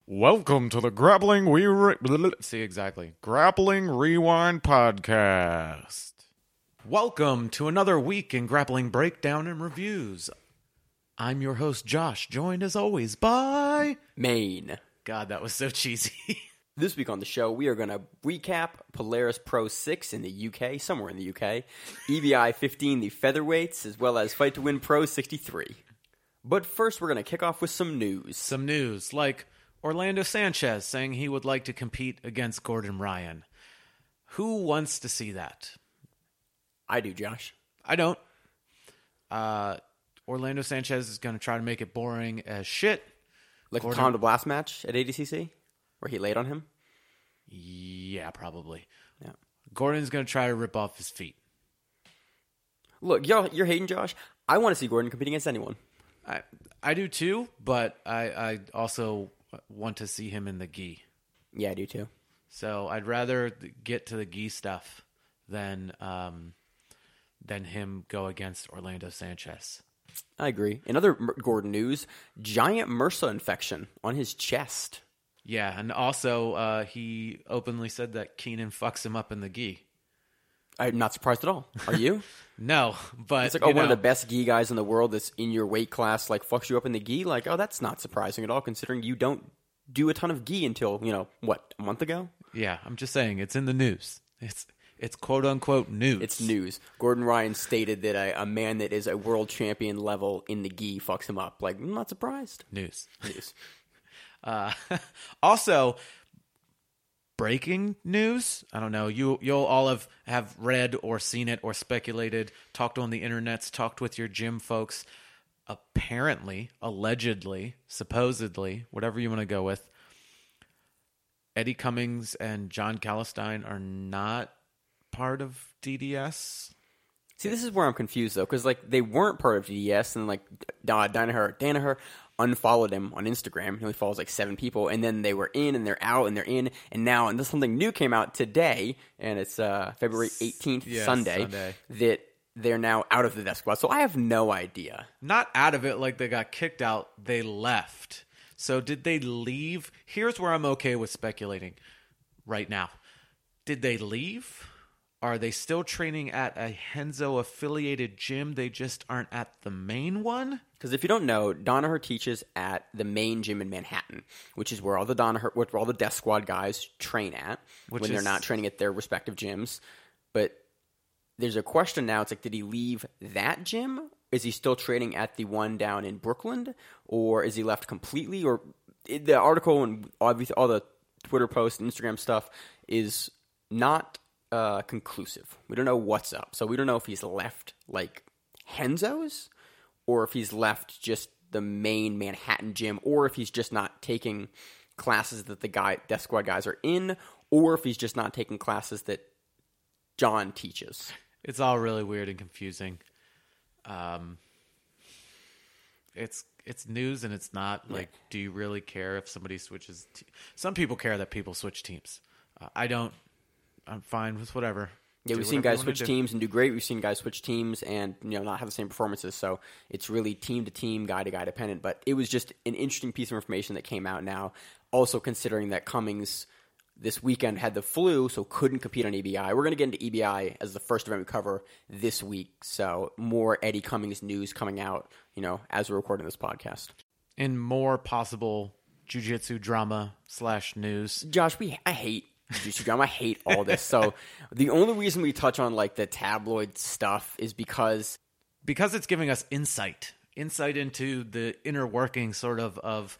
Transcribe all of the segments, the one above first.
Welcome to the Grappling Grappling Rewind Podcast. Welcome to another week in Grappling Breakdown and Reviews. I'm your host, Josh, joined as always by... Maine. God, that was so cheesy. This week on the show, we are going to recap Polaris Pro 6 in the UK, somewhere in the UK, EBI 15, the featherweights, as well as Fight to Win Pro 63. But first, we're going to kick off with some news. Some news, like Orlando Sanchez saying he would like to compete against Gordon Ryan. Who wants to see that? I do, Josh. I don't. Orlando Sanchez is going to try to make it boring as shit. Like a Tom DeBlas match at ADCC, where he laid on him? Yeah, probably. Yeah. Gordon's going to try to rip off his feet. Look, you're hating Josh. I want to see Gordon compete against anyone. I do too, but I also want to see him in the gi. Yeah, I do too. So I'd rather get to the gi stuff than him go against Orlando Sanchez. I agree. In other Gordon news, giant MRSA infection on his chest. Yeah, and also he openly said that Keenan fucks him up in the gi. I'm not surprised at all. Are you? No, but it's like, one of the best gi guys in the world that's in your weight class, like, fucks you up in the gi. Like, that's not surprising at all, considering you don't do a ton of gi until, a month ago? Yeah, I'm just saying, it's in the news. It's quote-unquote news. It's news. Gordon Ryan stated that a man that is a world champion level in the gi fucks him up. Like, I'm not surprised. News. News. Also, breaking news. I don't know. You'll all have read or seen it or speculated, talked on the internets, talked with your gym folks. Apparently, allegedly, supposedly, whatever you want to go with, Eddie Cummings and John Calistine are not part of DDS. See, this is where I'm confused, though, because, they weren't part of DDS, and, Danaher unfollowed him on Instagram. He only follows, 7 people, and then they were in, and they're out, and they're in, and now, and something new came out today, and it's February 18th, Sunday, that they're now out of the death squad. So I have no idea. Not out of it like they got kicked out. They left. So did they leave? Here's where I'm okay with speculating right now. Did they leave? Are they still training at a Henzo-affiliated gym? They just aren't at the main one? Because if you don't know, Danaher teaches at the main gym in Manhattan, which is where all the Death Squad guys train at they're not training at their respective gyms. But there's a question now. It's did he leave that gym? Is he still training at the one down in Brooklyn? Or is he left completely? Or the article and obviously all the Twitter posts and Instagram stuff is not conclusive. We don't know what's up. So we don't know if he's left Henzo's or if he's left just the main Manhattan gym or if he's just not taking classes that the Death Squad guys are in or if he's just not taking classes that John teaches. It's all really weird and confusing. It's news and it's not. Do you really care if somebody switches? Some people care that people switch teams. I don't. I'm fine with whatever. Yeah, we've seen guys switch teams and do great. We've seen guys switch teams and not have the same performances. So it's really team to team, guy to guy dependent. But it was just an interesting piece of information that came out now. Also considering that Cummings this weekend had the flu, so couldn't compete on EBI. We're going to get into EBI as the first event we cover this week. So more Eddie Cummings news coming out, as we're recording this podcast. And more possible jiu-jitsu drama / news. Josh, I hate jiu-jitsu drama. I hate all this. So the only reason we touch on the tabloid stuff is because it's giving us insight into the inner working sort of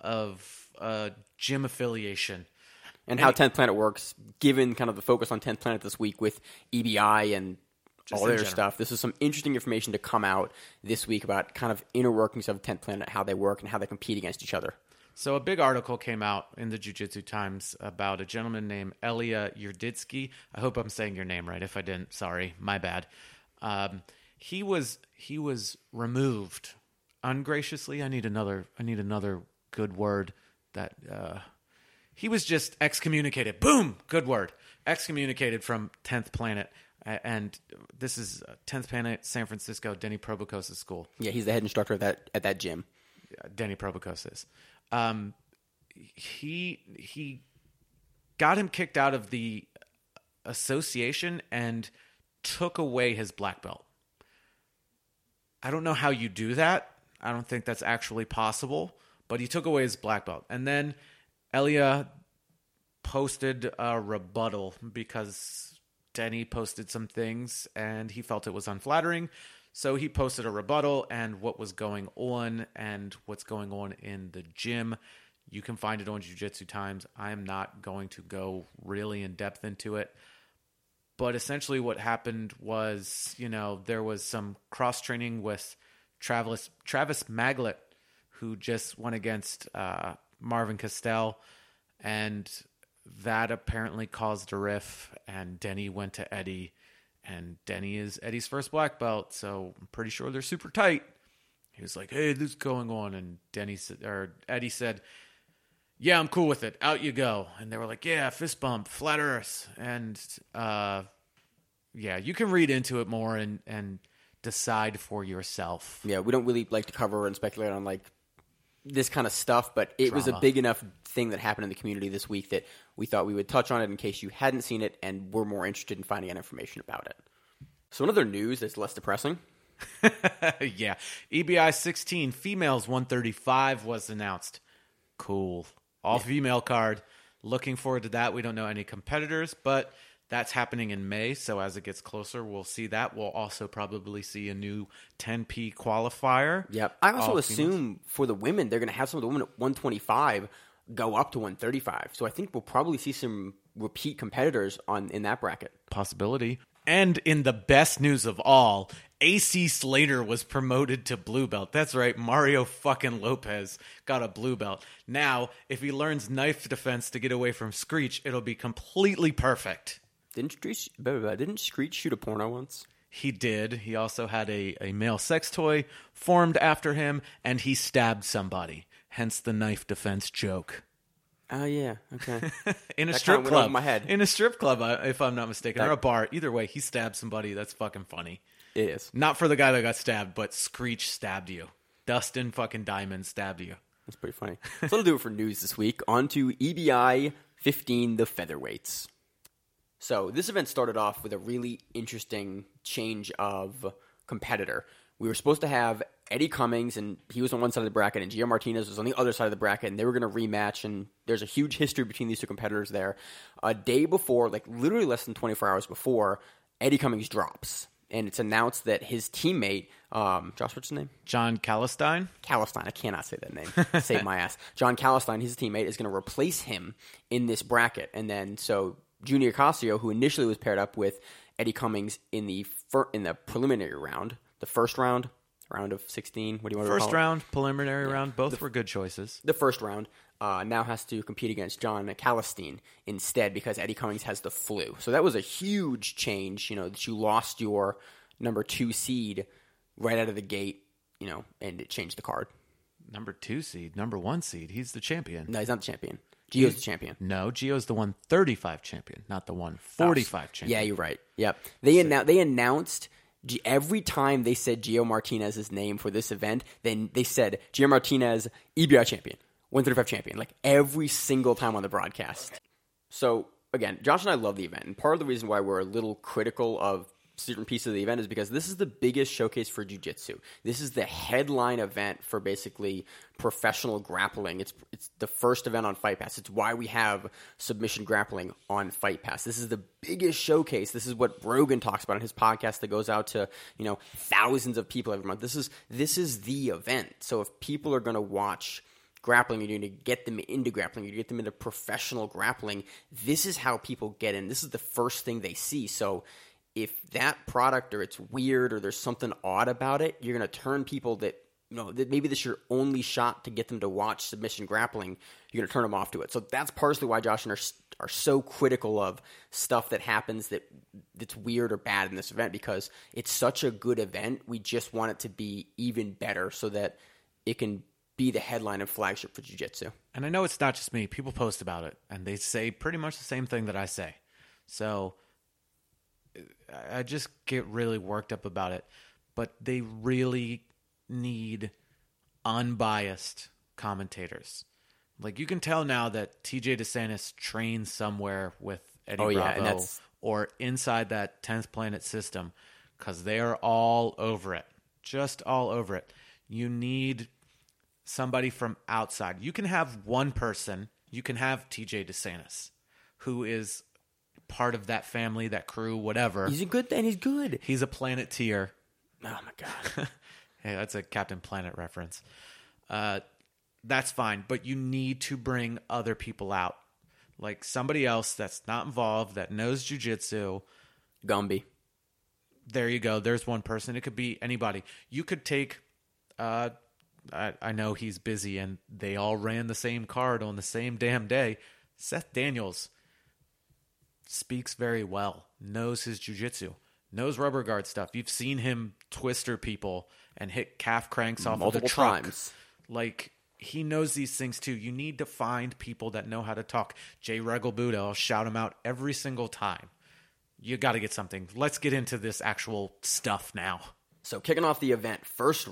gym affiliation. And how 10th Planet works, given kind of the focus on 10th Planet this week with EBI and all their stuff. This is some interesting information to come out this week about kind of inner workings of 10th Planet, how they work, and how they compete against each other. So a big article came out in the Jiu-Jitsu Times about a gentleman named Elia Yurditsky. I hope I'm saying your name right. If I didn't, sorry, my bad. He was removed ungraciously. I need another good word that. He was just excommunicated. Boom! Good word. Excommunicated from 10th Planet. And this is 10th Planet, San Francisco, Denny Probokos' school. Yeah, he's the head instructor at that gym. Denny Probokos is. he got him kicked out of the association and took away his black belt. I don't know how you do that. I don't think that's actually possible, but he took away his black belt. And then Elia posted a rebuttal because Denny posted some things and he felt it was unflattering. So he posted a rebuttal and what was going on and what's going on in the gym. You can find it on Jiu-Jitsu Times. I am not going to go really in depth into it. But essentially what happened was, there was some cross-training with Travis Maglet, who just went against Marvin Castell. And that apparently caused a riff. And Denny went to Eddie. And Denny is Eddie's first black belt. So I'm pretty sure they're super tight. He was like, hey, this is going on. And Eddie said, yeah, I'm cool with it. Out you go. And they were like, yeah, fist bump, flat earth. And, you can read into it more and decide for yourself. Yeah, we don't really like to cover and speculate on, this kind of stuff, but it was a big enough thing that happened in the community this week that we thought we would touch on it in case you hadn't seen it and were more interested in finding out information about it. So in other news that's less depressing. Yeah. EBI 16, females 135 was announced. Cool. All-female card. Looking forward to that. We don't know any competitors, but that's happening in May, so as it gets closer, we'll see that. We'll also probably see a new 10P qualifier. Yep. I also assume for the women, they're going to have some of the women at 125 go up to 135. So I think we'll probably see some repeat competitors in that bracket. Possibility. And in the best news of all, AC Slater was promoted to blue belt. That's right, Mario fucking Lopez got a blue belt. Now, if he learns knife defense to get away from Screech, it'll be completely perfect. Didn't Screech shoot a porno once? He did. He also had a male sex toy formed after him, and he stabbed somebody. Hence the knife defense joke. Oh, yeah. Okay. In a strip club. Over my head. In a strip club, if I'm not mistaken. Or a bar. Either way, he stabbed somebody. That's fucking funny. It is. Not for the guy that got stabbed, but Screech stabbed you. Dustin fucking Diamond stabbed you. That's pretty funny. So that'll do it for news this week. On to EBI 15, the featherweights. So this event started off with a really interesting change of competitor. We were supposed to have Eddie Cummings, and he was on one side of the bracket, and Gio Martinez was on the other side of the bracket, and they were going to rematch, and there's a huge history between these two competitors there. A day before, literally less than 24 hours before, Eddie Cummings drops, and it's announced that his teammate, Josh, what's his name? John Calistine? Calistine, I cannot say that name. Save my ass. John Calistine, his teammate, is going to replace him in this bracket, and then so Junior Casio, who initially was paired up with Eddie Cummings in the preliminary round, the first round of 16. What do you want to call it? First round, preliminary round, both were good choices. The first round now has to compete against John Calistine instead because Eddie Cummings has the flu. So that was a huge change, that you lost your number 2 seed right out of the gate, and it changed the card. Number 2 seed, number 1 seed. He's the champion. No, he's not the champion. Gio's the champion. No, Gio's the 135 champion, not the 145 champion. Yeah, you're right. Yep. They announced every time they said Gio Martinez's name for this event, then they said Gio Martinez, EBI champion, 135 champion, every single time on the broadcast. So, again, Josh and I love the event, and part of the reason why we're a little critical of certain pieces of the event is because this is the biggest showcase for jiu-jitsu. This is the headline event for basically professional grappling. It's the first event on Fight Pass. It's why we have submission grappling on Fight Pass. This is the biggest showcase. This is what Rogan talks about in his podcast that goes out to, thousands of people every month. This is the event. So if people are going to watch grappling, you're going to get them into grappling, you get them into professional grappling, this is how people get in. This is the first thing they see. So if that product or it's weird or there's something odd about it, you're going to turn people that, that maybe this is your only shot to get them to watch submission grappling, you're going to turn them off to it. So that's partially why Josh and I are so critical of stuff that happens that's weird or bad in this event, because it's such a good event. We just want it to be even better so that it can be the headline and flagship for jiu-jitsu. And I know it's not just me. People post about it, and they say pretty much the same thing that I say. So I just get really worked up about it, but they really need unbiased commentators. Like, you can tell now that TJ DeSantis trains somewhere with Eddie Bravo or inside that 10th Planet system, because they are all over it. Just all over it. You need somebody from outside. You can have one person. You can have TJ DeSantis, who is part of that family, that crew, whatever. He's good. He's a Planeteer. Oh, my God. Hey, that's a Captain Planet reference. That's fine, but you need to bring other people out. Like somebody else that's not involved, that knows jiu-jitsu. Gumby. There you go. There's one person. It could be anybody. You could take... I know he's busy, and they all ran the same card on the same damn day. Seth Daniels speaks very well, knows his jiu-jitsu, knows rubber guard stuff. You've seen him twister people and hit calf cranks off of the truck. Times. Like... He knows these things too. You need to find people that know how to talk. Jay Regal Buddha, I'll shout him out every single time. You got to get something. Let's get into this actual stuff now. So kicking off the event, first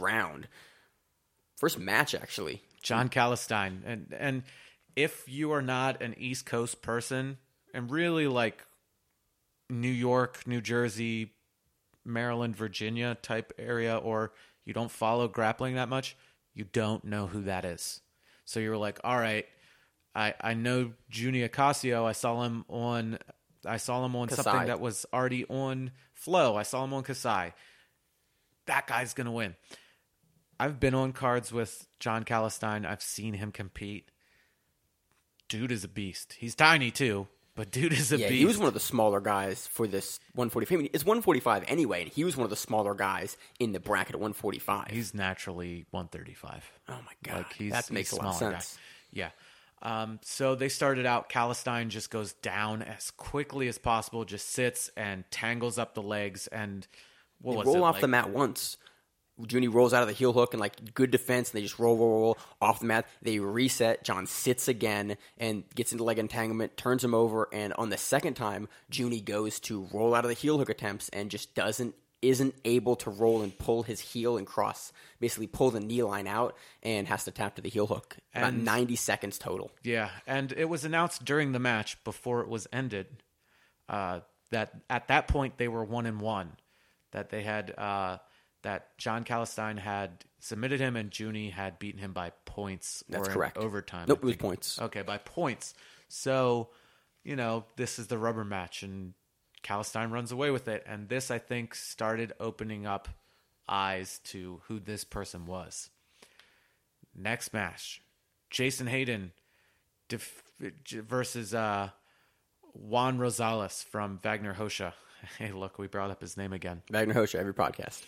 match actually. John Calistine. And if you are not an East Coast person, and really like New York, New Jersey, Maryland, Virginia type area, or you don't follow grappling that much, you don't know who that is. So you're like, all right, I know Juni Ocasio. I saw him on Kasai. something that was already on Flow. I saw him on Kasai. That guy's going to win. I've been on cards with John Calistine. I've seen him compete. Dude is a beast. He's tiny too, but dude is a beast. He was one of the smaller guys for this 145. I mean, it's 145 anyway, and he was one of the smaller guys in the bracket at 145. He's naturally 135. Oh, my God. That makes a lot of sense. Guy. Yeah. So they started out, Calistine just goes down as quickly as possible, just sits and tangles up the legs, and roll off the mat once. Juni rolls out of the heel hook and like good defense, and they just roll off the mat. They reset. John sits again and gets into leg entanglement, turns him over, and on the second time, Juni goes to roll out of the heel hook attempts and just isn't able to roll and pull his heel and cross, basically pull the knee line out, and has to tap to the heel hook. About 90 seconds total. Yeah, and it was announced during the match before it was ended that at that point they were 1-1, that they had. That John Calistine had submitted him and Juni had beaten him by points. That's correct. Overtime. Nope, it was points. Okay, by points. So, this is the rubber match, and Calistine runs away with it. And this, I think, started opening up eyes to who this person was. Next match, Jason Hayden versus Juan Rosales from Wagner Hosha. Hey, look, we brought up his name again. Wagner Hosha, every podcast.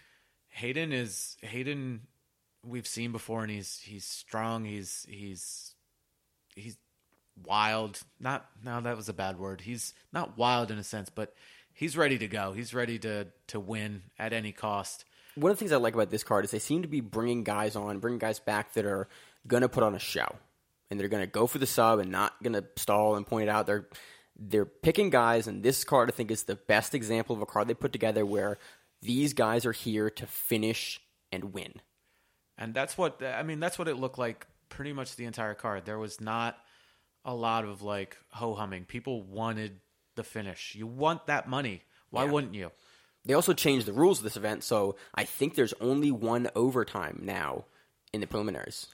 Hayden we've seen before, and he's strong, he's wild. That was a bad word. He's not wild in a sense, but he's ready to go. He's ready to win at any cost. One of the things I like about this card is they seem to be bringing guys back that are going to put on a show, and they're going to go for the sub and not going to stall and point it out. They're picking guys, and this card I think is the best example of a card they put together where these guys are here to finish and win. And that's what it looked like pretty much the entire card. There was not a lot of like ho-humming. People wanted the finish. You want that money. Why wouldn't you? They also changed the rules of this event, so I think there's only one overtime now in the preliminaries.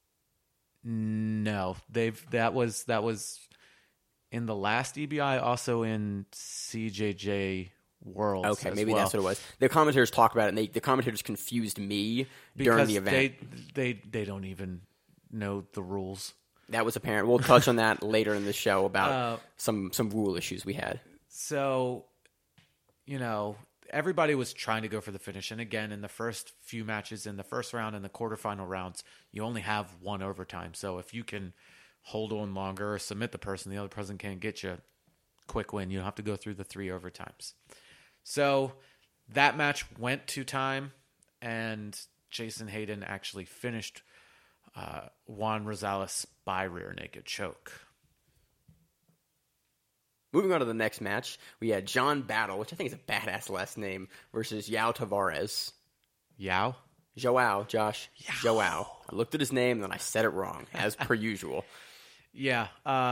No, that was in the last EBI, also in CJJ Worlds. Okay, maybe that's what it was. The commentators talk about it, and the commentators confused me during the event. They don't even know the rules. That was apparent. We'll touch on that later in the show about some rule issues we had. So, everybody was trying to go for the finish. And again, in the first few matches, in the first round and the quarterfinal rounds, you only have one overtime. So if you can hold on longer or submit the person, the other person can't get you, quick win. You don't have to go through the 3 overtimes. So that match went to time, and Jason Hayden actually finished Juan Rosales by rear naked choke. Moving on to the next match, we had John Battle, which I think is a badass last name, versus Yao Tavares. Yao? Joao, Josh. Joao. I looked at his name and then I said it wrong, as per usual. Yeah.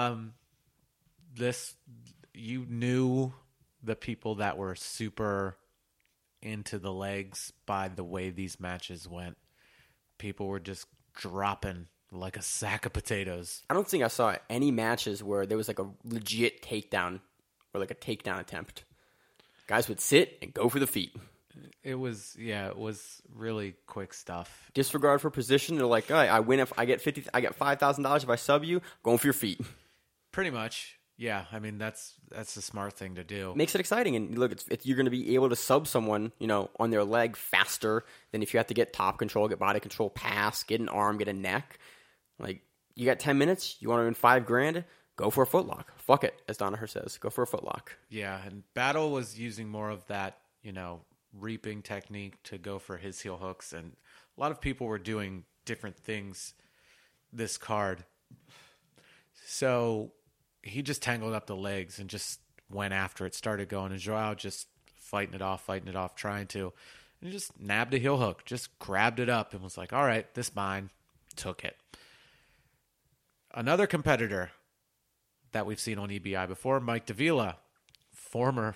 You knew the people that were super into the legs by the way these matches went. People were just dropping like a sack of potatoes. I don't think I saw any matches where there was like a legit takedown or like a takedown attempt. Guys would sit and go for the feet. It was really quick stuff. Disregard for position. They're like, all right, I win if I get $5,000 if I sub you. Going for your feet. Pretty much. Yeah, I mean that's the smart thing to do. Makes it exciting, and look, you're going to be able to sub someone, on their leg faster than if you have to get top control, get body control, pass, get an arm, get a neck. Like, you got 10 minutes, you want to win $5,000, go for a footlock. Fuck it, as Danaher says, go for a footlock. Yeah, and Battle was using more of that, reaping technique to go for his heel hooks, and a lot of people were doing different things this card. So he just tangled up the legs and just went after it, started going, and Joao just fighting it off, trying to. And he just nabbed a heel hook, just grabbed it up and was like, all right, this mine. Took it. Another competitor that we've seen on EBI before, Mike Davila, former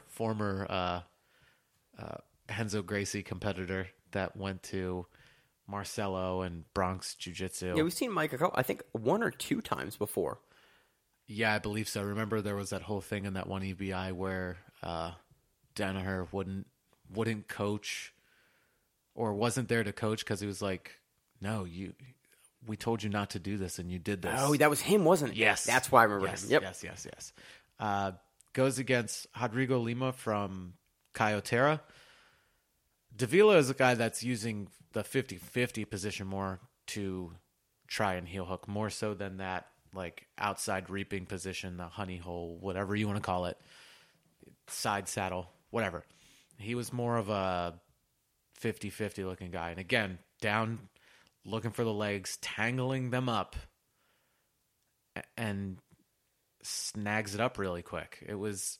Renzo Gracie competitor that went to Marcelo and Bronx Jiu-Jitsu. Yeah, we've seen Mike, I think, 1 or 2 times before. Yeah, I believe so. Remember there was that whole thing in that one EBI where Danaher wouldn't coach or wasn't there to coach because he was like, no, we told you not to do this and you did this. Oh, that was him, wasn't it? Yes. That's why I remember him. Yep. Yes. Goes against Rodrigo Lima from Cayotera. Davila is a guy that's using the 50-50 position more to try and heel hook, more so than that like outside reaping position, the honey hole, whatever you want to call it, side saddle, whatever. He was more of a 50-50 looking guy. And again, down, looking for the legs, tangling them up, and snags it up really quick. It was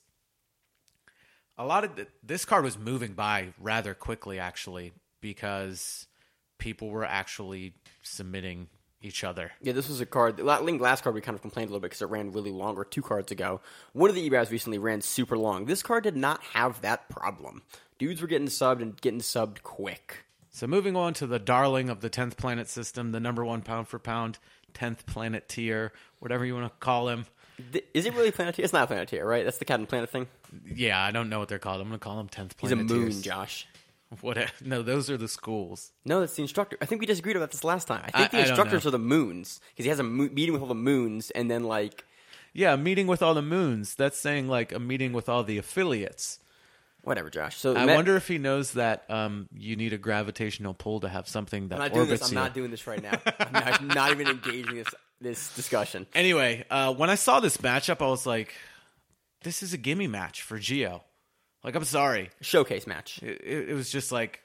a lot of this card was moving by rather quickly, actually, because people were actually submitting each other. Yeah, this was a card. Last card we kind of complained a little bit because it ran really long, or 2 cards ago. One of the EBIs recently ran super long. This card did not have that problem. Dudes were getting subbed quick. So moving on to the darling of the 10th Planet system, the number 1 pound for pound, 10th Planet tier, whatever you want to call him. Is it really Planeteer? It's not Planeteer, right? That's the Captain Planet thing? Yeah, I don't know what they're called. I'm going to call him 10th Planet. He's a moon, Josh. What? No, those are the schools. No, that's the instructor. I think we disagreed about this last time. I think the instructors are the moons, because he has a meeting with all the moons, and then like... Yeah, a meeting with all the moons. That's saying like a meeting with all the affiliates. Whatever, Josh. So I wonder if he knows that you need a gravitational pull to have something that orbits you. I'm not doing this right now. I'm not even engaging this discussion. Anyway, when I saw this matchup, I was like, this is a gimme match for Gio. Like, I'm sorry. Showcase match. It was just like,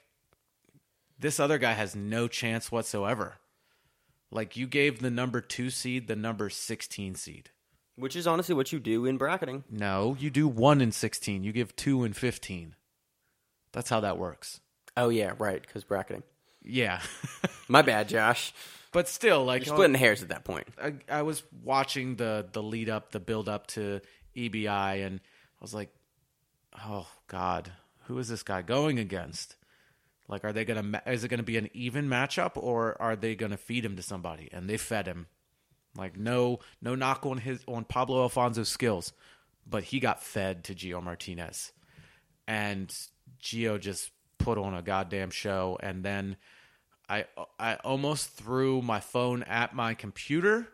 this other guy has no chance whatsoever. Like, you gave the number 2 seed the number 16 seed. Which is honestly what you do in bracketing. No, you do 1 in 16. You give 2 in 15. That's how that works. Oh, yeah, right, because bracketing. Yeah. My bad, Josh. But still, like... You're splitting hairs at that point. I was watching the lead up, the build up to EBI, and I was like, oh, God, who is this guy going against? Like, is it going to be an even matchup, or are they going to feed him to somebody? And they fed him. Like, no knock on Pablo Alfonso's skills, but he got fed to Gio Martinez. And Gio just put on a goddamn show, and then I almost threw my phone at my computer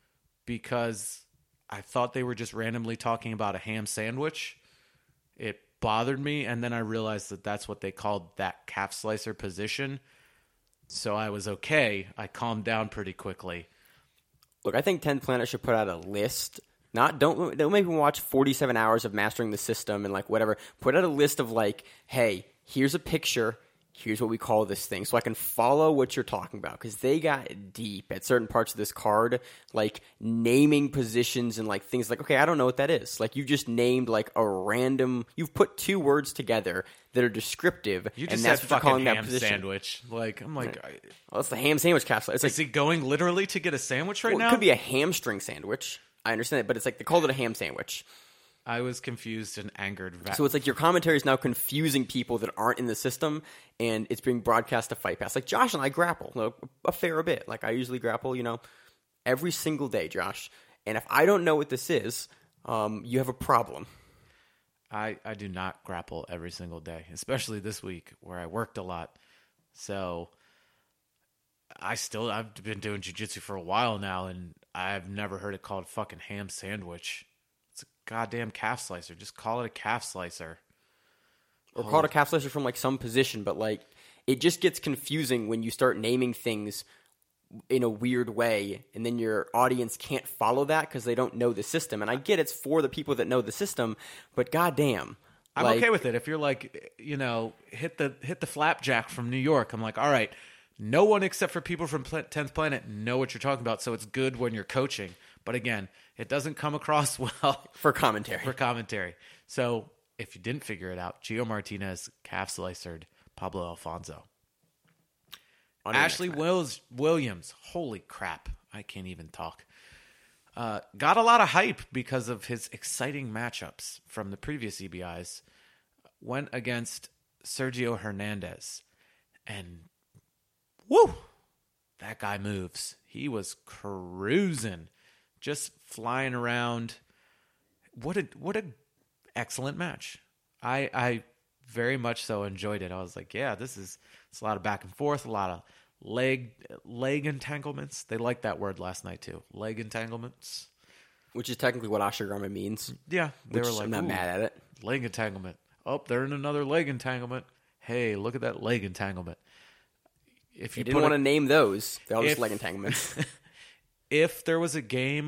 because I thought they were just randomly talking about a ham sandwich. It bothered me, and then I realized that that's what they called that calf slicer position. So I was okay. I calmed down pretty quickly. Look, I think 10th Planet should put out a list. Don't make me watch 47 hours of mastering the system and like whatever. Put out a list of like, hey, here's a picture. here's what we call this thing. So I can follow what you're talking about, because they got deep at certain parts of this card, like naming positions and like things like, okay, I don't know what that is. Like you just named like a random, you've put two words together that are descriptive. You just and that's said what you're calling fucking that ham position. sandwich. Like, I'm like, Well, it's the ham sandwich capsule. It's like, is he going literally to get a sandwich right well, now? it could be a hamstring sandwich. I understand it, but it's like they called it a ham sandwich. I was confused and angered. So it's like your commentary is now confusing people that aren't in the system, and it's being broadcast to Fight Pass. Like Josh and I grapple a fair bit. Like I usually grapple, every single day, Josh. And if I don't know what this is, you have a problem. I do not grapple every single day, especially this week where I worked a lot. So I've been doing jiu-jitsu for a while now, and I've never heard it called fucking ham sandwich. It's a goddamn calf slicer. Just call it a calf slicer. Or call it a calf slicer from like some position, but like it just gets confusing when you start naming things in a weird way, and then your audience can't follow that because they don't know the system. And I get it's for the people that know the system, but goddamn. I'm okay with it. If you're like, hit the flapjack from New York, I'm like, all right, no one except for people from 10th Planet know what you're talking about, so it's good when you're coaching. But again, it doesn't come across well for commentary. So if you didn't figure it out, Gio Martinez calf slicered Pablo Alfonso. Ashley Williams, holy crap, I can't even talk. Got a lot of hype because of his exciting matchups from the previous EBIs. Went against Sergio Hernandez. And, woo, that guy moves. He was cruising, just flying around. What a excellent match. I very much so enjoyed it. I was like, yeah, it's a lot of back and forth, a lot of leg entanglements. They liked that word last night too. Leg entanglements. Which is technically what Ashigama means. Yeah. They were like, I'm not mad at it. Leg entanglement. Oh, they're in another leg entanglement. Hey, look at that leg entanglement. If you didn't want to name those, they're all just leg entanglements. If there was a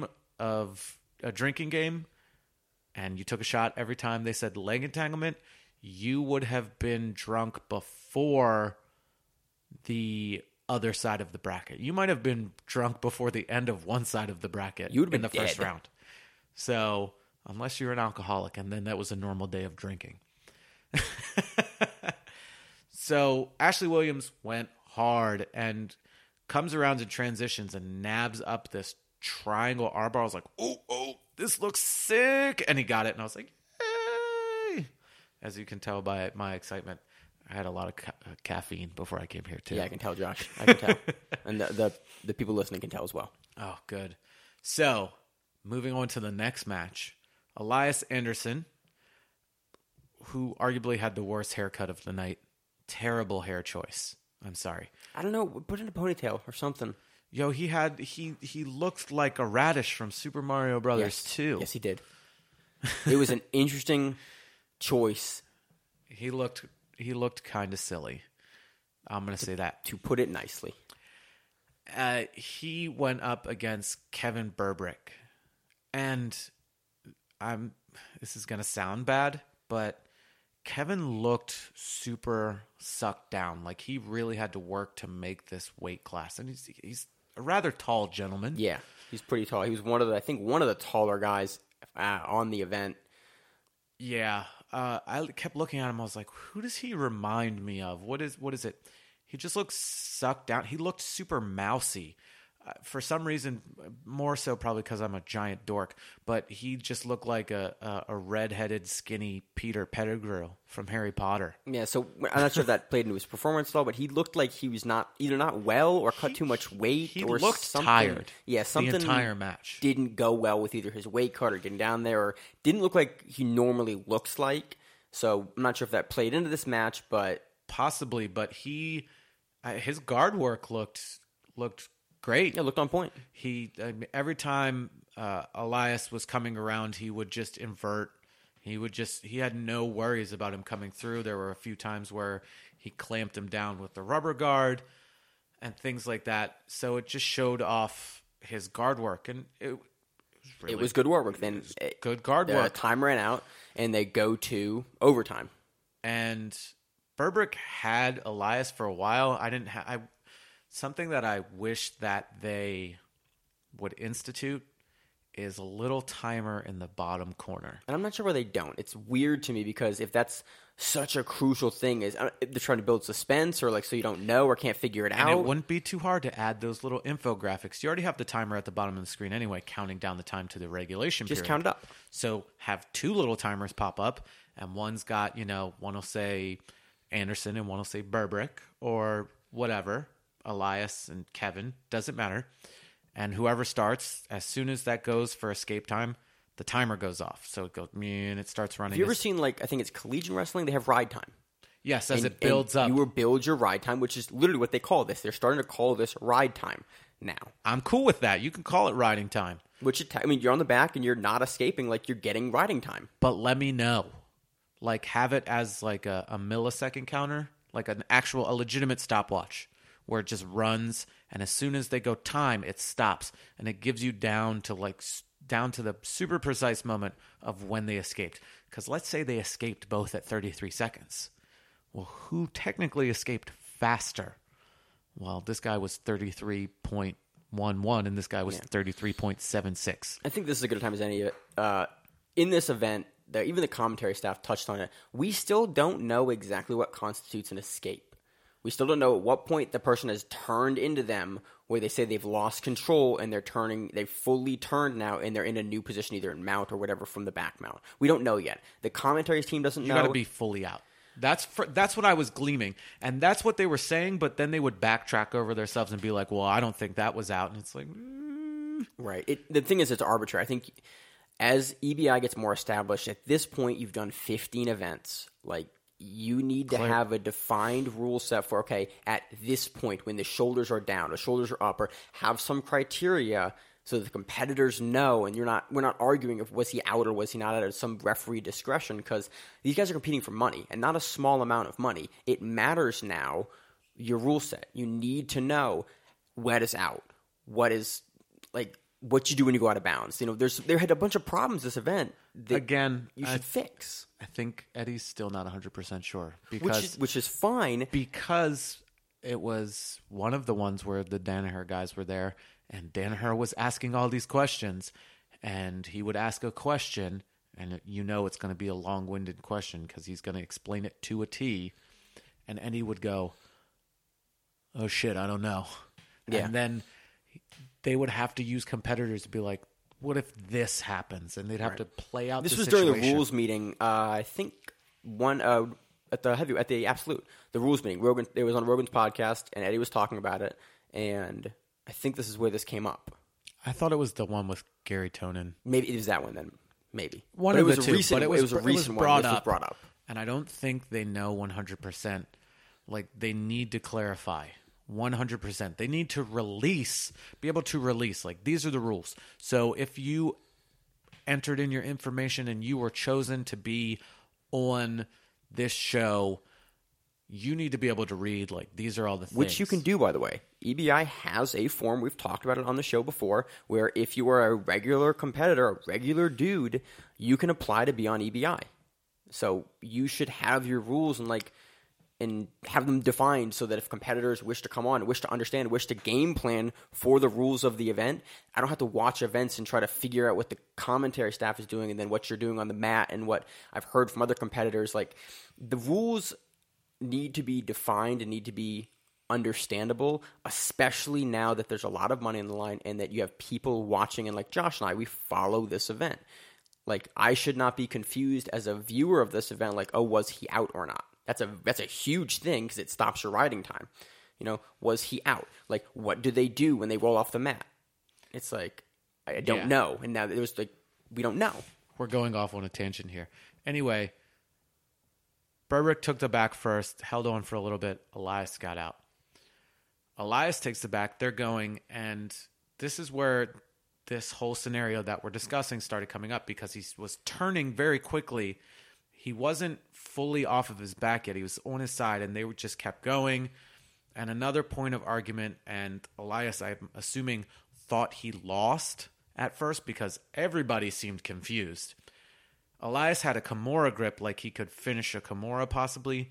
drinking game, and you took a shot every time they said leg entanglement, you would have been drunk before the other side of the bracket. You might have been drunk before the end of one side of the bracket. You would have been in the dead. first round. So, unless you're an alcoholic, and then that was a normal day of drinking. So, Ashley Williams went hard and comes around to transitions and nabs up this triangle armbar. I was like, oh, this looks sick. And he got it. And I was like, hey. As you can tell by my excitement, I had a lot of caffeine before I came here, too. Yeah, I can tell, Josh. I can tell. And the people listening can tell as well. Oh, good. So, moving on to the next match. Elias Anderson, who arguably had the worst haircut of the night. Terrible hair choice. I'm sorry. I don't know. Put in a ponytail or something. Yo, he looked like a radish from Super Mario Brothers 2. Yes, he did. It was an interesting choice. He looked kind of silly. I'm going to say that. To put it nicely. He went up against Kevin Burbrick. And this is going to sound bad, but Kevin looked super sucked down. Like he really had to work to make this weight class. And he's a rather tall gentleman. Yeah, he's pretty tall. He was one of the taller guys on the event. Yeah. I kept looking at him. I was like, who does he remind me of? What is it? He just looks sucked down. He looked super mousy. For some reason, more so probably because I'm a giant dork, but he just looked like a red-headed, skinny Peter Pettigrew from Harry Potter. Yeah, so I'm not sure if that played into his performance at all, but he looked like he was either not well or cut too much weight. He or looked something. tired. Yeah, something the entire match didn't go well with either his weight cut or getting down there, or didn't look like he normally looks like. So I'm not sure if that played into this match, but possibly. But his guard work looked great. Yeah, looked on point. Every time Elias was coming around, he would just invert. He had no worries about him coming through. There were a few times where he clamped him down with the rubber guard and things like that. So it just showed off his guard work, and it was good work. Then good guard work. Time ran out, and they go to overtime. And Berbrick had Elias for a while. I didn't have something that I wish that they would institute is a little timer in the bottom corner. And I'm not sure why they don't. It's weird to me because if that's such a crucial thing, is they're trying to build suspense or like so you don't know or can't figure it out. And it wouldn't be too hard to add those little infographics. You already have the timer at the bottom of the screen anyway, counting down the time to the regulation period. Just count it up. So have two little timers pop up, and one's got, one will say Anderson and one will say Berbrick or whatever, Elias and Kevin, doesn't matter. And whoever starts, as soon as that goes for escape time, the timer goes off. So it goes, and it starts running. Have you ever seen, I think it's collegiate wrestling? They have ride time. Yes, as it builds up. You will build your ride time, which is literally what they call this. They're starting to call this ride time now. I'm cool with that. You can call it riding time. You're on the back and you're not escaping, you're getting riding time. But let me know. Have it as a millisecond counter, a legitimate stopwatch where it just runs, and as soon as they go time, it stops, and it gives you down to the super precise moment of when they escaped. Because let's say they escaped both at 33 seconds. Well, who technically escaped faster? Well, this guy was 33.11, and this guy was 33.76. I think this is as good a time as any. In this event, even the commentary staff touched on it. We still don't know exactly what constitutes an escape. We still don't know at what point the person has turned into them, where they say they've lost control and they've fully turned now, and they're in a new position, either in mount or whatever from the back mount. We don't know yet. The commentaries team doesn't know. You got to be fully out. That's what I was gleaming, and that's what they were saying. But then they would backtrack over themselves and be like, "Well, I don't think that was out," and it's like, right. The thing is, it's arbitrary. I think as EBI gets more established, at this point, you've done 15 events. You need to have a defined rule set for, okay, at this point when the shoulders are down, the shoulders are up, or have some criteria so the competitors know, and we're not arguing if was he out or was he not out at some referee discretion, because these guys are competing for money, and not a small amount of money. It matters now, your rule set. You need to know what is out, what is, what you do when you go out of bounds. There had a bunch of problems this event that again you should fix. I think Eddie's still not 100% sure. Which is fine. Because it was one of the ones where the Danaher guys were there, and Danaher was asking all these questions, and he would ask a question, and it's going to be a long-winded question because he's going to explain it to a T, and Eddie would go, "Oh shit, I don't know." Yeah. And then they would have to use competitors to be like, what if this happens? And they'd have to play out this the situation. This was during the rules meeting, I think one at the Absolute, the rules meeting. It was on Rogan's podcast, and Eddie was talking about it, and I think this is where this came up. I thought it was the one with Gary Tonin. Maybe it was that one then. Maybe. One of the two. But it was a recent one. This was brought up. And I don't think they know 100%. They need to clarify. 100%. They need to be able to release. These are the rules. So if you entered in your information and you were chosen to be on this show, you need to be able to read, these are all the things. Which you can do, by the way. EBI has a form, we've talked about it on the show before, where if you are a regular competitor, a regular dude, you can apply to be on EBI. So you should have your rules and have them defined so that if competitors wish to come on, wish to understand, wish to game plan for the rules of the event, I don't have to watch events and try to figure out what the commentary staff is doing and then what you're doing on the mat and what I've heard from other competitors. The rules need to be defined and need to be understandable, especially now that there's a lot of money on the line and that you have people watching, and Josh and I, we follow this event. I should not be confused as a viewer of this event, oh, was he out or not? That's a huge thing because it stops your riding time. Was he out? What do they do when they roll off the mat? It's I don't know. And now it was we don't know. We're going off on a tangent here. Anyway, Berbrick took the back first, held on for a little bit. Elias got out. Elias takes the back. They're going, and this is where this whole scenario that we're discussing started coming up because he was turning very quickly. He wasn't fully off of his back yet. He was on his side, and they just kept going. And another point of argument, and Elias, I'm assuming, thought he lost at first because everybody seemed confused. Elias had a Kimura grip he could finish a Kimura possibly.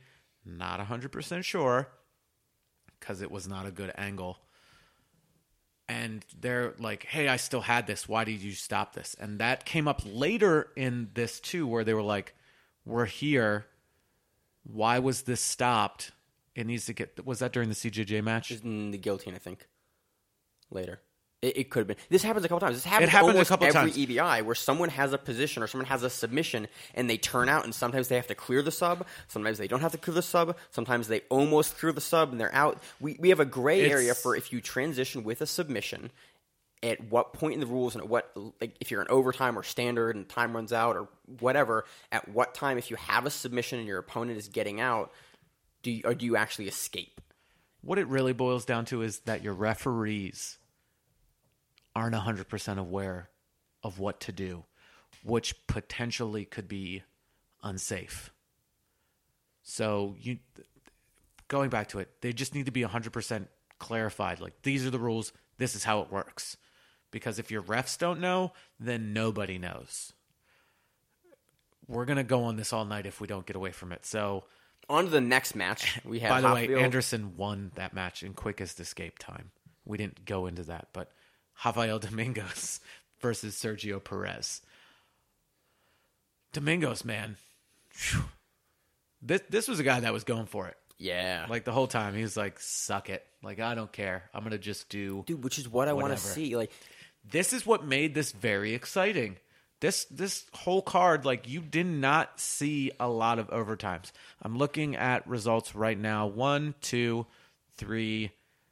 Not 100% sure because it was not a good angle. And they're like, hey, I still had this. Why did you stop this? And that came up later in this too, where they were like, we're here. Why was this stopped? It needs to get... Was that during the CJJ match? In the guillotine, I think. Later. It could have been. This happens a couple times. This happens a couple every times. EBI where someone has a position or someone has a submission and they turn out, and sometimes they have to clear the sub. Sometimes they don't have to clear the sub. Sometimes they almost clear the sub and they're out. We have a gray area for if you transition with a submission, at what point in the rules and at what, like, if you're in overtime or standard and time runs out or whatever, at what time, if you have a submission and your opponent is getting out, do you actually escape? What it really boils down to is that your referees aren't 100% aware of what to do, which potentially could be unsafe. So going back to it, they just need to be 100% clarified. Like, these are the rules. This is how it works. Because if your refs don't know, then nobody knows. We're going to go on this all night if we don't get away from it. So on to the next match. We have, by the way, Anderson won that match in quickest escape time. We didn't go into that, but Rafael Domingos versus Sergio Perez. Domingos, man. Whew. This was a guy that was going for it. Yeah. Like, the whole time. He was like, suck it. Like, I don't care. I'm going to just do Dude, which is what I want to see. Like, this is what made this very exciting. This whole card, like, you did not see a lot of overtimes. I'm looking at results right now. 1, 2, 3,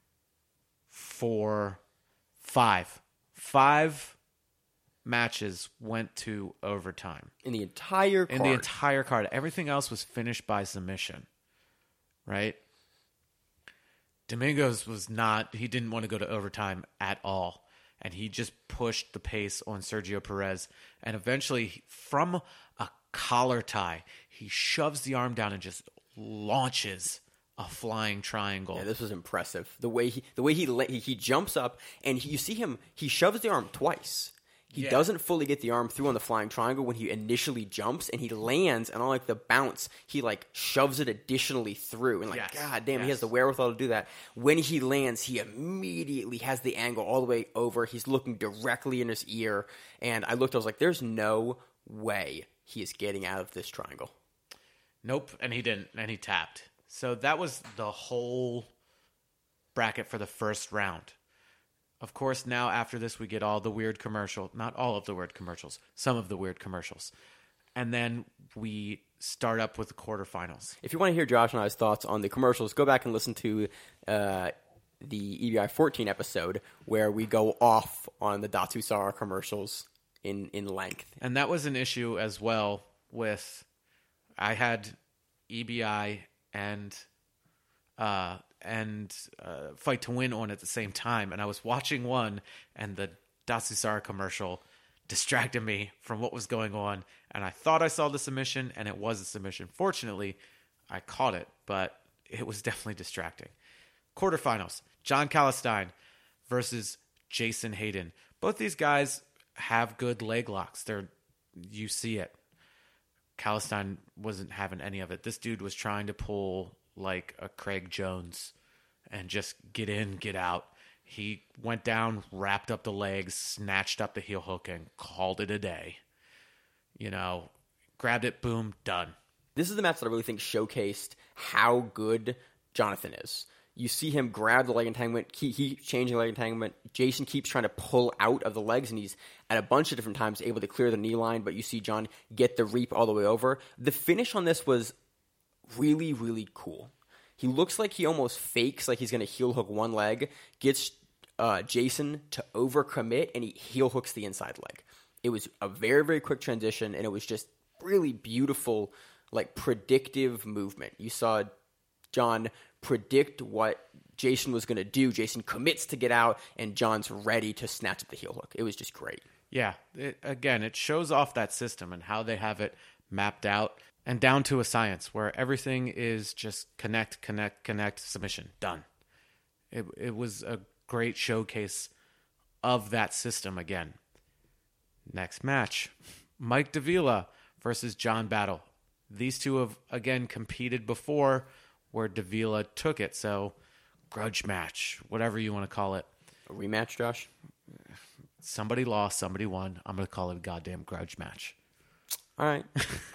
4, 5. 5 matches went to overtime. In the entire card. Everything else was finished by submission. Right? Domingos he didn't want to go to overtime at all. And he just pushed the pace on Sergio Perez. And eventually, from a collar tie, he shoves the arm down and just launches a flying triangle. Yeah, this was impressive. The way he jumps up, and you see him, he shoves the arm twice. He doesn't fully get the arm through on the flying triangle when he initially jumps, and he lands, and unlike the bounce, he like shoves it additionally through. And like, God damn, he has the wherewithal to do that. When he lands, he immediately has the angle all the way over. He's looking directly in his ear. And I was like, there's no way he is getting out of this triangle. Nope, and he didn't, and he tapped. So that was the whole bracket for the first round. Of course, now after this, we get all the weird commercial. Not all of the weird commercials. Some of the weird commercials. And then we start up with the quarterfinals. If you want to hear Josh and I's thoughts on the commercials, go back and listen to the EBI 14 episode where we go off on the Datsusara commercials in length. And that was an issue as well with... I had EBI and Fight to Win on at the same time, and I was watching one, and the Datsusara commercial distracted me from what was going on, and I thought I saw the submission, and it was a submission. Fortunately, I caught it, but it was definitely distracting. Quarterfinals, John Calistine versus Jason Hayden. Both these guys have good leg locks. You see it. Calistine wasn't having any of it. This dude was trying to pull like a Craig Jones and just get in, get out. He went down, wrapped up the legs, snatched up the heel hook, and called it a day. Grabbed it, boom, done. This is the match that I really think showcased how good Jonathan is. You see him grab the leg entanglement, he changing leg entanglement. Jason keeps trying to pull out of the legs, and he's at a bunch of different times able to clear the knee line, but you see John get the reap all the way over. The finish on this was really, really cool. He looks like he almost fakes like he's going to heel hook one leg, gets Jason to overcommit, and he heel hooks the inside leg. It was a very, very quick transition, and it was just really beautiful, like predictive movement. You saw John predict what Jason was going to do. Jason commits to get out, and John's ready to snatch at the heel hook. It was just great. Yeah, it shows off that system and how they have it mapped out and down to a science where everything is just connect, submission, done. It was a great showcase of that system again. Next match, Mike Davila versus John Battle. These two have, again, competed before where Davila took it. So, grudge match, whatever you want to call it. A rematch, Josh? Somebody lost, somebody won. I'm going to call it a goddamn grudge match. All right.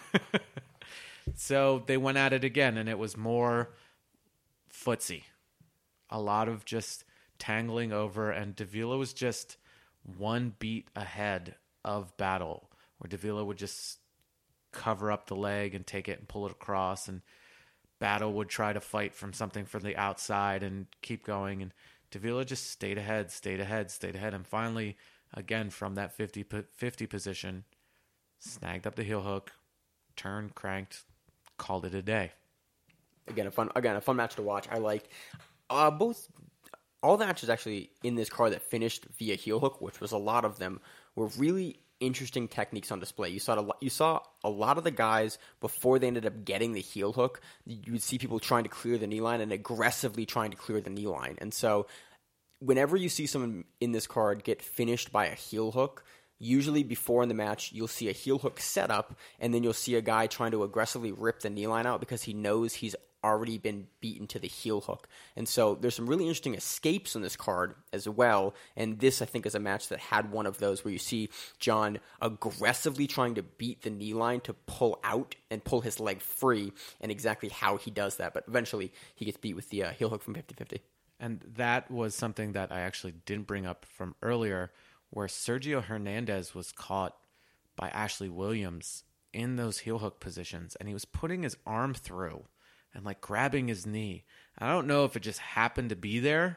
So they went at it again, and it was more footsie. A lot of just tangling over, and Davila was just one beat ahead of Battle, where Davila would just cover up the leg and take it and pull it across, and Battle would try to fight from something from the outside and keep going, and Davila just stayed ahead, and finally, again, from that 50 position, snagged up the heel hook, turned, cranked, called it a day. Again, a fun match to watch. I like both. All the matches actually in this card that finished via heel hook, which was a lot of them, were really interesting techniques on display. You saw a lot of the guys before they ended up getting the heel hook. You would see people trying to clear the knee line and aggressively trying to clear the knee line. And so, whenever you see someone in this card get finished by a heel hook, usually before in the match, you'll see a heel hook setup, and then you'll see a guy trying to aggressively rip the knee line out because he knows he's already been beaten to the heel hook. And so there's some really interesting escapes on this card as well, and this, I think, is a match that had one of those where you see John aggressively trying to beat the knee line to pull out and pull his leg free, and exactly how he does that. But eventually, he gets beat with the heel hook from 50-50. And that was something that I actually didn't bring up from earlier, where Sergio Hernandez was caught by Ashley Williams in those heel hook positions, and he was putting his arm through and like grabbing his knee. I don't know if it just happened to be there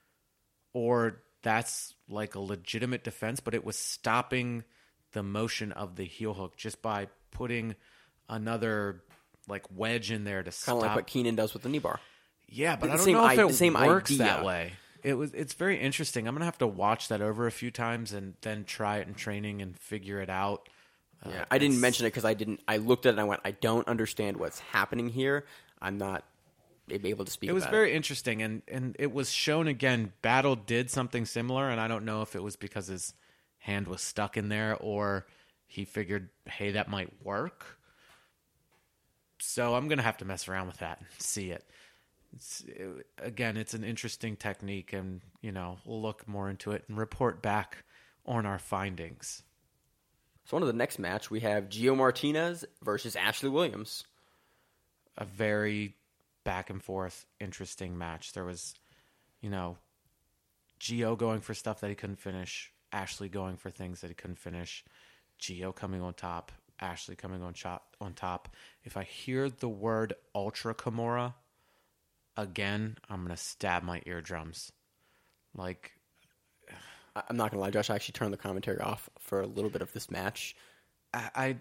or that's like a legitimate defense, but it was stopping the motion of the heel hook just by putting another like wedge in there to stop. Kind of like what Keenan does with the knee bar. Yeah, but I don't know if it works that way. It's very interesting. I'm going to have to watch that over a few times and then try it in training and figure it out. Yeah, I didn't mention it because I looked at it and I went, I don't understand what's happening here. I'm not able to speak about it. It was very interesting, and it was shown again. Battle did something similar, and I don't know if it was because his hand was stuck in there or he figured, hey, that might work. So I'm going to have to mess around with that and see it. Again, it's an interesting technique, and we'll look more into it and report back on our findings. So on to the next match, we have Gio Martinez versus Ashley Williams. A very back and forth, interesting match. There was, Gio going for stuff that he couldn't finish, Ashley going for things that he couldn't finish, Gio coming on top, Ashley coming on top. If I hear the word Ultra Kimura again, I'm going to stab my eardrums. Like, I'm not going to lie, Josh, I actually turned the commentary off for a little bit of this match. I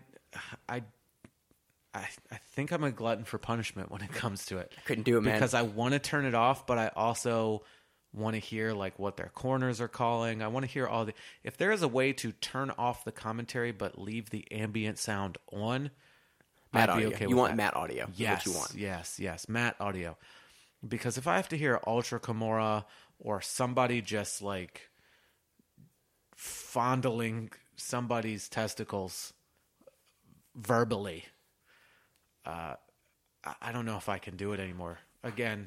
think I'm a glutton for punishment when it comes to it. I couldn't do it, man. Because I want to turn it off, but I also want to hear like what their corners are calling. I want to hear if there is a way to turn off the commentary but leave the ambient sound on, Matt I'd be audio. okay You with want that. Matt audio. Yes, What you want. yes, Matt audio. Because if I have to hear Ultra Kimura or somebody just like fondling somebody's testicles verbally, I don't know if I can do it anymore. Again,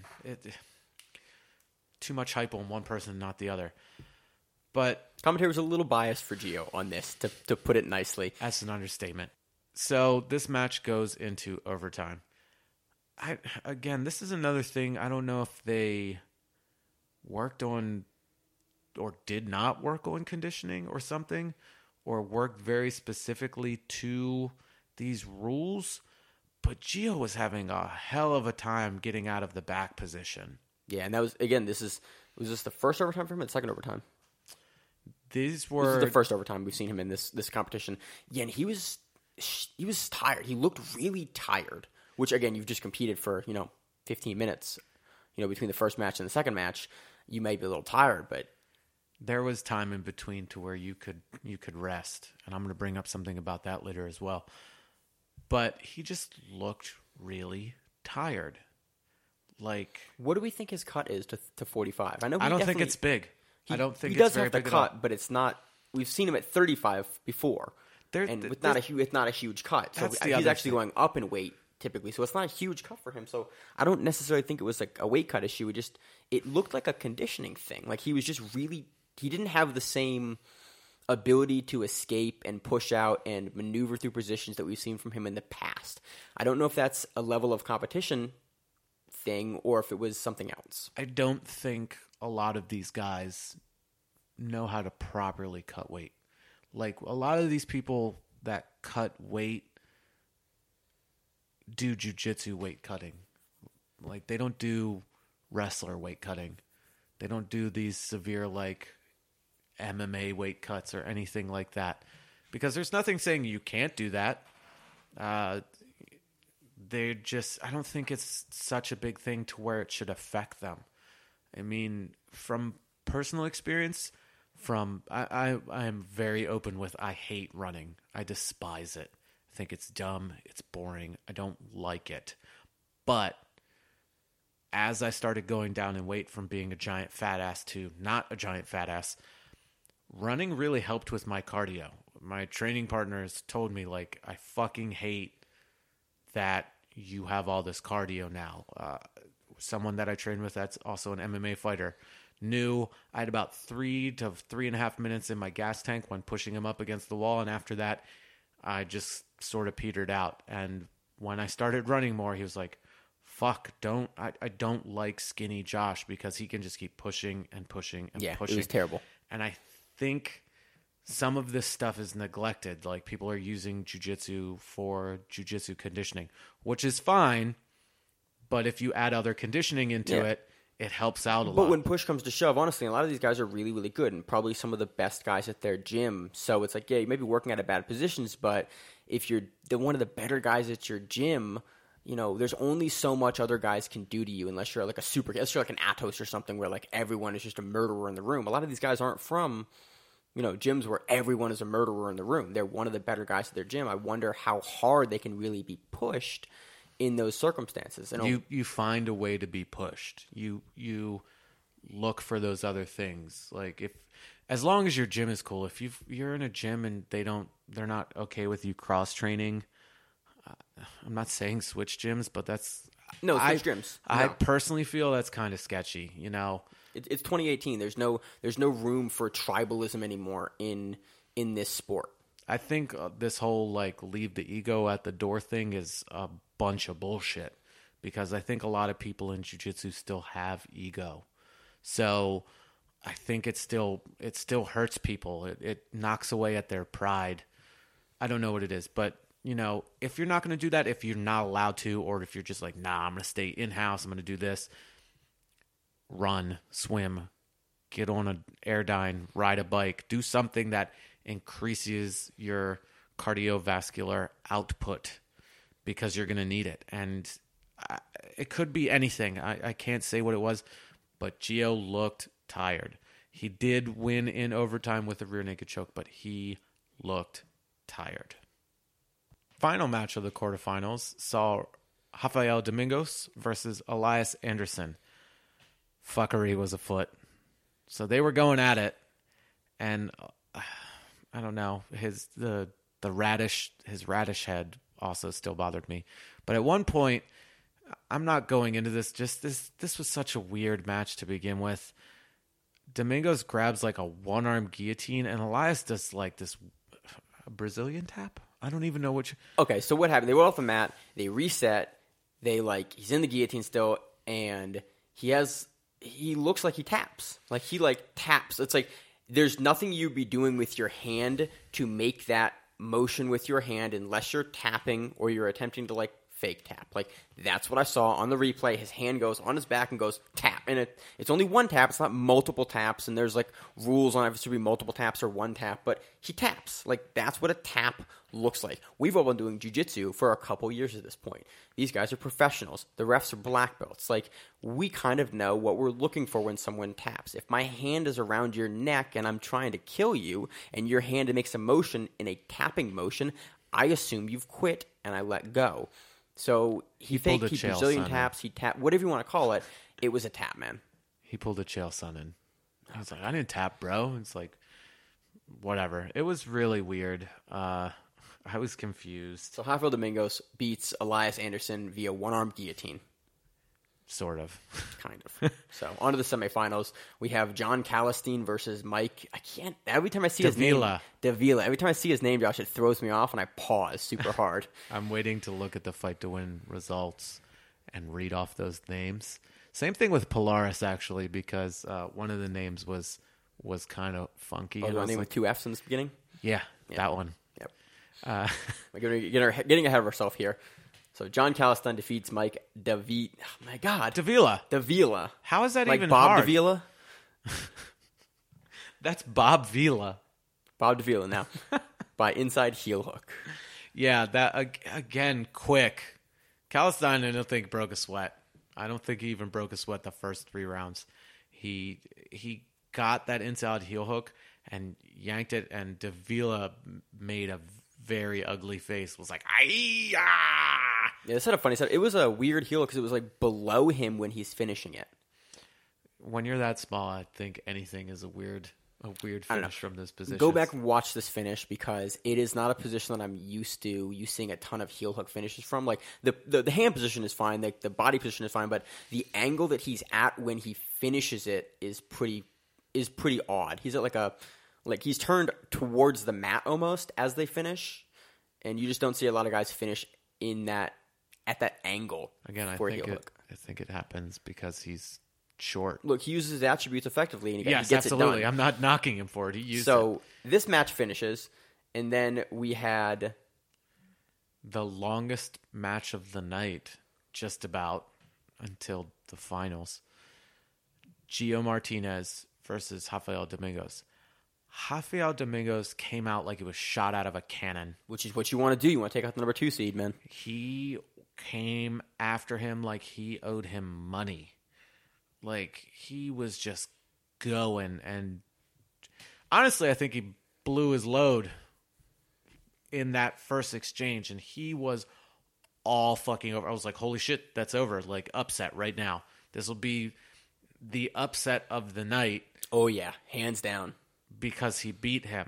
too much hype on one person, not the other. But commentary was a little biased for Gio on this, to put it nicely. That's an understatement. So this match goes into overtime. This is another thing. I don't know if they worked on or did not work on conditioning or something, or worked very specifically to these rules. But Gio was having a hell of a time getting out of the back position. Yeah, and that was, again, was this the first overtime for him or the second overtime? This is the first overtime we've seen him in this competition. Yeah, and he was tired. He looked really tired, which, again, you've just competed for, 15 minutes, between the first match and the second match. You may be a little tired, but there was time in between to where you could rest. And I'm going to bring up something about that later as well. But he just looked really tired. Like, what do we think his cut is to 45? I don't think it's big. I don't think he it's does very have the big cut, but it's not. We've seen him at 35 before, and it's not a huge cut. So he's actually going up in weight typically, so it's not a huge cut for him. So I don't necessarily think it was like a weight cut issue. It looked like a conditioning thing. Like he was just really, he didn't have the same ability to escape and push out and maneuver through positions that we've seen from him in the past. I don't know if that's a level of competition thing or if it was something else. I don't think a lot of these guys know how to properly cut weight. Like a lot of these people that cut weight do jiu-jitsu weight cutting. Like they don't do wrestler weight cutting. They don't do these severe like MMA weight cuts or anything like that, because there's nothing saying you can't do that. They're just, I don't think it's such a big thing to where it should affect them. I mean, from personal experience, I am very open with, I hate running. I despise it. I think it's dumb. It's boring. I don't like it. But as I started going down in weight from being a giant fat ass to not a giant fat ass, running really helped with my cardio. My training partners told me, like, I fucking hate that you have all this cardio now. Someone that I train with that's also an MMA fighter knew I had about 3 to 3.5 minutes in my gas tank when pushing him up against the wall. And after that, I just sort of petered out. And when I started running more, he was like, fuck, I don't like skinny Josh because he can just keep pushing and pushing and pushing. It was terrible. And I think some of this stuff is neglected. Like people are using jiu-jitsu for jiu-jitsu conditioning, which is fine. But if you add other conditioning into it, it helps out a lot. But when push comes to shove, honestly, a lot of these guys are really, really good and probably some of the best guys at their gym. So it's like, yeah, you may be working out of bad positions, but if you're one of the better guys at your gym, you know, there's only so much other guys can do to you unless you're like unless you're like an Atos or something where like everyone is just a murderer in the room. A lot of these guys aren't from, you know, gyms where everyone is a murderer in the room. They're one of the better guys at their gym. I wonder how hard they can really be pushed in those circumstances. And you find a way to be pushed. You look for those other things. Like as long as your gym is cool. If you're in a gym and they're not okay with you cross training. I'm not saying switch gyms, but switch gyms. I personally feel that's kind of sketchy. You know, it's 2018. There's no room for tribalism anymore in this sport. I think this whole like leave the ego at the door thing is a bunch of bullshit, because I think a lot of people in jiu-jitsu still have ego. So I think it still hurts people. It knocks away at their pride. I don't know what it is, but you know, if you're not going to do that, if you're not allowed to, or if you're just like, nah, I'm going to stay in-house, I'm going to do this, run, swim, get on an Airdyne, ride a bike, do something that increases your cardiovascular output, because you're going to need it. And it could be anything. I can't say what it was, but Gio looked tired. He did win in overtime with a rear naked choke, but he looked tired. Final match of the quarterfinals saw Rafael Domingos versus Elias Anderson. Fuckery was afoot. So they were going at it, and I don't know, his radish head also still bothered me. But at one point, I'm not going into this, this was such a weird match to begin with. Domingos grabs like a one-arm guillotine, and Elias does like this Brazilian tap. I don't even know which. Okay, so what happened? They were off the mat. They reset. He's in the guillotine still, and he looks like he taps. Like he taps. It's like there's nothing you'd be doing with your hand to make that motion with your hand unless you're tapping or you're attempting to fake tap. That's what I saw on the replay. His hand goes on his back and goes tap. And it's only one tap. It's not multiple taps. And there's rules on if it should be multiple taps or one tap. But he taps. That's what a tap looks like. We've all been doing jiu-jitsu for a couple years at this point. These guys are professionals. The refs are black belts. We kind of know what we're looking for when someone taps. If my hand is around your neck and I'm trying to kill you and your hand makes a motion in a tapping motion, I assume you've quit and I let go. So he faked, he Brazilian taps, he tapped, whatever you want to call it. It was a tap, man. He pulled a Chael Sonnen. I was like, I didn't tap, bro. It's whatever. It was really weird. I was confused. So Rafael Domingos beats Elias Anderson via one-arm guillotine. Sort of. Kind of. So, on to the semifinals. We have John Calistine versus Mike. Every time I see his name. Davila. Every time I see his name, Josh, it throws me off and I pause super hard. I'm waiting to look at the Fight to Win results and read off those names. Same thing with Polaris, actually, because one of the names was kind of funky. Oh, the name with two F's in the beginning? Yeah, that one. Yep. We're getting ahead of ourselves here. So John Calistine defeats Mike Davila. Oh my God. Davila. How is that like even Bob hard? Davila? That's Bob Vila. Bob Davila now. By inside heel hook. Yeah, that again, quick. Calistine, I don't think broke a sweat. I don't think he even broke a sweat the first 3 rounds. He got that inside heel hook and yanked it, and Davila made a very ugly face. Was like, "Ay-ya!" Yeah, this had a funny side. It was a weird heel because it was like below him when he's finishing it. When you're that small, I think anything is a weird finish from this position. Go back and watch this finish because it is not a position that I'm used to you seeing a ton of heel hook finishes from. Like the hand position is fine, the body position is fine, but the angle that he's at when he finishes it is pretty odd. He's at he's turned towards the mat almost as they finish, and you just don't see a lot of guys finish at that angle. Again, I think it happens because he's short. Look, he uses his attributes effectively, and he gets absolutely. it done. I'm not knocking him for it. He used it. So this match finishes, and then we had the longest match of the night, just about until the finals. Gio Martinez versus Rafael Domingos. Rafael Domingos came out like it was shot out of a cannon. Which is what you want to do. You want to take out the number 2 seed, man. He came after him like he owed him money. Like, he was just going. And honestly, I think he blew his load in that first exchange. And he was all fucking over. I was like, holy shit, that's over. Like, upset right now. This will be the upset of the night. Oh, yeah. Hands down. Because he beat him.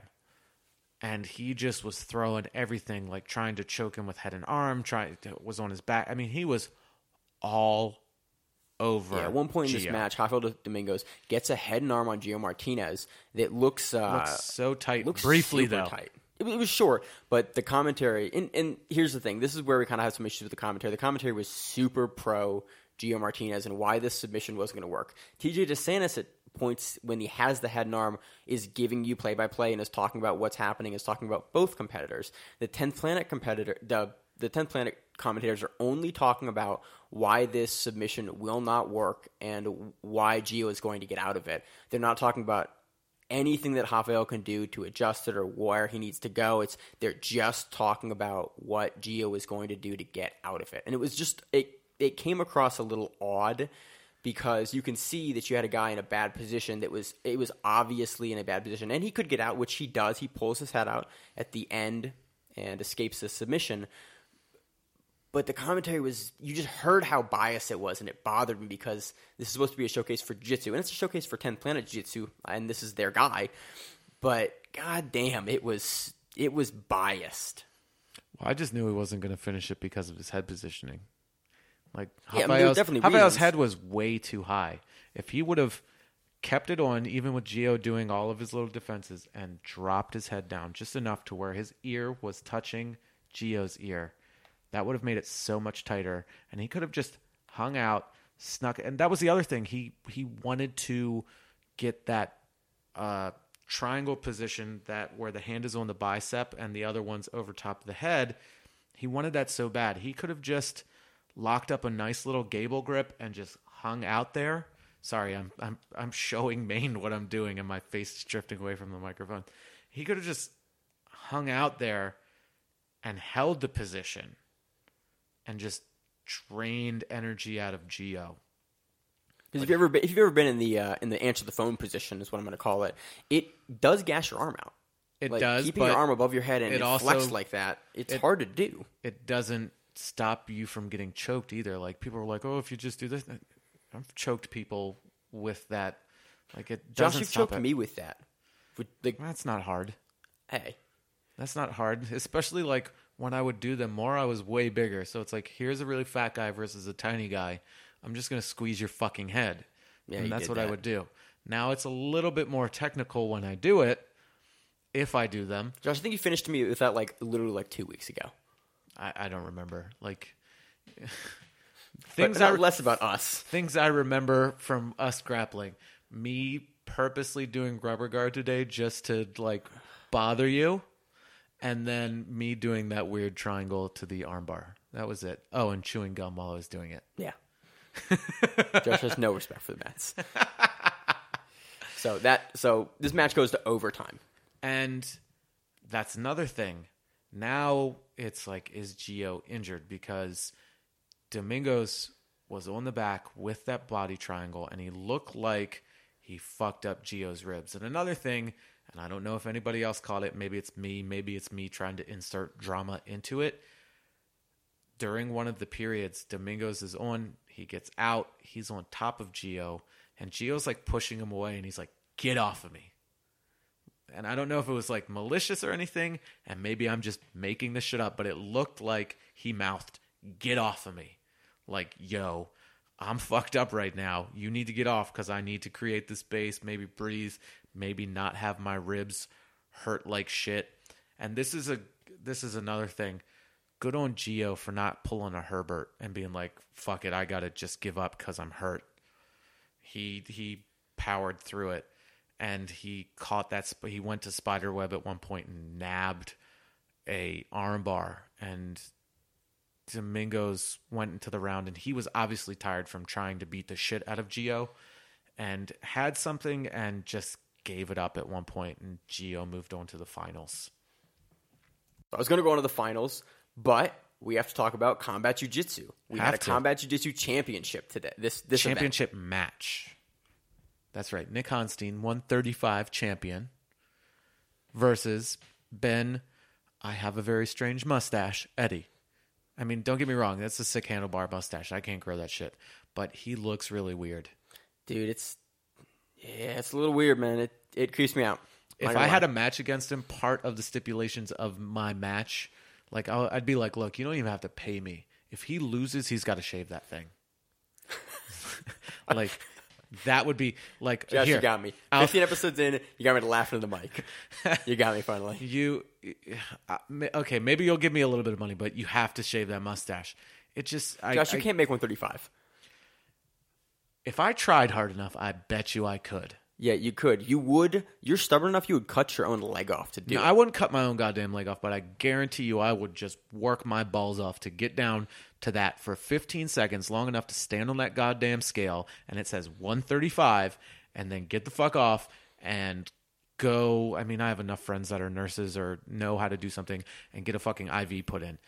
And he just was throwing everything, like trying to choke him with head and arm, was on his back. I mean, he was all over. Yeah, at one point in this match, Rafael Domingos gets a head and arm on Gio Martinez that looks so tight. Looks briefly, super though. Tight. It was short, but the commentary, and here's the thing. This is where we kind of had some issues with the commentary. The commentary was super pro Gio Martinez and why this submission wasn't going to work. TJ DeSantis at points when he has the head and arm is giving you play-by-play and is talking about what's happening, is talking about both competitors. The 10th Planet competitor, the 10th Planet commentators are only talking about why this submission will not work and why Gio is going to get out of it. They're not talking about anything that Rafael can do to adjust it or where he needs to go. They're just talking about what Gio is going to do to get out of it. And it was just it came across a little odd because you can see that you had a guy in a bad position it was obviously in a bad position. And he could get out, which he does. He pulls his head out at the end and escapes the submission. But the commentary was, you just heard how biased it was, and it bothered me because this is supposed to be a showcase for jiu-jitsu, and it's a showcase for 10th Planet Jiu-Jitsu, and this is their guy. But goddamn, it was biased. Well, I just knew he wasn't going to finish it because of his head positioning. Like, Rafael's head was way too high. If he would have kept it on, even with Gio doing all of his little defenses, and dropped his head down just enough to where his ear was touching Gio's ear, that would have made it so much tighter, and he could have just hung out, snuck. And that was the other thing. He wanted to get that triangle position where the hand is on the bicep and the other one's over top of the head. He wanted that so bad. He could have just locked up a nice little gable grip and just hung out there. Sorry, I'm showing Maine what I'm doing, and my face is drifting away from the microphone. He could have just hung out there and held the position and just drained energy out of Gio. Because if you've ever been in the answer the phone position, is what I'm going to call it, it does gas your arm out. It does. Keeping your arm above your head and it also, flex like that, it's hard to do. It doesn't stop you from getting choked either. Like, people are like, oh, if you just do this. I've choked people with that. Like, it doesn't Josh, you've stop choked me with that. That's not hard. Hey. That's not hard, especially like when I would do them more, I was way bigger. So it's like, here's a really fat guy versus a tiny guy. I'm just going to squeeze your fucking head. Yeah, and that's what I that. would do. Now it's a little bit more technical when I do it, if I do them. Josh, I think you finished me with that like literally like 2 weeks ago. I don't remember. Like things are less about us. Things I remember from us grappling. Me purposely doing rubber guard today just to like bother you. And then me doing that weird triangle to the armbar. That was it. Oh, and chewing gum while I was doing it. Yeah. Josh has no respect for the Mets. So this match goes to overtime. And that's another thing. Now it's like, is Gio injured? Because Domingos was on the back with that body triangle, and he looked like he fucked up Gio's ribs. And another thing, and I don't know if anybody else caught it, maybe it's me trying to insert drama into it. During one of the periods, Domingos is on, he gets out, he's on top of Gio, and Gio's like pushing him away, and he's like, get off of me. And I don't know if it was like malicious or anything, and maybe I'm just making this shit up, but it looked like he mouthed, get off of me. Like, yo, I'm fucked up right now. You need to get off because I need to create the space, maybe breathe, maybe not have my ribs hurt like shit. And this is another thing. Good on Gio for not pulling a Herbert and being like, fuck it, I got to just give up because I'm hurt. He powered through it, and he caught that. He went to spiderweb at one point and nabbed a armbar, and Domingos went into the round, and he was obviously tired from trying to beat the shit out of Gio, and had something and just gave it up at one point, and Gio moved on to the finals. I was going to go on to the finals, but we have to talk about Combat Jiu-Jitsu. We had a Combat Jiu-Jitsu championship today. This championship match. That's right. Nick Honstein, 135 champion, versus Ben, I have a very strange mustache, Eddie. I mean, don't get me wrong. That's a sick handlebar mustache. I can't grow that shit. But he looks really weird. Dude, it's a little weird, man. It creeps me out. If I had a match against him, part of the stipulations of my match, like I'd be like, look, you don't even have to pay me. If he loses, he's got to shave that thing. Like, that would be like, Josh, here, you got me. 15 episodes in, you got me to laugh into the mic. You got me finally. Okay, maybe you'll give me a little bit of money, but you have to shave that mustache. It just, Josh, you can't make 135. If I tried hard enough, I bet you I could. Yeah, you could. You would. You're stubborn enough, you would cut your own leg off to do it. I wouldn't cut my own goddamn leg off, but I guarantee you I would just work my balls off to get down to that for 15 seconds, long enough to stand on that goddamn scale, and it says 135, and then get the fuck off and go. I mean, I have enough friends that are nurses or know how to do something and get a fucking IV put in.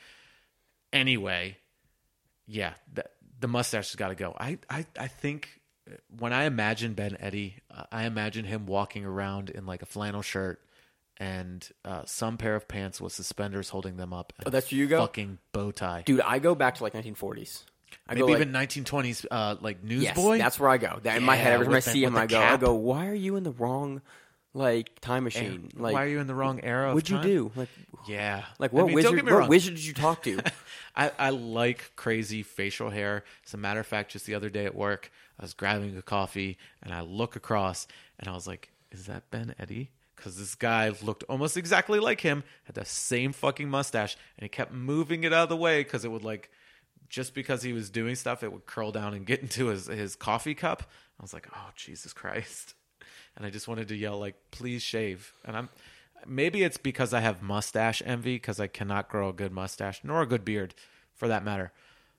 Anyway, yeah, the mustache has got to go. I think when I imagine Ben Eddy, I imagine him walking around in like a flannel shirt and some pair of pants with suspenders holding them up. Oh, that's where you go? Fucking bow tie. Dude, I go back to like 1940s. Maybe even 1920s, like newsboy. Yes, that's where I go. In my head, every time I see him, I go, why are you in the wrong like time machine? Like, why are you in the wrong era? What'd you do? Like, yeah. Like what wizard? What wizard did you talk to? I like crazy facial hair. As a matter of fact, just the other day at work, I was grabbing a coffee and I look across and I was like, "Is that Ben Eddy?" Because this guy looked almost exactly like him, had the same fucking mustache, and he kept moving it out of the way because it would like, just because he was doing stuff, it would curl down and get into his coffee cup. I was like, "Oh, Jesus Christ." And I just wanted to yell like, please shave. And maybe it's because I have mustache envy because I cannot grow a good mustache, nor a good beard for that matter.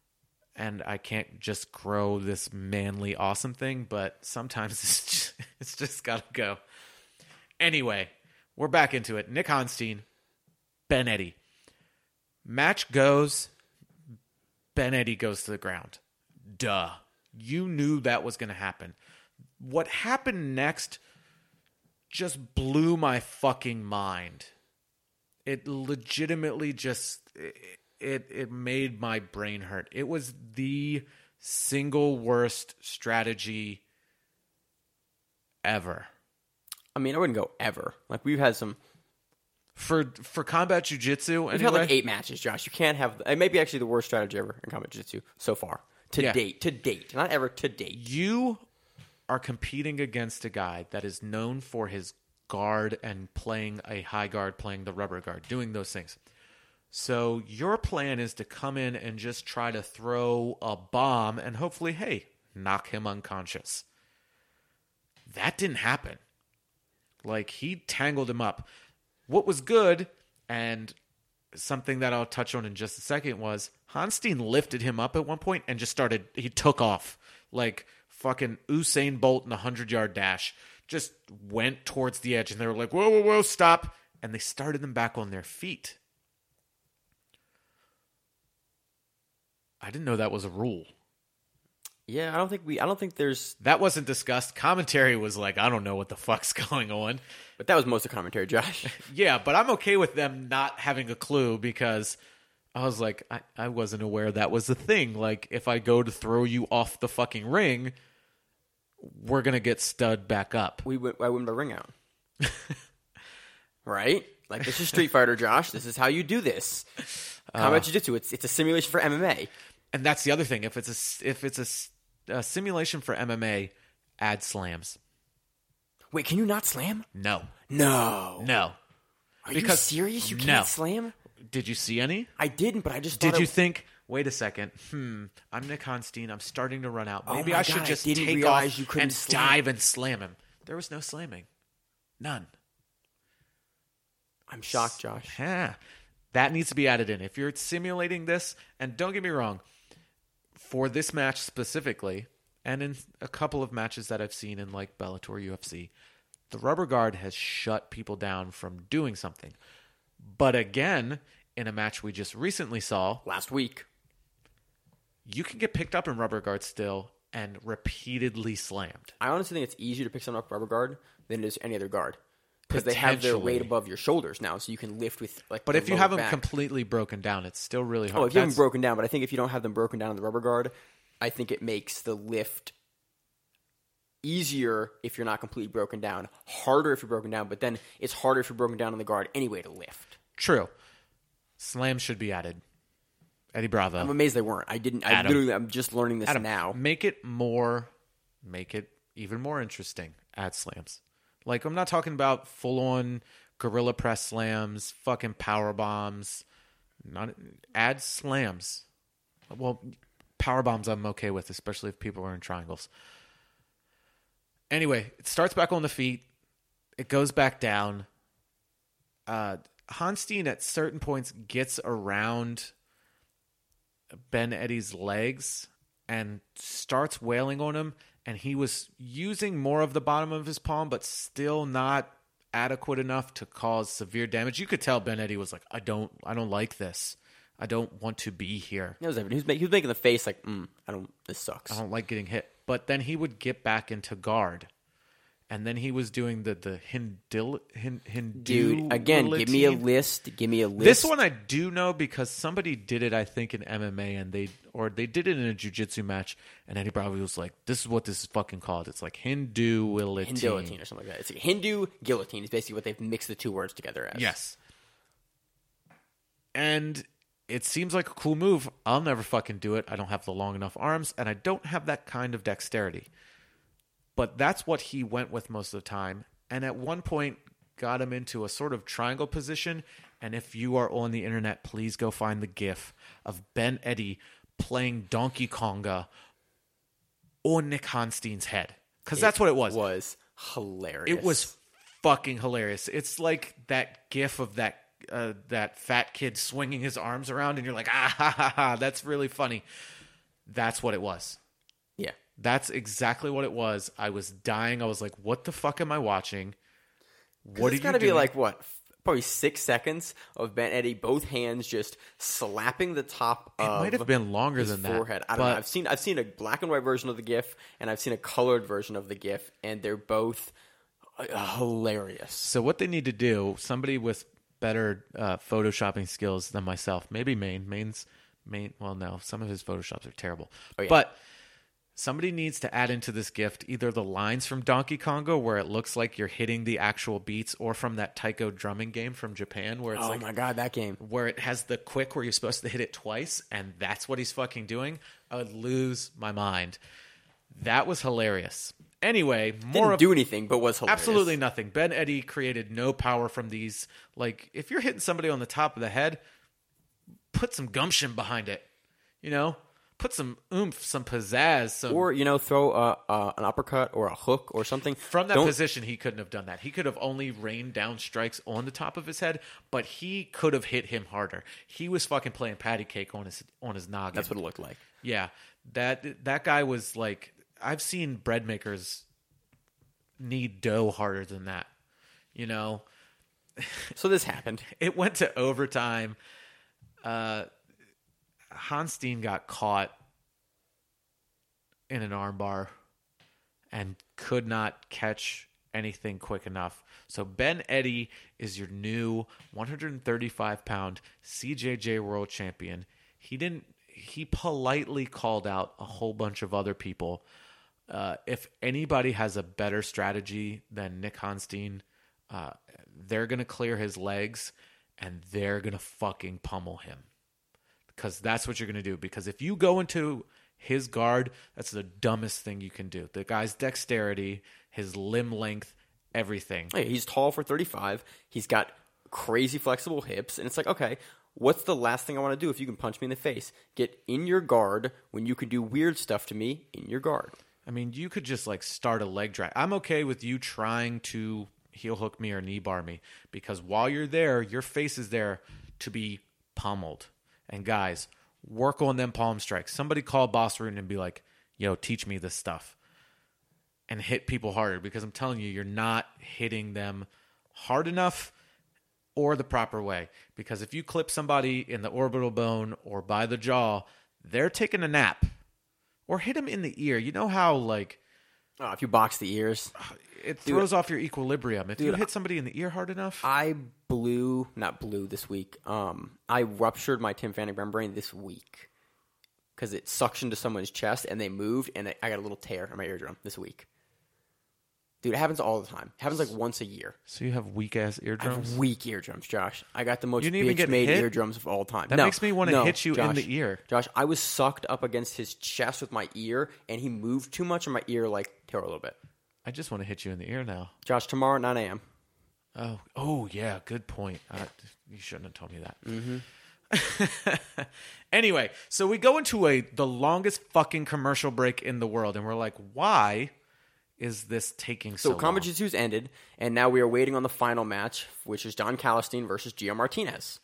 And I can't just grow this manly, awesome thing, but sometimes it's just got to go. Anyway, we're back into it. Nick Honstein, Ben Eddy. Match goes, Ben Eddy goes to the ground. Duh. You knew that was going to happen. What happened next just blew my fucking mind. It legitimately just, it made my brain hurt. It was the single worst strategy ever. I mean, I wouldn't go ever. Like, we've had some For combat jiu-jitsu, We've had like 8 matches, Josh. You can't have... It may be actually the worst strategy ever in combat jiu-jitsu so far. To date. Not ever, to date. You are competing against a guy that is known for his guard and playing a high guard, playing the rubber guard, doing those things. So your plan is to come in and just try to throw a bomb and hopefully, hey, knock him unconscious. That didn't happen. Like, he tangled him up. What was good, and something that I'll touch on in just a second, was Hanstein lifted him up at one point and just he took off. Like fucking Usain Bolt in a 100-yard dash. Just went towards the edge, and they were like, whoa, whoa, whoa, stop. And they started them back on their feet. I didn't know that was a rule. Yeah, I don't think there's... That wasn't discussed. Commentary was like, I don't know what the fuck's going on. But that was most of commentary, Josh. Yeah, but I'm okay with them not having a clue because I was like, I wasn't aware that was a thing. Like, if I go to throw you off the fucking ring, we're going to get stud back up. I wouldn't by ring out. Right? Like, this is Street Fighter, Josh. This is how you do this. Combat Jiu-Jitsu, it's a simulation for MMA. And that's the other thing. If it's a simulation for MMA, add slams. Wait, can you not slam? No. Are you serious? You can't slam? Did you see any? I didn't, but I just thought... Did you think, wait a second, I'm Nick Hanstein, I'm starting to run out. Maybe I should just take off and dive and slam him. There was no slamming. None. I'm shocked, Josh. Yeah. That needs to be added in. If you're simulating this, and don't get me wrong, for this match specifically, and in a couple of matches that I've seen in like Bellator, UFC, the rubber guard has shut people down from doing something. But again, in a match we just recently saw... Last week. You can get picked up in rubber guard still and repeatedly slammed. I honestly think it's easier to pick someone up rubber guard than it is any other guard. Because they have their weight above your shoulders now, so you can lift with like. But if you have them completely broken down, it's still really hard. Oh, if you have them broken down, but I think if you don't have them broken down in the rubber guard, I think it makes the lift easier if you're not completely broken down, harder if you're broken down, but then it's harder if you're broken down in the guard anyway to lift. True. Slams should be added. Eddie Bravo. I'm amazed they weren't. I'm just learning this now. Make it even more interesting. Add slams. Like, I'm not talking about full-on gorilla press slams, fucking power bombs. Add slams. Well, power bombs I'm okay with, especially if people are in triangles. Anyway, it starts back on the feet. It goes back down. Hanstein at certain points gets around Ben Eddie's legs and starts wailing on him. And he was using more of the bottom of his palm, but still not adequate enough to cause severe damage. You could tell Ben Eddie was like, I don't like this. I don't want to be here. He was making the face like, this sucks. I don't like getting hit. But then he would get back into guard. And then he was doing the Hindu. Dude, again, give me a list. This one I do know because somebody did it, I think, in MMA, and they did it in a jiu-jitsu match, and Eddie Bravo was like, "This is what this is fucking called. It's like Hindu guillotine. Hindu or something like that. It's like Hindu guillotine is basically what they've mixed the two words together as. Yes. And it seems like a cool move. I'll never fucking do it. I don't have the long enough arms, and I don't have that kind of dexterity. But that's what he went with most of the time. And at one point, got him into a sort of triangle position. And if you are on the internet, please go find the GIF of Ben Eddie playing Donkey Konga on Nick Hanstein's head. Because that's what it was. It was hilarious. It was fucking hilarious. It's like that GIF of that fat kid swinging his arms around, and you're like, ah, ha, ha, ha. That's really funny. That's what it was. Yeah. That's exactly what it was. I was dying. I was like, what the fuck am I watching? What are you doing? It's got to be like, what, probably 6 seconds of Ben Eddie, both hands just slapping the top of his forehead. It might have been longer than that. I don't know. I've seen a black and white version of the GIF, and I've seen a colored version of the GIF, and they're both hilarious. So what they need to do, somebody with better photoshopping skills than myself, maybe Maine. Well, no, some of his photoshops are terrible. Oh, yeah. But Somebody needs to add into this gift either the lines from Donkey Konga where it looks like you're hitting the actual beats, or from that taiko drumming game from Japan where it's oh my god, that game. Where it has the quick where you're supposed to hit it twice, and that's what he's fucking doing. I would lose my mind. That was hilarious. Anyway, Didn't do anything, but was hilarious. Absolutely nothing. Ben Eddy created no power from these. Like, if you're hitting somebody on the top of the head, put some gumption behind it. You know? Put some oomph, some pizzazz. Or, throw an uppercut or a hook or something. From that position, he couldn't have done that. He could have only rained down strikes on the top of his head, but he could have hit him harder. He was fucking playing patty cake on his noggin. That's what it looked like. Yeah. That guy was like... I've seen bread makers knead dough harder than that. You know? So this happened. It went to overtime. Hanstein got caught in an armbar and could not catch anything quick enough. So Ben Eddy is your new 135-pound CJJ world champion. He politely called out a whole bunch of other people. If anybody has a better strategy than Nick Hanstein, they're going to clear his legs and they're going to fucking pummel him. Because that's what you're going to do. Because if you go into his guard, that's the dumbest thing you can do. The guy's dexterity, his limb length, everything. Hey, he's tall for 35. He's got crazy flexible hips. And it's like, okay, what's the last thing I want to do if you can punch me in the face? Get in your guard when you can do weird stuff to me in your guard. I mean, you could just like start a leg drag. I'm okay with you trying to heel hook me or knee bar me. Because while you're there, your face is there to be pummeled. And guys, work on them palm strikes. Somebody call Boss Rutan and be like, yo, teach me this stuff. And hit people harder. Because I'm telling you, you're not hitting them hard enough or the proper way. Because if you clip somebody in the orbital bone or by the jaw, they're taking a nap. Or hit them in the ear. You know how, like... Oh, if you box the ears... It throws off your equilibrium. If you hit somebody in the ear hard enough... Not blew this week. I ruptured my tympanic membrane this week. Because it suctioned to someone's chest and they moved and I got a little tear in my eardrum this week. Dude, it happens all the time. It happens like once a year. So you have weak-ass eardrums? I have weak eardrums, Josh. I got the most bitch-made eardrums of all time. That makes me want to hit you in the ear. Josh, I was sucked up against his chest with my ear, and he moved too much, and my ear, tore a little bit. I just want to hit you in the ear now. Josh, tomorrow at 9 a.m. Oh, yeah, good point. You shouldn't have told me that. Mm-hmm. Anyway, so we go into the longest fucking commercial break in the world, and we're like, why is this taking so long? So Kamba-Jitsu's ended, and now we are waiting on the final match, which is John Calistine versus Gio Martinez.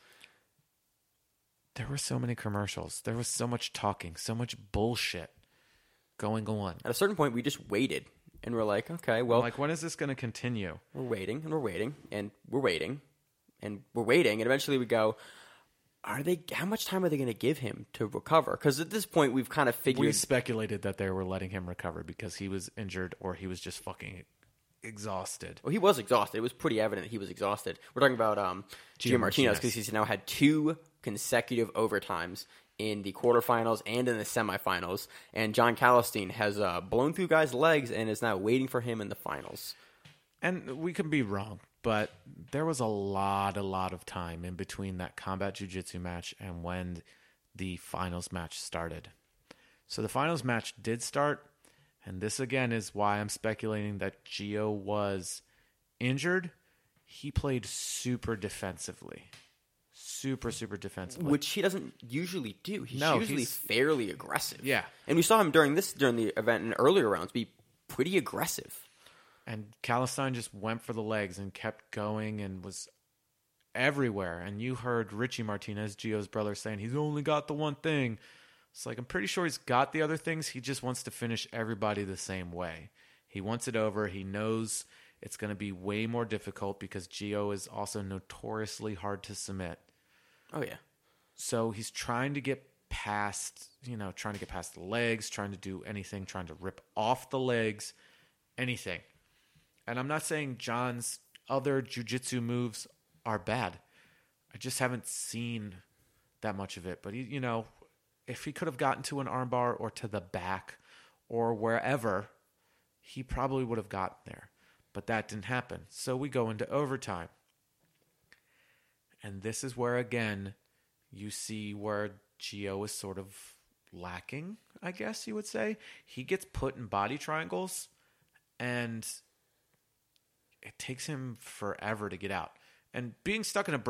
There were so many commercials. There was so much talking, so much bullshit going on. At a certain point, we just waited, and we're like, okay, well... when is this going to continue? We're waiting, and we're waiting, and we're waiting, and we're waiting, and eventually we go... How much time are they going to give him to recover? Because at this point, we've kind of figured... We speculated that they were letting him recover because he was injured or he was just fucking exhausted. Well, he was exhausted. It was pretty evident he was exhausted. We're talking about Gio Martinez because he's now had 2 consecutive overtimes in the quarterfinals and in the semifinals. And John Calistine has blown through guys' legs and is now waiting for him in the finals. And we can be wrong. But there was a lot of time in between that combat jiu-jitsu match and when the finals match started. So the finals match did start, and this again is why I'm speculating that Gio was injured. He played super defensively. Super defensively. Which he doesn't usually do. He's usually fairly aggressive. Yeah. And we saw him during the event in earlier rounds be pretty aggressive. And Calistine just went for the legs and kept going and was everywhere. And you heard Richie Martinez, Gio's brother, saying he's only got the one thing. It's like, I'm pretty sure he's got the other things. He just wants to finish everybody the same way. He wants it over. He knows it's going to be way more difficult because Gio is also notoriously hard to submit. Oh, yeah. So he's trying to get past the legs, trying to do anything, trying to rip off the legs, anything. And I'm not saying John's other jiu-jitsu moves are bad. I just haven't seen that much of it. But, if he could have gotten to an armbar or to the back or wherever, he probably would have gotten there. But that didn't happen. So we go into overtime. And this is where, again, you see where Gio is sort of lacking, I guess you would say. He gets put in body triangles, and it takes him forever to get out. And being stuck in a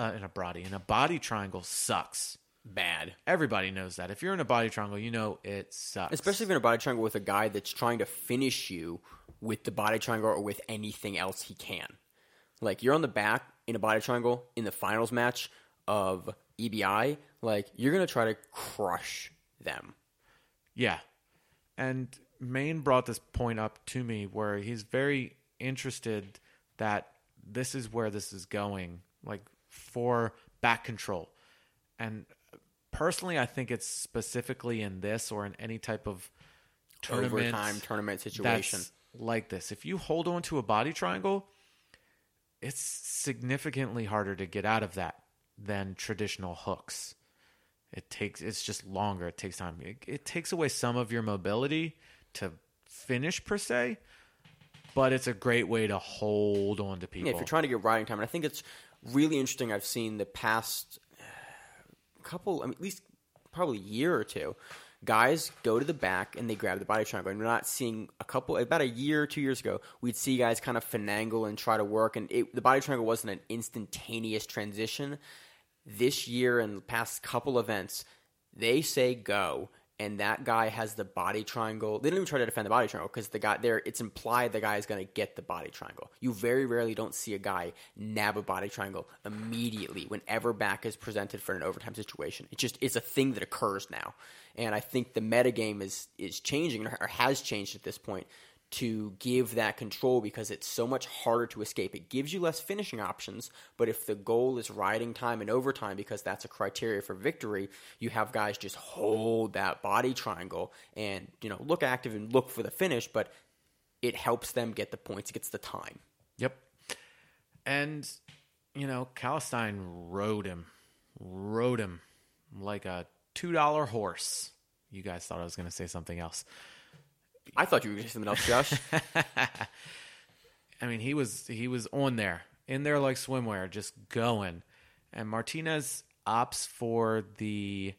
body triangle sucks. Bad. Everybody knows that. If you're in a body triangle, you know it sucks. Especially if you're in a body triangle with a guy that's trying to finish you with the body triangle or with anything else he can. Like, you're on the back in a body triangle in the finals match of EBI, like, you're going to try to crush them. Yeah. And Maine brought this point up to me where he's very interested that this is where this is going, like, for back control. And personally, I think it's specifically in this or in any type of overtime tournament situation that's like this. If you hold on to a body triangle, it's significantly harder to get out of that than traditional hooks. It's just longer. It takes time. It takes away some of your mobility to finish per se, but it's a great way to hold on to people. Yeah, if you're trying to get riding time, and I think it's really interesting. I've seen the past couple, at least probably a year or two, guys go to the back and they grab the body triangle. And we're not seeing about a year or 2 years ago, we'd see guys kind of finagle and try to work. And the body triangle wasn't an instantaneous transition. This year and the past couple events, they say go, and that guy has the body triangle. They don't even try to defend the body triangle because the guy there, it's implied the guy is going to get the body triangle. You very rarely don't see a guy nab a body triangle immediately whenever back is presented for an overtime situation. It's a thing that occurs now. And I think the metagame is changing or has changed at this point to give that control because it's so much harder to escape. It gives you less finishing options, but if the goal is riding time and overtime because that's a criteria for victory, you have guys just hold that body triangle and, look active and look for the finish, but it helps them get the points, it gets the time. Yep. And, Kallenstein rode him like a $2 horse. You guys thought I was going to say something else. I thought you were going to say something else, Josh. I mean, he was on there, in there like swimwear, just going. And Martinez opts for the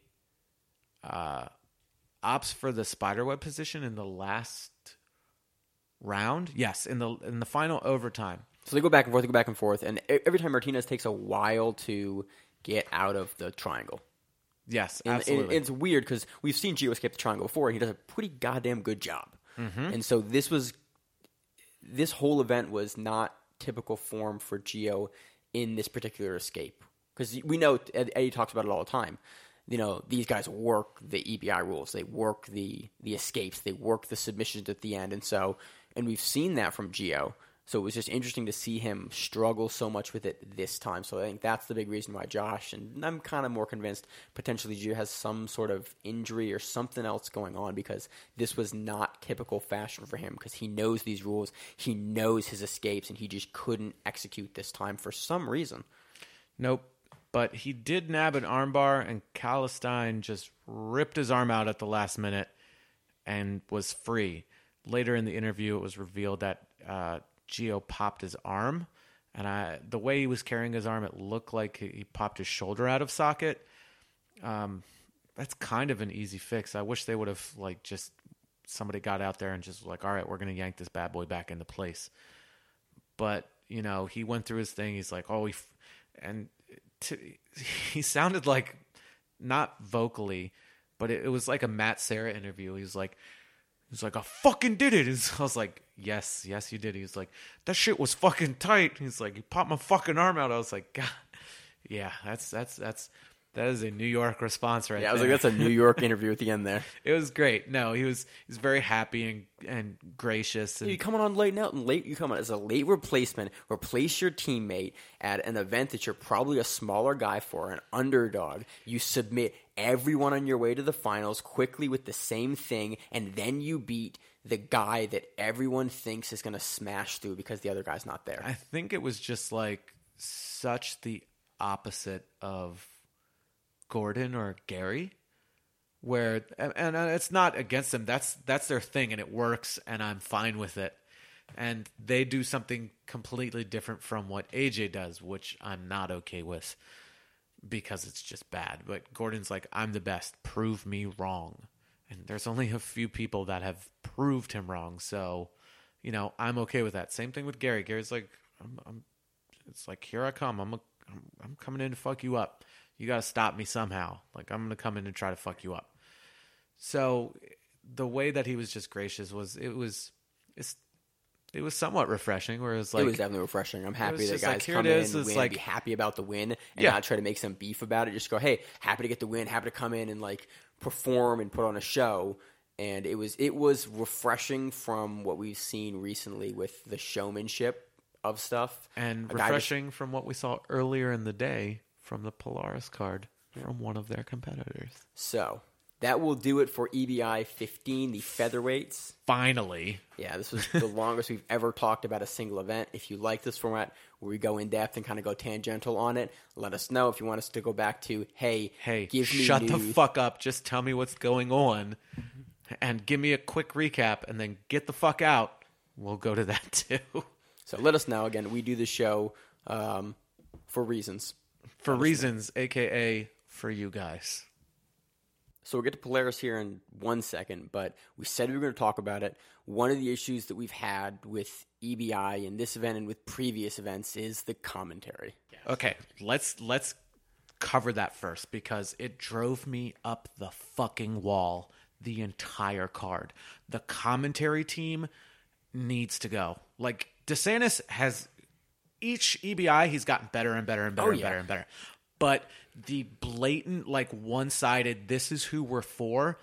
spiderweb position in the last round. Yes, in the final overtime. So they go back and forth, and every time Martinez takes a while to get out of the triangle. Yes, absolutely. And it's weird because we've seen Gio escape the triangle before, and he does a pretty goddamn good job. Mm-hmm. And so this whole event was not typical form for Gio in this particular escape. Because we know, Eddie talks about it all the time, these guys work the EBI rules. They work the escapes. They work the submissions at the end. And we've seen that from Gio. So it was just interesting to see him struggle so much with it this time. So I think that's the big reason why Josh, and I'm kind of more convinced potentially Gio has some sort of injury or something else going on because this was not typical fashion for him because he knows these rules, he knows his escapes, and he just couldn't execute this time for some reason. Nope. But he did nab an armbar, and Kallenstein just ripped his arm out at the last minute and was free. Later in the interview, it was revealed that Gio popped his arm, and the way he was carrying his arm, it looked like he popped his shoulder out of socket. That's kind of an easy fix. I wish they would have somebody got out there and just all right, we're going to yank this bad boy back into place. But he went through his thing. He's like, he sounded like, not vocally, but it was like a Matt Serra interview. He was like, I fucking did it. I was like, yes, you did. He was like, that shit was fucking tight. He's like, he popped my fucking arm out. I was like, God, yeah, that is a New York response right there. Yeah, I was like, that's a New York interview at the end there. It was great. No, he's very happy and gracious. And you coming on late now, and you come on as a late replacement, replace your teammate at an event that you're probably a smaller guy for, an underdog. You submit everyone on your way to the finals quickly with the same thing, and then you beat the guy that everyone thinks is going to smash through because the other guy's not there. I think it was just such the opposite of Gordon or Gary, where and it's not against them. That's their thing, and it works, and I'm fine with it. And they do something completely different from what AJ does, which I'm not okay with because it's just bad. But Gordon's like, I'm the best. Prove me wrong. And there's only a few people that have proved him wrong. So, I'm okay with that. Same thing with Gary. Gary's like, it's like, here I come. I'm coming in to fuck you up. You got to stop me somehow. Like, I'm going to come in and try to fuck you up. So the way that he was just gracious it was somewhat refreshing. Where it was like, it was definitely refreshing. I'm happy that guys like, come in and win, be happy about the win, and not try to make some beef about it. Just go, hey, happy to get the win, happy to come in and like perform and put on a show. And it was refreshing from what we've seen recently with the showmanship of stuff, and refreshing from what we saw earlier in the day from the Polaris card from one of their competitors. So that will do it for EBI 15, the featherweights. Finally. Yeah, this was the longest we've ever talked about a single event. If you like this format where we go in depth and kind of go tangential on it, let us know. If you want us to go back to, hey, give me shut news. The fuck up. Just tell me what's going on and give me a quick recap and then get the fuck out. We'll go to that too. So let us know. Again, we do the show for reasons. For reasons, a.k.a. for you guys. So we'll get to Polaris here in 1 second, but we said we were going to talk about it. One of the issues that we've had with EBI in this event and with previous events is the commentary. Okay, let's cover that first because it drove me up the fucking wall the entire card. The commentary team needs to go. Like, DeSantis has... Each EBI, he's gotten better and better and better better and better. But the blatant, like, one-sided, this is who we're for,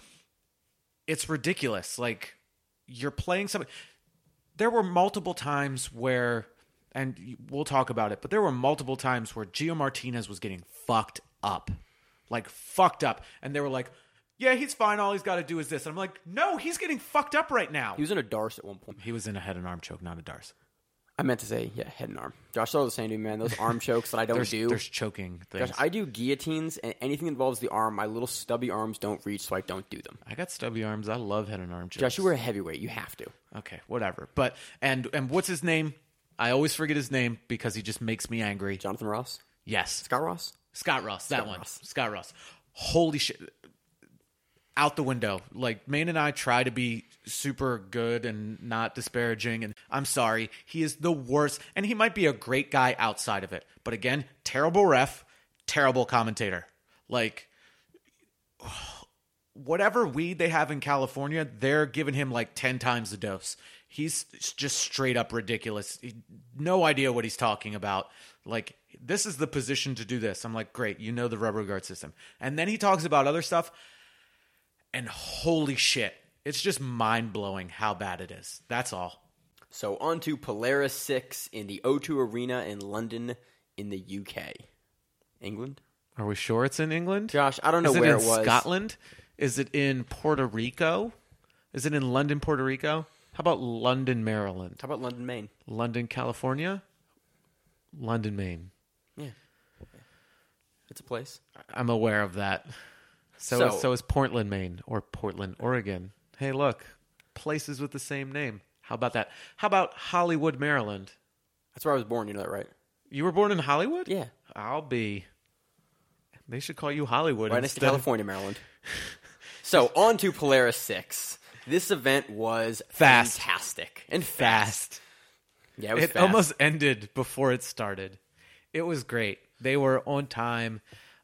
it's ridiculous. Like, you're playing something. There were multiple times where, and we'll talk about it, but there were multiple times where Gio Martinez was getting fucked up. Like, fucked up. And they were like, yeah, he's fine. All he's got to do is this. And I'm like, no, he's getting fucked up right now. He was in a Darce at one point. He was in a head and arm choke, not a Darce. I meant to say, head and arm. Josh, all the same to me, man. Those arm chokes that I don't do. There's choking things. Josh, I do guillotines, and anything that involves the arm, my little stubby arms don't reach, so I don't do them. I got stubby arms. I love head and arm chokes. Josh, you were a heavyweight. You have to. Okay, whatever. But, and what's his name? I always forget his name because he just makes me angry. Jonathan Ross? Yes. Scott Ross? Scott Ross, that one. Scott Ross. Holy shit. Out the window. Like, Maine and I try to be super good and not disparaging, and I'm sorry. He is the worst, and he might be a great guy outside of it. But again, terrible ref, terrible commentator. Like, whatever weed they have in California, they're giving him like 10 times the dose. He's just straight up ridiculous. No idea what he's talking about. Like, this is the position to do this. I'm like, great, you know the rubber guard system. And then he talks about other stuff, and holy shit, it's just mind-blowing how bad it is. That's all. So on to Polaris 6 in the O2 Arena in London in the UK. England? Are we sure it's in England? Josh, I don't know where it was. Is it in Scotland? Is it in Puerto Rico? Is it in London, Puerto Rico? How about London, Maryland? How about London, Maine? London, California? London, Maine. Yeah. It's a place. I'm aware of that. So is Portland, Maine, or Portland, Oregon. Hey, look, places with the same name. How about that? How about Hollywood, Maryland? That's where I was born. You know that, right? You were born in Hollywood? Yeah. They should call you Hollywood. Right next to California, Maryland. So on to Polaris 6. This event was fantastic and fast. Yeah, it fast. Almost ended before it started. It was great. They were on time.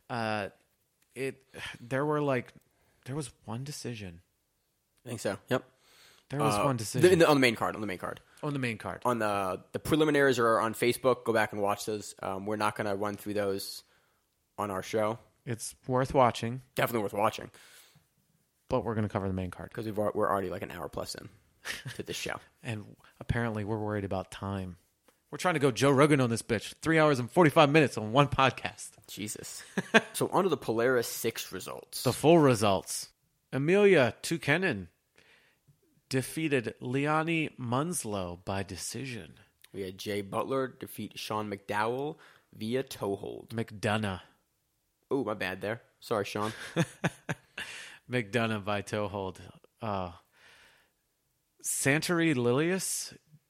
There was one decision. I think so. Yep. There was one decision. On the main card. On the preliminaries are on Facebook. Go back and watch those. We're not going to run through those on our show. It's worth watching. Definitely worth watching. But we're going to cover the main card. Because we're already like an hour plus in to this show. And apparently we're worried about time. We're trying to go Joe Rogan on this bitch. 3 hours and 45 minutes on one podcast. Jesus. So on to the Polaris 6 results. The full results. Emilia Tukenen defeated Liani Munslow by decision. We had Jay Butler defeat Sean McDowell via toe hold. McDonough. Oh, my bad there. Sorry, Sean. McDonough by toe hold. Santori Lilius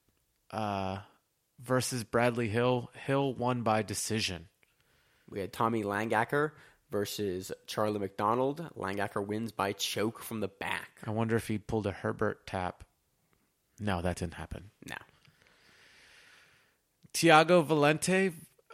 versus Bradley Hill. Hill won by decision. We had Tommy Langacker versus Charlie McDonald. Langacker wins by choke from the back. I wonder if he pulled a Herbert tap. No, that didn't happen. No. Tiago Valente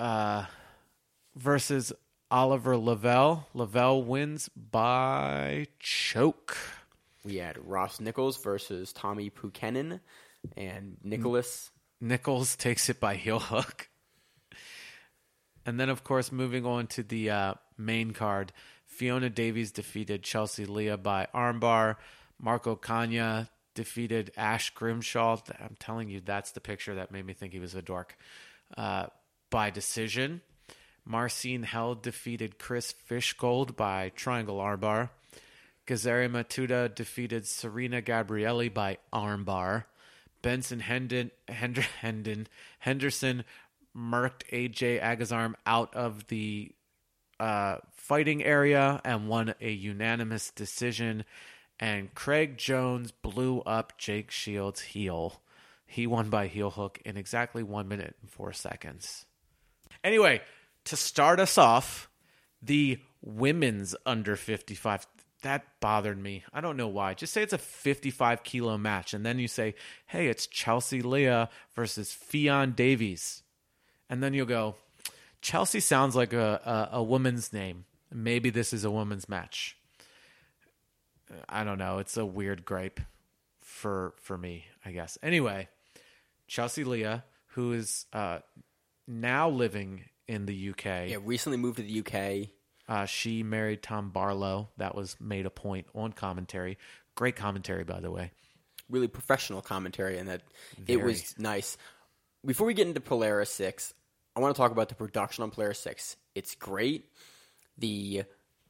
versus Oliver Lavelle. Lavelle wins by choke. We had Ross Nichols versus Tommy Buchanan, and Nichols takes it by heel hook. And then, of course, moving on to the main card, Fiona Davies defeated Chelsea Leah by armbar. Marco Kanya defeated Ash Grimshaw. I'm telling you, that's the picture that made me think he was a dork. By decision. Marcin Held defeated Chris Fishgold by triangle armbar. Gazari Matuda defeated Serena Gabrielli by armbar. Benson Henderson murked AJ Agazarm out of the fighting area and won a unanimous decision. And Craig Jones blew up Jake Shields' heel. He won by heel hook in exactly 1 minute and 4 seconds. Anyway, to start us off, the women's under 55. That bothered me. I don't know why. Just say it's a 55-kilo match, and then you say, hey, it's Chelsea Leah versus Fionn Davies. And then you'll go, Chelsea sounds like a woman's name. Maybe this is a woman's match. I don't know. It's a weird gripe for me, I guess. Anyway, Chelsea Leah, who is now living in the UK. Yeah, recently moved to the UK. She married Tom Barlow. That was made a point on commentary. Great commentary, by the way. Really professional commentary, and that it was nice. Before we get into Polaris 6, I want to talk about the production on Polaris 6. It's great. Being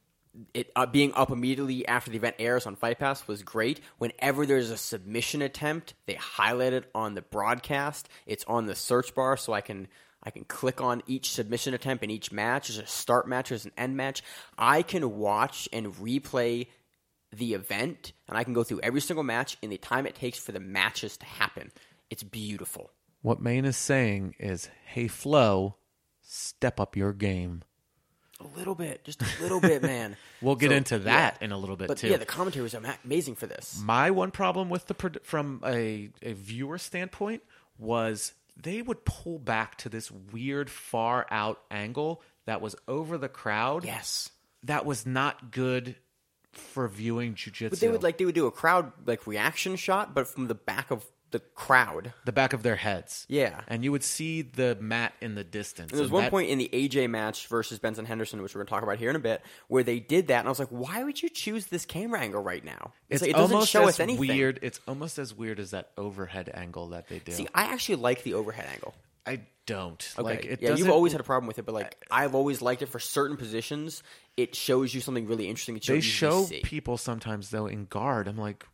up immediately after the event airs on Fight Pass was great. Whenever there's a submission attempt, they highlight it on the broadcast. It's on the search bar, so I can click on each submission attempt in each match. There's a start match, there's an end match. I can watch and replay the event, and I can go through every single match in the time it takes for the matches to happen. It's beautiful. What Maine is saying is, hey, Flo, step up your game. A little bit. Just a little bit, man. We'll get into that in a little bit, too. Yeah, the commentary was amazing for this. My one problem with from a viewer standpoint was they would pull back to this weird far out angle that was over the crowd. Yes. That was not good for viewing jiu-jitsu. But they would do a crowd reaction shot, but from the back of the crowd. The back of their heads. Yeah. And you would see the mat in the distance. And there was one point in the AJ match versus Benson Henderson, which we're going to talk about here in a bit, where they did that, and I was like, why would you choose this camera angle right now? It doesn't show us anything. Weird. It's almost as weird as that overhead angle that they do. See, I actually like the overhead angle. I don't. Okay. You've always had a problem with it, but I've always liked it for certain positions. It shows you something really interesting. They show people sometimes, though, in guard. I'm like,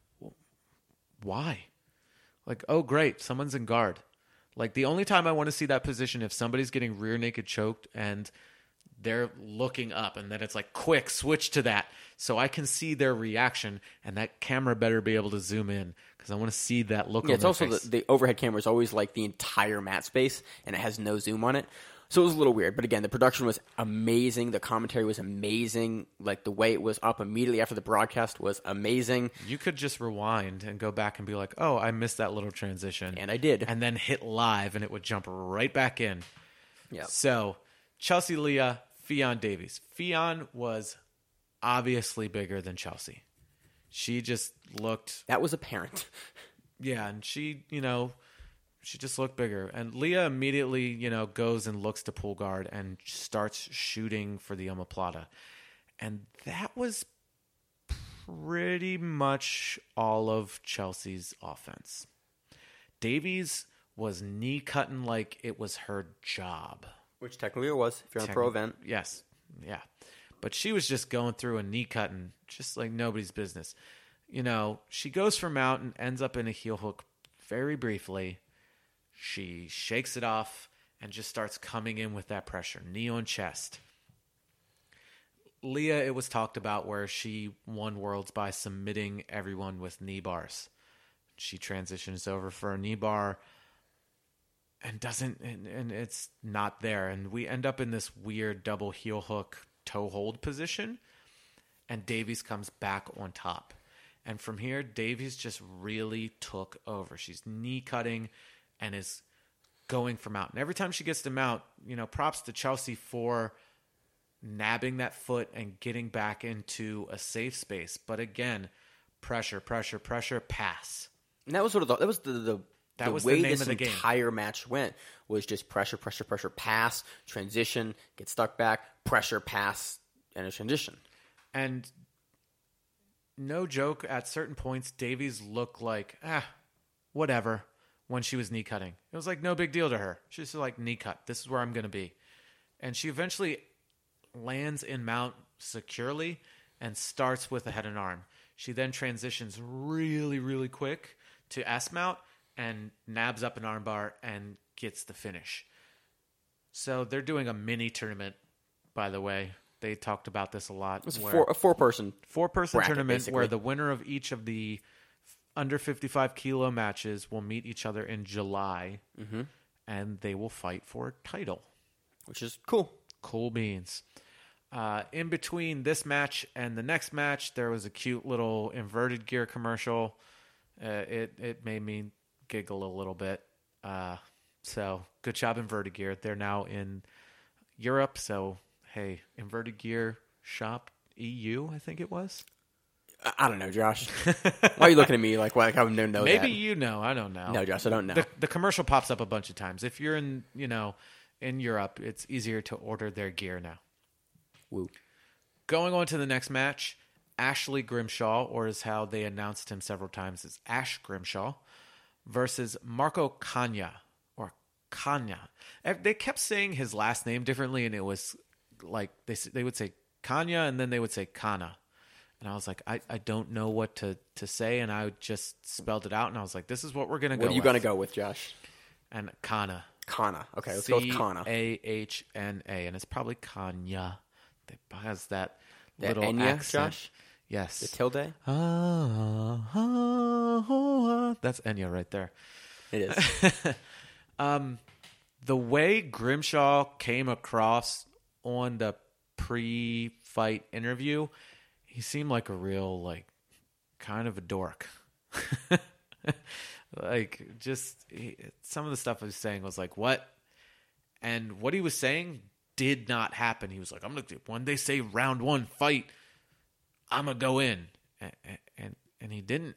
why? Oh, great, someone's in guard. The only time I want to see that position if somebody's getting rear naked choked and they're looking up, and then it's quick, switch to that so I can see their reaction, and that camera better be able to zoom in because I want to see that look on their face. It's also the overhead camera is always the entire mat space, and it has no zoom on it. So it was a little weird, but again, the production was amazing. The commentary was amazing. The way it was up immediately after the broadcast was amazing. You could just rewind and go back and be like, oh, I missed that little transition. And I did. And then hit live, and it would jump right back in. Yeah. So, Chelsea Leah, Fionn Davies. Fionn was obviously bigger than Chelsea. She just looked... That was apparent. Yeah, and she, she just looked bigger. And Leah immediately, goes and looks to pull guard and starts shooting for the omoplata. And that was pretty much all of Chelsea's offense. Davies was knee-cutting like it was her job. Which technically it was, if you're on a pro event. Yes, yeah. But she was just going through a knee-cutting just like nobody's business. She goes for mount and ends up in a heel hook very briefly. She shakes it off and just starts coming in with that pressure. Knee on chest. Leah, it was talked about where she won Worlds by submitting everyone with knee bars. She transitions over for a knee bar and it's not there. And we end up in this weird double heel hook toe hold position. And Davies comes back on top. And from here, Davies just really took over. She's knee cutting and is going for mount. And every time she gets to mount, props to Chelsea for nabbing that foot and getting back into a safe space. But again, pressure, pass. And that was sort of the way this entire match went, was just pressure, pass, transition, get stuck back, pressure, pass, and a transition. And no joke, at certain points, Davies looked like, whatever, when she was knee cutting. It was like no big deal to her. She's like, knee cut. This is where I'm going to be. And she eventually lands in mount securely and starts with a head and arm. She then transitions really, really quick to S mount and nabs up an armbar and gets the finish. So they're doing a mini tournament, by the way. They talked about this a lot. It's a four-person tournament basically, where the winner of each of the under 55 kilo matches will meet each other in July, and they will fight for a title. Which is cool. Cool beans. In between this match and the next match, there was a cute little Inverted Gear commercial. It made me giggle a little bit. So good job, Inverted Gear. They're now in Europe. So, hey, Inverted Gear Shop EU, I think it was. I don't know, Josh. Why are you looking at me like I don't know that? Maybe you know. I don't know. No, Josh, I don't know. The commercial pops up a bunch of times. If you're in Europe, it's easier to order their gear now. Woo. Going on to the next match, Ashley Grimshaw, or as how they announced him several times, is Ash Grimshaw, versus Marco Kanya, or Kanya. They kept saying his last name differently, and it was like they would say Kanya, and then they would say Kana. And I was like, I don't know what to say, and I just spelled it out, and I was like, this is what we're going to go with. What are you going to go with, Josh? And Kana. Kana. Okay, let's go with Kana. Kahna, and it's probably Kanya. It has that little Enya, accent. Josh? Yes. The tilde? That's Enya right there. It is. The way Grimshaw came across on the pre-fight interview, he seemed like a real, kind of a dork. Some of the stuff he was saying was like, what? And what he was saying did not happen. He was like, when they say round one fight, I'm going to go in. And he didn't.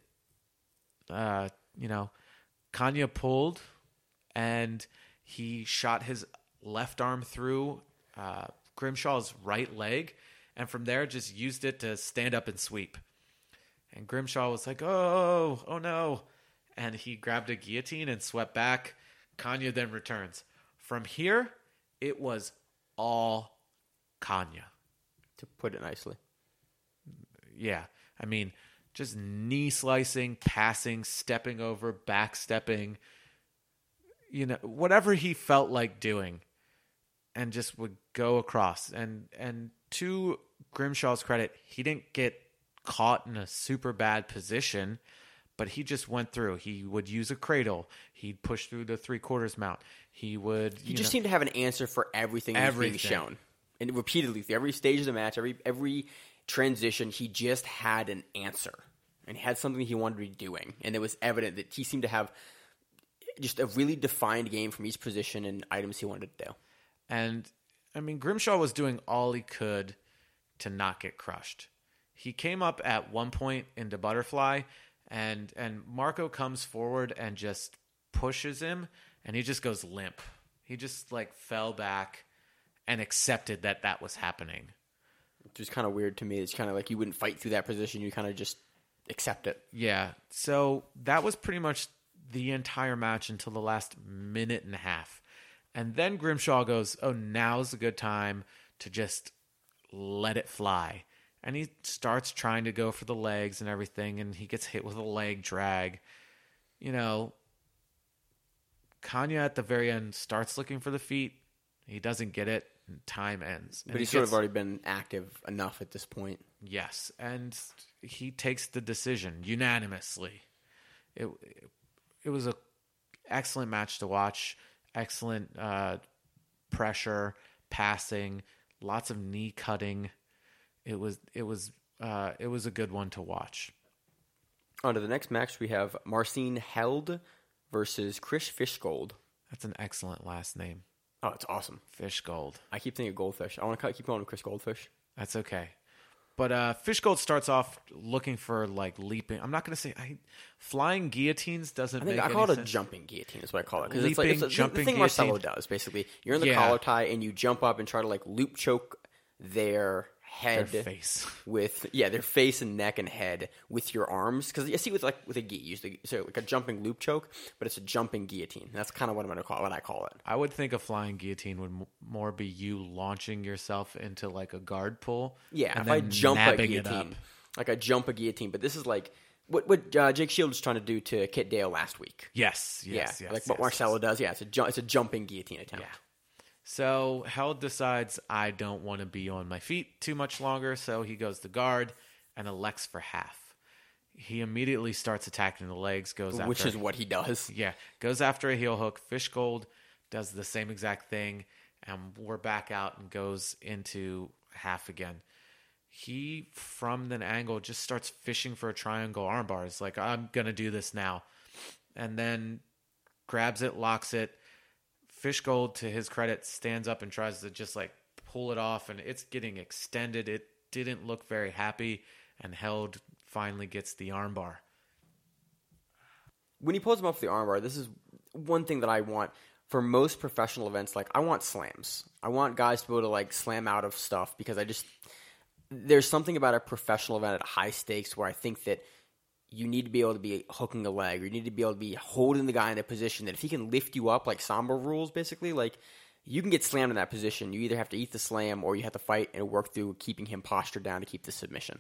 Kanya pulled, and he shot his left arm through Grimshaw's right leg, and from there just used it to stand up and sweep. And Grimshaw was like, oh no. And he grabbed a guillotine and swept back. Kanya then returns. From here, it was all Kanya. To put it nicely. Yeah. I mean, just knee slicing, passing, stepping over, backstepping, whatever he felt like doing, and just would go across. And to Grimshaw's credit, he didn't get caught in a super bad position, but he just went through. He would use a cradle. He'd push through the 3/4 mount. He would. He just seemed to have an answer for everything that was being shown, and repeatedly through every stage of the match, every transition, he just had an answer and had something he wanted to be doing, and it was evident that he seemed to have just a really defined game from each position and items he wanted to do. And I mean, Grimshaw was doing all he could to not get crushed. He came up at one point into butterfly, and Marco comes forward and just pushes him, and he just goes limp. He just fell back and accepted that was happening. Which is kind of weird to me. It's kind of like you wouldn't fight through that position. You kind of just accept it. Yeah. So that was pretty much the entire match until the last minute and a half. And then Grimshaw goes, oh, now's a good time to just let it fly. And he starts trying to go for the legs and everything, and he gets hit with a leg drag. Kanya at the very end starts looking for the feet. He doesn't get it. and time ends. And but he's sort of already been active enough at this point. Yes, and he takes the decision unanimously. It was a excellent match to watch. Excellent pressure, passing, lots of knee cutting. It was a good one to watch. On to the next match, we have Marcin Held versus Chris Fishgold. That's an excellent last name. Oh, it's awesome. Fishgold. I keep thinking of Goldfish. I want to keep calling him Chris Goldfish. That's okay. But Fishgold starts off looking for like leaping. I'm not going to say flying guillotines doesn't make any sense. I call it a jumping guillotine is what I call it. Because Leaping, it's jumping the thing guillotine. Marcelo does, basically. You're in the collar tie and you jump up and try to like loop choke their head. Their face. Their face and neck and head with your arms. Because you see with a gi, usually, so like a jumping loop choke, but it's a jumping guillotine. That's kind of what I call it. I would think a flying guillotine would more be you launching yourself into like a guard pull. Yeah, and if I then jump a nabbing it guillotine. up. Like I jump a guillotine, but this is like what Jake Shield was trying to do to Kit Dale last week. Yes. Like what Marcelo does. Yeah, it's a jumping guillotine attempt. Yeah. So Held decides I don't want to be on my feet too much longer, so he goes to guard and elects for half. He immediately starts attacking the legs, which is what he does. Yeah, goes after a heel hook. Fishgold does the same exact thing, and we're back out and goes into half again. He, from an angle, just starts fishing for a triangle armbar. It's like, I'm going to do this now. And then grabs it, locks it. Fishgold, to his credit, stands up and tries to just like pull it off, and it's getting extended. It didn't look very happy, and Held finally gets the armbar. When he pulls him off the armbar, this is one thing that I want for most professional events. Like, I want slams. I want guys to be able to like slam out of stuff because there's something about a professional event at high stakes where I think that you need to be able to be hooking a leg, or you need to be able to be holding the guy in a position that if he can lift you up, like Sambo rules, basically, like you can get slammed in that position. You either have to eat the slam or you have to fight and work through keeping him postured down to keep the submission.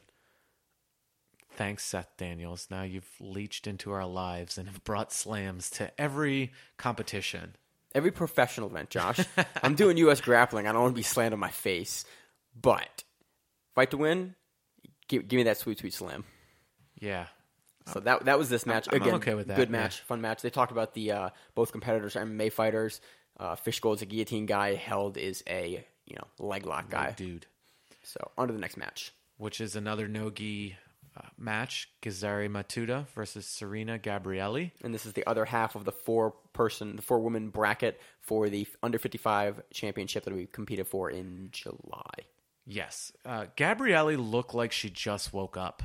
Thanks, Seth Daniels. Now you've leached into our lives and have brought slams to every competition. Every professional event, Josh. I'm doing U.S. grappling. I don't want to be slammed on my face. But fight to win, give me that sweet, sweet slam. Yeah. So that was this match. I'm Again, okay with that. Good match, fun match. They talked about the both competitors are MMA fighters. Fishgold's a guillotine guy. Held is a leg lock guy. Dude. So on to the next match, which is another no-gi match: Gezary Matuda versus Serena Gabrielli. And this is the other half of the four-woman bracket for the under 55 championship that we competed for in July. Yes, Gabrielli looked like she just woke up.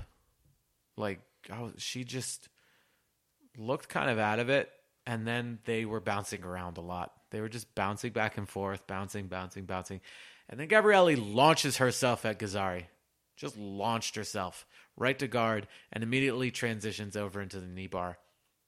She just looked kind of out of it, and then they were bouncing around a lot. They were just bouncing back and forth, bouncing. And then Gabrielli launches herself at Gezary. Just launched herself right to guard and immediately transitions over into the knee bar.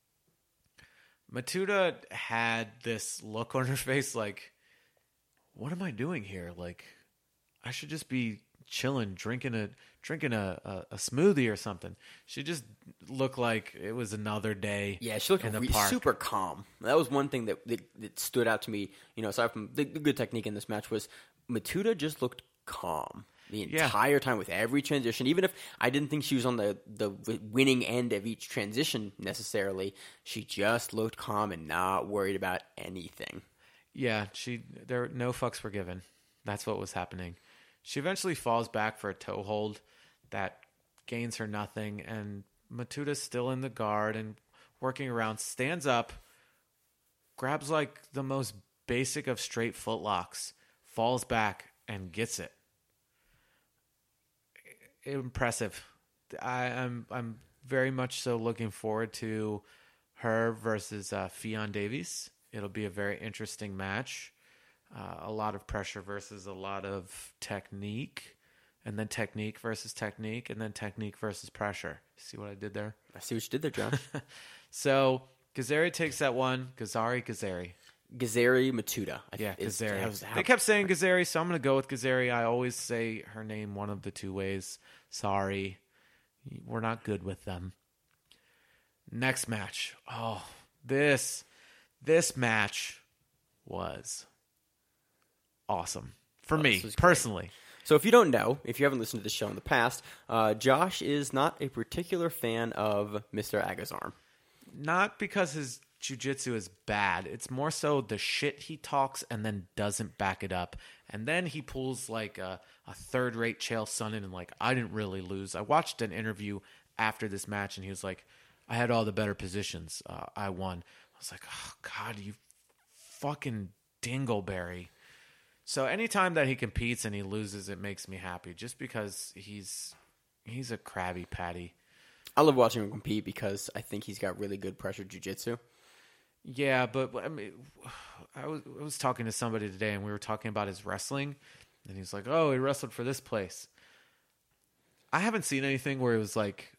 Matuda had this look on her face like, what am I doing here? Like, I should just be chilling, drinking a smoothie or something. She just looked like it was another day. Yeah, she looked in the park. Super calm. That was one thing that stood out to me. Aside from the good technique in this match was Matuda just looked calm the entire time with every transition. Even if I didn't think she was on the winning end of each transition necessarily, she just looked calm and not worried about anything. Yeah, no fucks were given. That's what was happening. She eventually falls back for a toe hold that gains her nothing, and Matuda's still in the guard and working around, stands up, grabs like the most basic of straight footlocks, falls back, and gets it. Impressive. I'm very much so looking forward to her versus Fionn Davies. It'll be a very interesting match. A lot of pressure versus a lot of technique, and then technique versus technique, and then technique versus pressure. See what I did there? I see what you did there, Josh. So Gezary takes that one. Gezary Matuda. Gezary. They kept saying Gezary, so I'm going to go with Gezary. I always say her name one of the two ways. Sorry. We're not good with them. Next match. Oh, this match was awesome. For me, personally. So if you don't know, if you haven't listened to the show in the past, Josh is not a particular fan of Mr. Agazarm. Not because his jiu-jitsu is bad. It's more so the shit he talks and then doesn't back it up. And then he pulls like a third-rate Chael Sonnen and like, I didn't really lose. I watched an interview after this match and he was like, I had all the better positions. I won. I was like, oh, God, you fucking dingleberry. So anytime that he competes and he loses, it makes me happy just because he's a Krabby Patty. I love watching him compete because I think he's got really good pressure jiu-jitsu. Yeah, but I mean, I was talking to somebody today and we were talking about his wrestling and he's like, oh, he wrestled for this place. I haven't seen anything where it was like,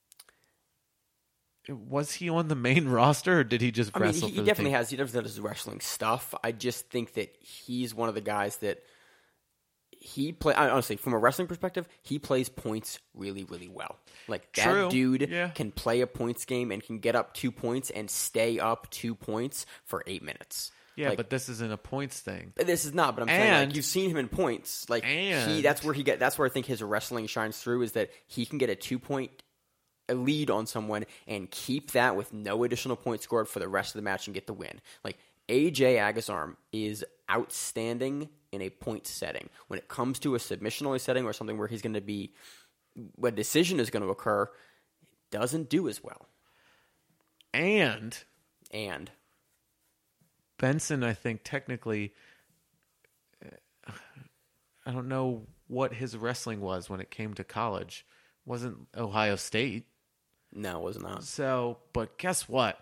was he on the main roster or did he just wrestle? He definitely has. He definitely does his wrestling stuff. I just think that he's one of the guys that honestly, from a wrestling perspective, he plays points really, really well. Like that dude can play a points game and can get up 2 points and stay up 2 points for 8 minutes. Yeah, but this isn't a points thing. This is not. But I'm saying, like, you've seen him in points. Like that's where I think his wrestling shines through is that he can get a 2-point lead on someone and keep that with no additional points scored for the rest of the match and get the win. Like AJ Agazarm is outstanding in a point setting. When it comes to a submission-only setting or something where he's going to be, a decision is going to occur, doesn't do as well. And Benson, I think technically, I don't know what his wrestling was when it came to college. Wasn't Ohio State. No, it was not. So, but guess what?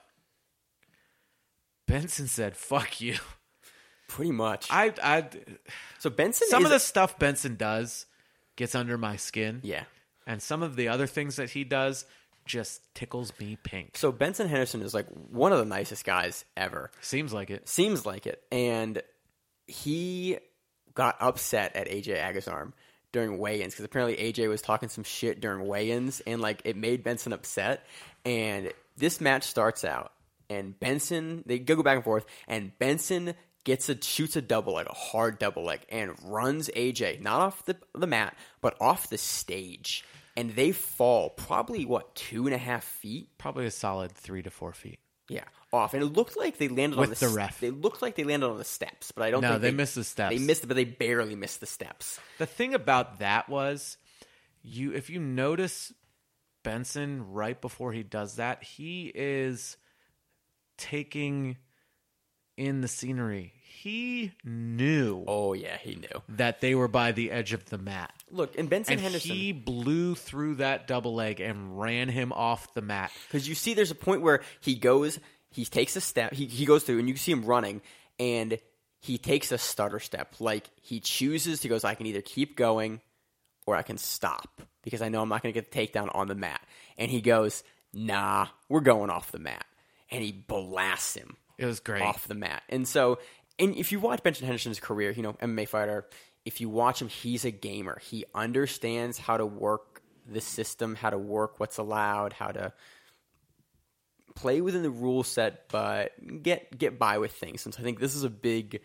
Benson said, fuck you. Pretty much. So Benson, some of the stuff Benson does gets under my skin. Yeah. And some of the other things that he does just tickles me pink. So Benson Henderson is like one of the nicest guys ever. Seems like it. And he got upset at AJ Agazarm during weigh-ins because apparently AJ was talking some shit during weigh-ins and like it made Benson upset. And this match starts out and Benson, they go back and forth and Benson shoots a double leg, a hard double leg, and runs AJ, not off the mat, but off the stage. And they fall probably, 2.5 feet? Probably a solid 3 to 4 feet. Yeah, off. And it looked like they landed on the ref. They looked like they landed on the steps, but I don't think No, they missed the steps. They missed it, but they barely missed the steps. The thing about that was, if you notice Benson right before he does that, he is taking in the scenery. He knew. Oh, yeah, he knew. That they were by the edge of the mat. Look, and Benson Henderson. He blew through that double leg and ran him off the mat. Because you see there's a point where he takes a step, he goes through, and you see him running, and he takes a stutter step. Like, he goes, I can either keep going or I can stop because I know I'm not going to get the takedown on the mat. And he goes, nah, we're going off the mat. And he blasts him. It was great. Off the mat. And so, and if you watch Benson Henderson's career, MMA fighter, if you watch him, he's a gamer. He understands how to work the system, how to work what's allowed, how to play within the rule set, but get by with things. And so I think this is a big,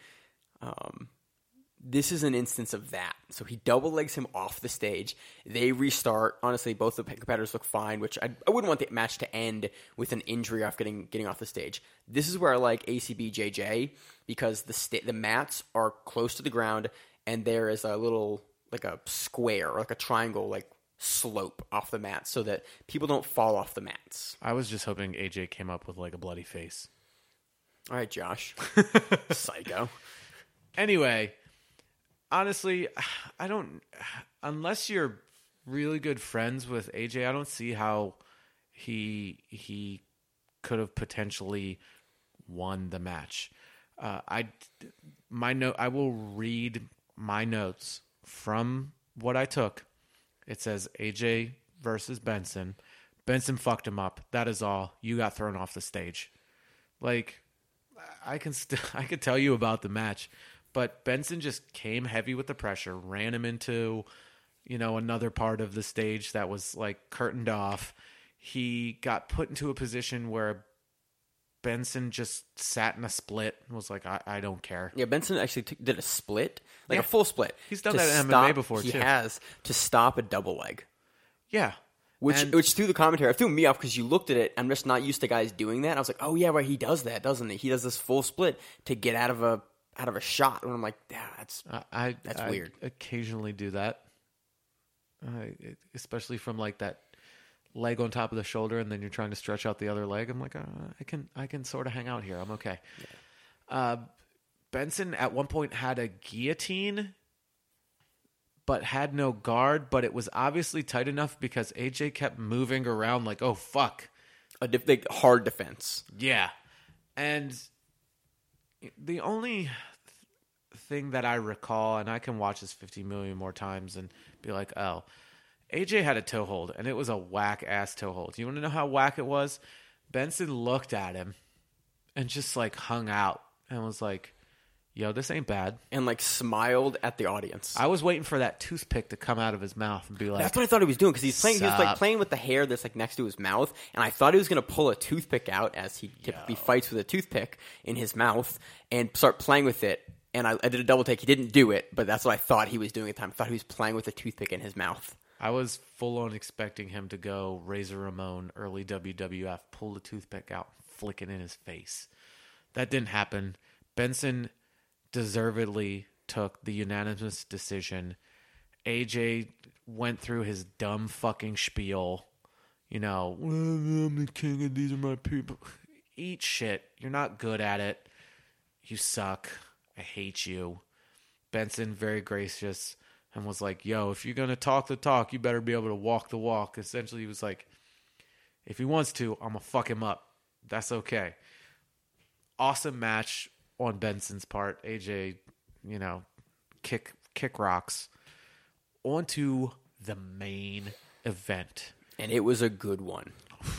this is an instance of that. So he double legs him off the stage. They restart. Honestly, both the competitors look fine, which I wouldn't want the match to end with an injury off getting off the stage. This is where I like ACBJJ because the mats are close to the ground and there is a little, like a square or like a triangle, like slope off the mat so that people don't fall off the mats. I was just hoping AJ came up with like a bloody face. All right, Josh. Psycho. Anyway, honestly, I don't, unless you're really good friends with AJ, I don't see how he could have potentially won the match. I will read my notes from what I took. It says AJ versus Benson. Benson fucked him up. That is all. You got thrown off the stage. Like, I could tell you about the match. But Benson just came heavy with the pressure, ran him into, another part of the stage that was like curtained off. He got put into a position where Benson just sat in a split and was like, I don't care. Yeah, Benson actually did a split, like Yeah. a full split. He's done that in MMA before, He too. has, to stop a double leg. Yeah. Which threw the commentary, it threw me off because you looked at it. I'm just not used to guys doing that. I was like, oh yeah, right, he does that, doesn't he? He does this full split to get out of a shot. And I'm like, yeah, that's weird. I occasionally do that, especially from like that leg on top of the shoulder, and then you're trying to stretch out the other leg. I'm like, I can sort of hang out here. I'm okay. Yeah. Benson at one point had a guillotine, but had no guard, but it was obviously tight enough because AJ kept moving around like, oh, fuck. Like hard defense. Yeah. And the only thing that I recall, and I can watch this 50 million more times and be like, oh, AJ had a toe hold, and it was a whack-ass toe hold. You want to know how whack it was? Benson looked at him and just, like, hung out and was like, yo, this ain't bad. And, like, smiled at the audience. I was waiting for that toothpick to come out of his mouth and be like... That's what I thought he was doing, because he was, like, playing with the hair that's, like, next to his mouth, and I thought he was going to pull a toothpick out, as he typically fights with a toothpick in his mouth, and start playing with it. And I did a double take. He didn't do it, but that's what I thought he was doing at the time. I thought he was playing with a toothpick in his mouth. I was full-on expecting him to go Razor Ramon, early WWF, pull the toothpick out, flick it in his face. That didn't happen. Benson deservedly took the unanimous decision. AJ went through his dumb fucking spiel. You know, I'm the king and these are my people. Eat shit. You're not good at it. You suck. I hate you. Benson, very gracious, and was like, yo, if you're going to talk the talk, you better be able to walk the walk. Essentially, he was like, if he wants to, I'm going to fuck him up. That's okay. Awesome match on Benson's part. AJ, you know, kick rocks. On to the main event. And it was a good one.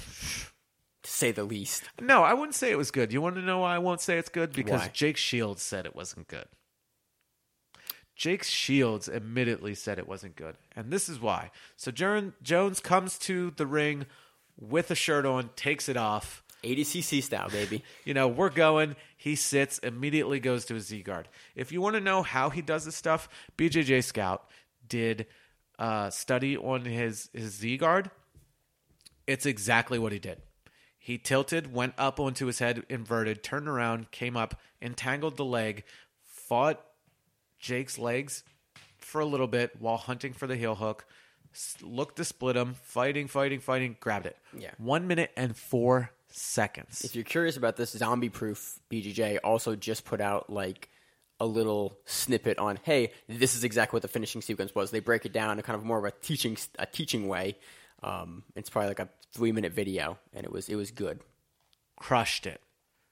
To say the least. No, I wouldn't say it was good. You want to know why I won't say it's good? Because why? Jake Shields said it wasn't good. Jake Shields admittedly said it wasn't good. And this is why. So Jones comes to the ring with a shirt on, takes it off. 80cc style, baby. You know, we're going. He sits, immediately goes to his Z-guard. If you want to know how he does this stuff, BJJ Scout did a study on his Z-guard. It's exactly what he did. He tilted, went up onto his head, inverted, turned around, came up, entangled the leg, fought Jake's legs for a little bit while hunting for the heel hook, looked to split him, fighting, grabbed it. Yeah. 1 minute and 4 seconds. If you're curious about this, Zombie Proof BJJ also just put out like a little snippet on, hey, this is exactly what the finishing sequence was. They break it down in kind of more of a teaching way. It's probably like a 3-minute video, and it was good. Crushed it.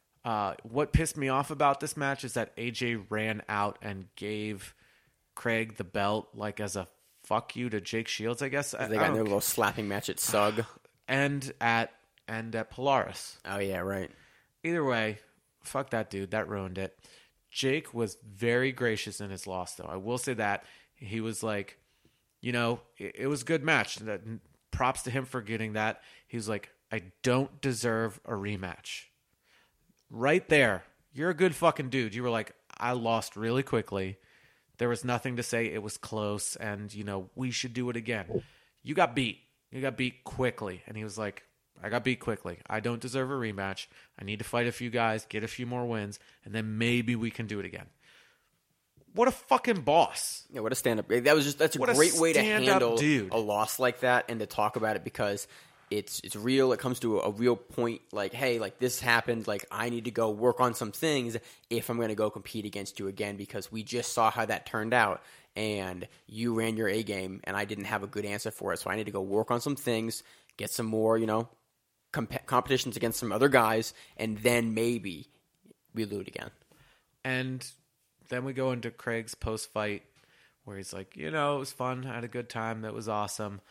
What pissed me off about this match is that AJ ran out and gave Craig the belt like as a fuck you to Jake Shields, I guess. They got in their little slapping match at SUG. and at Polaris. Oh, yeah, right. Either way, fuck that dude. That ruined it. Jake was very gracious in his loss, though. I will say that. He was like, you know, it was a good match. Props to him for getting that. He was like, I don't deserve a rematch. Right there. You're a good fucking dude. You were like, I lost really quickly. There was nothing to say. It was close. And, you know, we should do it again. You got beat. You got beat quickly. And he was like, I got beat quickly. I don't deserve a rematch. I need to fight a few guys, get a few more wins, and then maybe we can do it again. What a fucking boss. Yeah, what a stand-up. That's a great way to handle a loss like that and to talk about it because it's real. It comes to a real point like, hey, like this happened. Like I need to go work on some things if I'm going to go compete against you again because we just saw how that turned out and you ran your A game and I didn't have a good answer for it. So I need to go work on some things, get some more, you know, competitions against some other guys, and then maybe we do it again. And then we go into Craig's post-fight where he's like, you know, it was fun. I had a good time. That was awesome.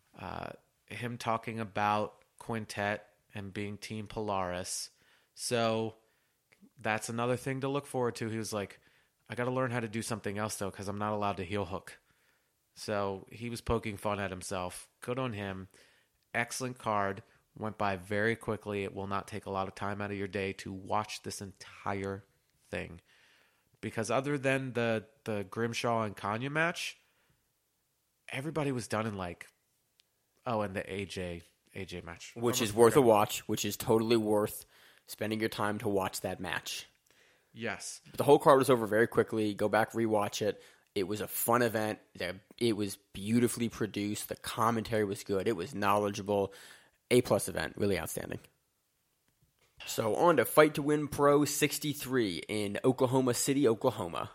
Him talking about Quintet and being Team Polaris. So that's another thing to look forward to. He was like, I got to learn how to do something else, though, because I'm not allowed to heel hook. So he was poking fun at himself. Good on him. Excellent card. Went by very quickly. It will not take a lot of time out of your day to watch this entire thing. Because other than the Grimshaw and Kanya match, everybody was done in like, and the AJ match. Which is worth a watch, which is totally worth spending your time to watch that match. Yes. But the whole card was over very quickly. Go back, rewatch it. It was a fun event. It was beautifully produced. The commentary was good. It was knowledgeable. A+ event. Really outstanding. So on to Fight to Win Pro 63 in Oklahoma City, Oklahoma.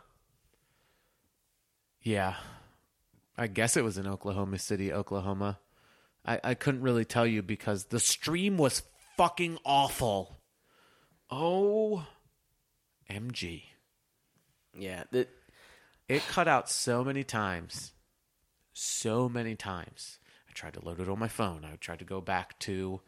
Yeah. I guess it was in Oklahoma City, Oklahoma. I couldn't really tell you because the stream was fucking awful. OMG. Yeah. It cut out so many times. So many times. I tried to load it on my phone. I tried to go back to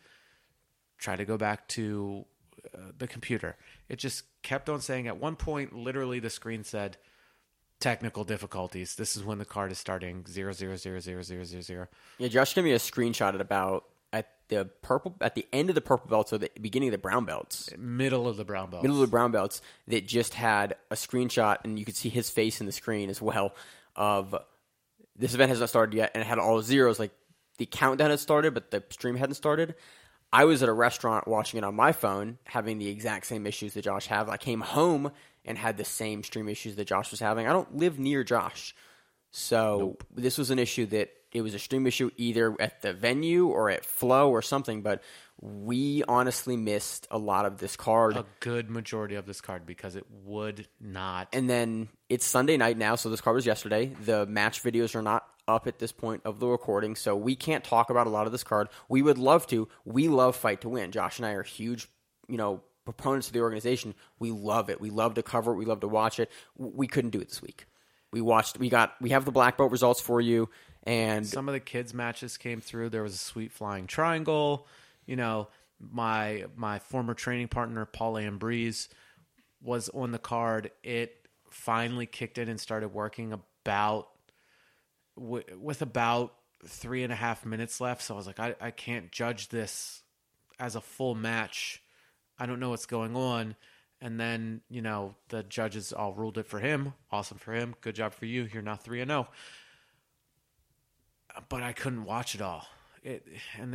the computer. It just kept on saying at one point, literally the screen said, technical difficulties. This is when the card is starting 0000000. Yeah, Josh gave me a screenshot at the end of the purple belts or the beginning of the brown belts. Middle of the brown belts. Middle of the brown belts that just had a screenshot, and you could see his face in the screen as well, of this event has not started yet, and it had all zeros, like the countdown had started, but the stream hadn't started. I was at a restaurant watching it on my phone, having the exact same issues that Josh had. I came home and had the same stream issues that Josh was having. I don't live near Josh. So This was an issue that it was a stream issue either at the venue or at Flow or something, but we honestly missed a lot of this card. A good majority of this card because it would not. And then it's Sunday night now, so this card was yesterday. The match videos are not up at this point of the recording, so we can't talk about a lot of this card. We would love to. We love Fight to Win. Josh and I are huge, proponents of the organization. We love it. We love to cover it. We love to watch it. We couldn't do it this week. We have the black belt results for you, and some of the kids' matches came through. There was a sweet flying triangle. My former training partner Paul Ambrose was on the card. It finally kicked in and started working with about 3.5 minutes left. So I was like, I can't judge this as a full match. I don't know what's going on. And then, the judges all ruled it for him. Awesome for him. Good job for you. You're now 3-0. But I couldn't watch it all. It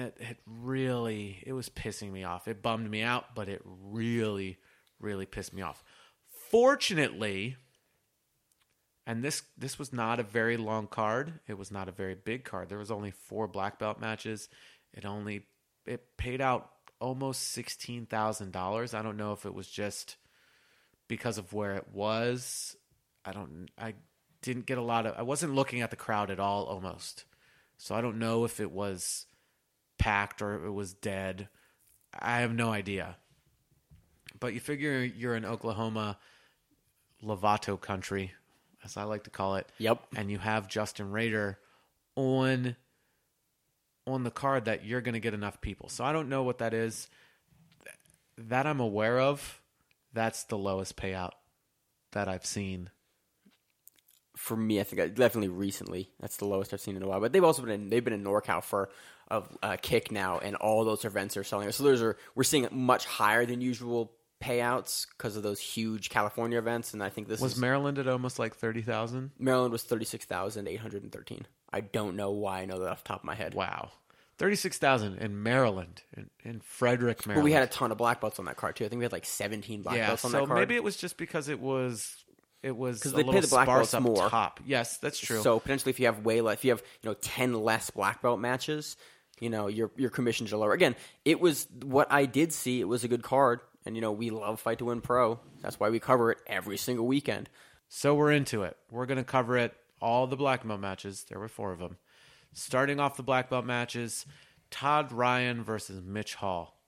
was pissing me off. It bummed me out, but it really, really pissed me off. Fortunately, and this was not a very long card. It was not a very big card. There was only 4 black belt matches. It paid out almost $16,000. I don't know if it was just because of where it was. I didn't get I wasn't looking at the crowd at all almost. So I don't know if it was packed or it was dead. I have no idea. But you figure you're in Oklahoma, Lovato country, as I like to call it. Yep. And you have Justin Rader on the card that you're going to get enough people. So I don't know what that is. That I'm aware of, that's the lowest payout that I've seen. For me, I think definitely recently. That's the lowest I've seen in a while. But they've been in NorCal for a kick now, and all those events are selling. So we're seeing much higher than usual payouts because of those huge California events. And I think Maryland at almost like 30,000. Maryland was 36,813. I don't know why I know that off the top of my head. Wow. 36,000 in Maryland, in Frederick, Maryland. But we had a ton of black belts on that card, too. I think we had like 17 black belts on that card. So maybe it was just because it was because they pay the black belts up more. Top. Yes, that's true. So potentially if you have 10 less black belt matches, your commissions are lower. Again, it was what I did see. It was a good card. And, we love Fight to Win Pro. That's why we cover it every single weekend. So we're into it. We're going to cover it, all the black belt matches. There were 4 of them. Starting off the black belt matches, Todd Ryan versus Mitch Hall.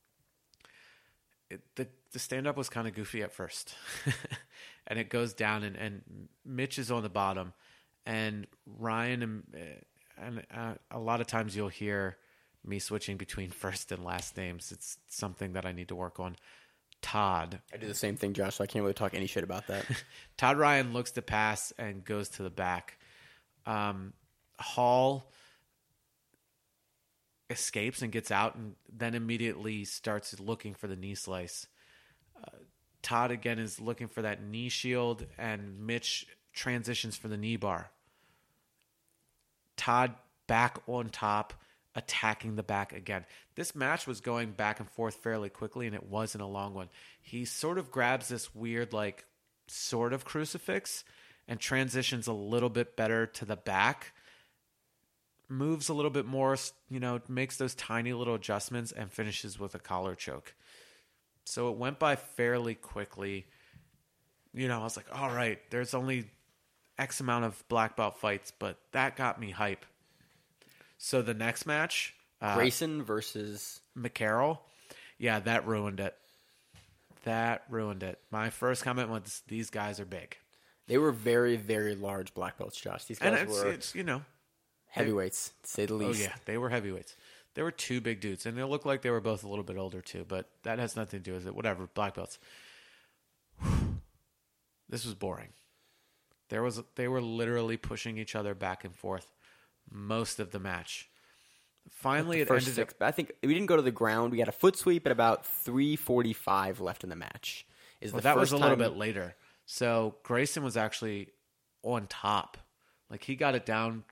The stand-up was kind of goofy at first. And it goes down, and Mitch is on the bottom. And Ryan, and a lot of times you'll hear me switching between first and last names. It's something that I need to work on. Todd. I do the same thing, Josh, so I can't really talk any shit about that. Todd Ryan looks to pass and goes to the back. Hall, escapes and gets out, and then immediately starts looking for the knee slice. Todd again is looking for that knee shield, and Mitch transitions for the knee bar. Todd back on top, attacking the back again. This match was going back and forth fairly quickly, and it wasn't a long one. He sort of grabs this weird, like, sort of crucifix and transitions a little bit better to the back, moves a little bit more, makes those tiny little adjustments, and finishes with a collar choke. So it went by fairly quickly. I was like, all right, there's only X amount of black belt fights, but that got me hype. So the next match, Grayson versus McCarroll, yeah, that ruined it. My first comment was, these guys are big. They were very, very large black belts, Josh. These guys were heavyweights, to say the least. Oh, yeah, they were heavyweights. They were two big dudes, and they looked like they were both a little bit older, too, but that has nothing to do with it. Whatever, black belts. This was boring. They were literally pushing each other back and forth most of the match. Finally, it ended up... I think we didn't go to the ground. We got a foot sweep at about 3:45 left in the match. That was a little bit later. So Grayson was actually on top. Like, he got it down.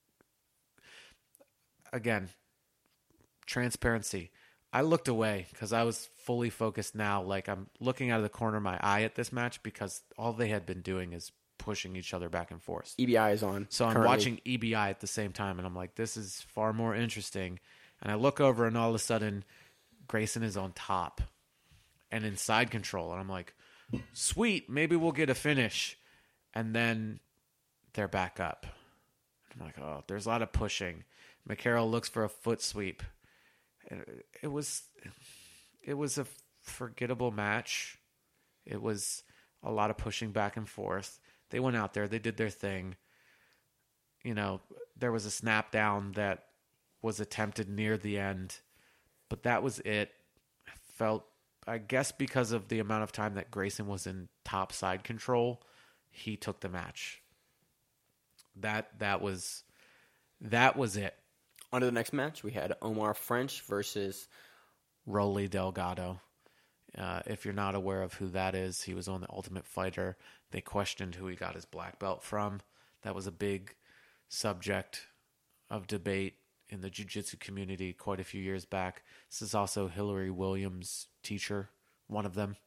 Again, transparency. I looked away because I was fully focused now. Like, I'm looking out of the corner of my eye at this match because all they had been doing is pushing each other back and forth. EBI is on. So I'm watching EBI at the same time, and I'm like, this is far more interesting. And I look over, and all of a sudden, Grayson is on top and in side control. And I'm like, sweet, maybe we'll get a finish. And then they're back up. I'm like, oh, there's a lot of pushing. McCarroll looks for a foot sweep. It was a forgettable match. It was a lot of pushing back and forth. They went out there. They did their thing. There was a snap down that was attempted near the end, but that was it. I guess because of the amount of time that Grayson was in top side control, he took the match. That was it. On to the next match. We had Omar French versus Rolly Delgado. If you're not aware of who that is, he was on The Ultimate Fighter. They questioned who he got his black belt from. That was a big subject of debate in the jiu-jitsu community quite a few years back. This is also Hillary Williams' teacher, one of them.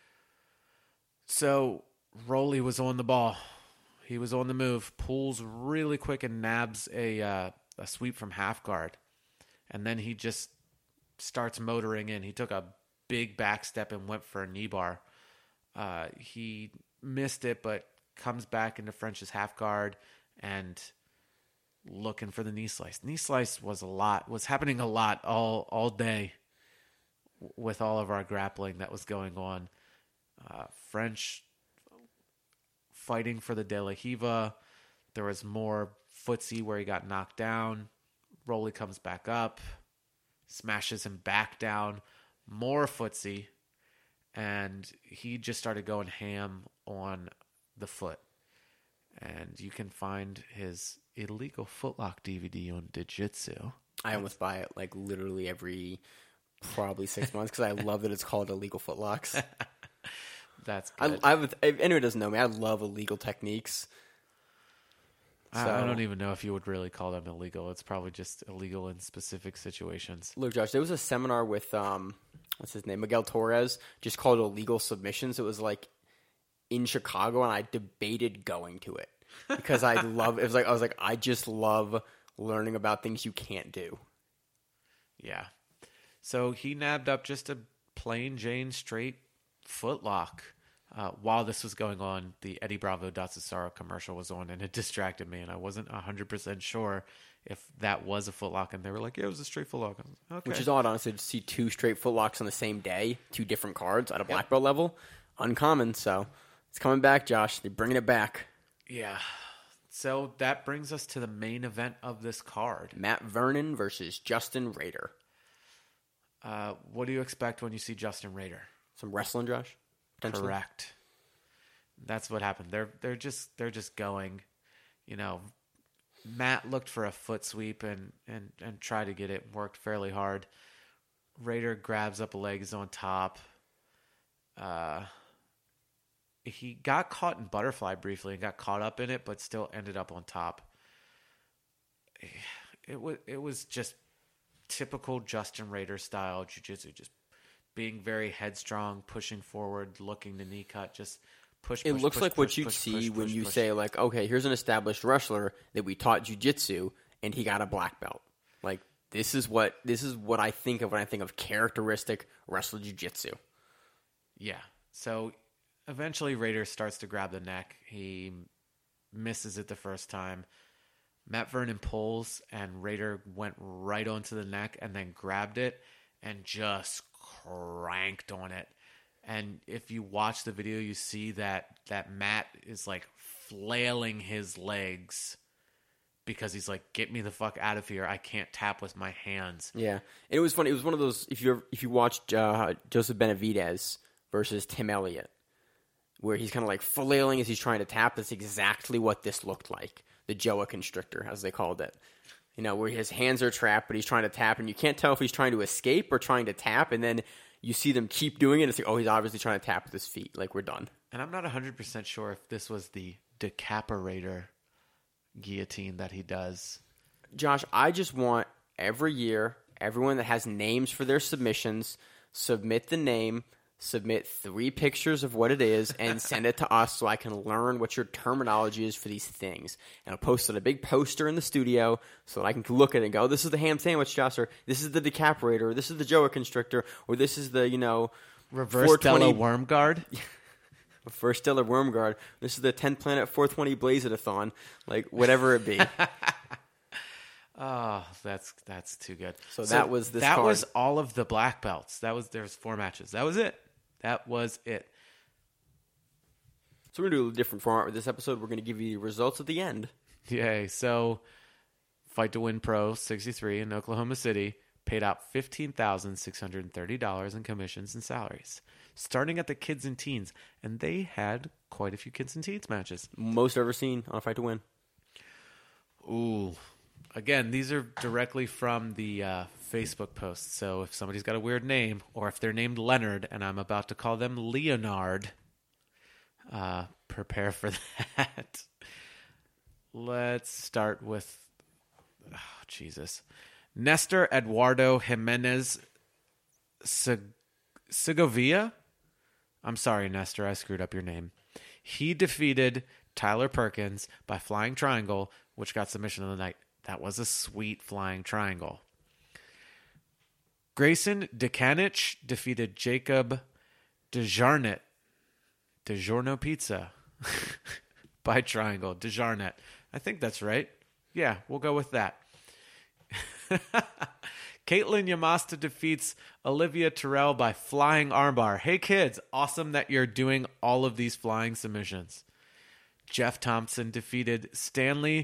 So Rolly was on the ball. He was on the move, pulls really quick and nabs a sweep from half guard. And then he just starts motoring in. He took a big back step and went for a knee bar. He missed it, but comes back into French's half guard and looking for the knee slice. Knee slice was happening a lot all day with all of our grappling that was going on. French fighting for the De La Hiva. There was more footsie where he got knocked down. Rolly comes back up, smashes him back down. More footsie, and he just started going ham on the foot. And you can find his illegal footlock DVD on Digitsu. I almost buy it like literally every probably 6 months because I love that it's called illegal footlocks. That's good. If anyone doesn't know me, I love illegal techniques. I don't even know if you would really call them illegal. It's probably just illegal in specific situations. Look, Josh, there was a seminar with what's his name, Miguel Torres, just called illegal submissions. It was like in Chicago, and I debated going to it because I just love learning about things you can't do. Yeah. So he nabbed up just a plain Jane straight footlock. While this was going on, the Eddie Bravo Cesaro commercial was on, and it distracted me, and I wasn't 100% sure if that was a footlock, and they were like, yeah, it was a straight footlock. Like, okay. Which is odd, honestly, to see two straight footlocks on the same day, two different cards at a black belt level. Uncommon, so it's coming back, Josh. They're bringing it back. Yeah. So that brings us to the main event of this card. Matt Vernon versus Justin Rader. What do you expect when you see Justin Rader? Some wrestling, Josh? Correct. That's what happened. They're just going, Matt looked for a foot sweep and tried to get it. Worked fairly hard. Raider grabs up a leg, is on top. He got caught in butterfly briefly and got caught up in it, but still ended up on top. It was just typical Justin Raider style jiu-jitsu, just being very headstrong, pushing forward, looking to knee cut, just push. It looks like what you'd see when you say, like, okay, here's an established wrestler that we taught jiu-jitsu, and he got a black belt. Like, this is what I think of when I think of characteristic wrestler jiu-jitsu. Yeah. So eventually Raider starts to grab the neck. He misses it the first time. Matt Vernon pulls, and Raider went right onto the neck and then grabbed it and just cranked on it. And if you watch the video, you see that Matt is like flailing his legs because he's like, "Get me the fuck out of here! I can't tap with my hands." Yeah, and it was funny. It was one of those. If you watched Joseph Benavidez versus Tim Elliott, where he's kind of like flailing as he's trying to tap. That's exactly what this looked like. The Joa Constrictor, as they called it. You know, where his hands are trapped, but he's trying to tap, and you can't tell if he's trying to escape or trying to tap, and then you see them keep doing it, and it's like, oh, he's obviously trying to tap with his feet. Like, we're done. And I'm not 100% sure if this was the Decaparator guillotine that he does. Josh, I just want every year, everyone that has names for their submissions, submit the name, submit 3 pictures of what it is, and send it to us so I can learn what your terminology is for these things. And I'll post it on a big poster in the studio so that I can look at it and go, this is the ham sandwich, Josh, or this is the Decaparator, or this is the Joa Constrictor, or this is the, Reverse Della Worm Guard. First Stellar Worm Guard. This is the 10th Planet 420 Blaze-a-thon. Like, whatever it be. Oh, that's too good. So that was this That card. was all of the black belts. There's 4 matches. That was it. So we're going to do a different format with this episode. We're going to give you the results at the end. Yay. So Fight to Win Pro 63 in Oklahoma City paid out $15,630 in commissions and salaries, starting at the kids and teens. And they had quite a few kids and teens matches. Most ever seen on a Fight to Win. Ooh. Again, these are directly from the Facebook posts. So if somebody's got a weird name, or if they're named Leonard and I'm about to call them Leonard, prepare for that. Let's start with, Jesus. Nestor Eduardo Jimenez Segovia. I'm sorry, Nestor, I screwed up your name. He defeated Tyler Perkins by flying triangle, which got submission of the night. That was a sweet flying triangle. Grayson Dekanich defeated Jacob DeJarnet. DiGiorno Pizza by triangle. DeJarnet. I think that's right. Yeah, we'll go with that. Caitlin Yamasta defeats Olivia Terrell by flying armbar. Hey, kids, awesome that you're doing all of these flying submissions. Jeff Thompson defeated Stanley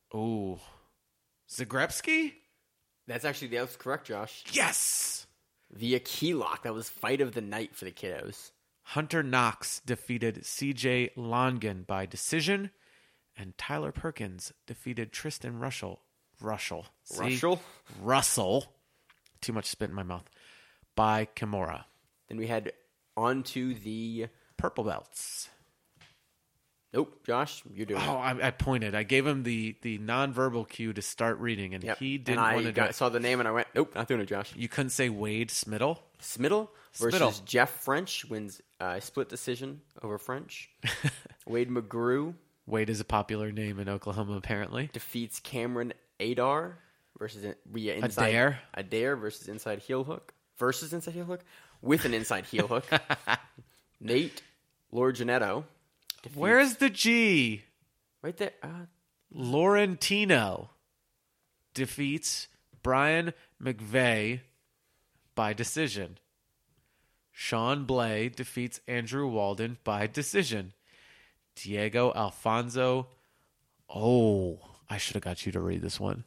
Zagrebski? That's correct, Josh. Yes! Via key lock. That was fight of the night for the kiddos. Hunter Knox defeated CJ Longan by decision. And Tyler Perkins defeated Tristan Russell. See? Russell. Too much spit in my mouth. By Kimura. Then we had on to the purple belts. Nope, Josh, you're doing it. Oh, I pointed. I gave him the nonverbal cue to start reading, and he didn't want to do it. I saw the name, and I went, nope, not doing it, Josh. You couldn't say Wade Smittle? Smittle versus Jeff French wins split decision over French. Wade McGrew. Wade is a popular name in Oklahoma, apparently. Defeats Cameron Adair versus Adair versus inside heel hook. Versus inside heel hook? With an inside heel hook. Nate Lorginetto. Where's the G? Right there. Laurentino defeats Brian McVeigh by decision. Sean Blay defeats Andrew Walden by decision. Diego Alfonso. Oh, I should have got you to read this one.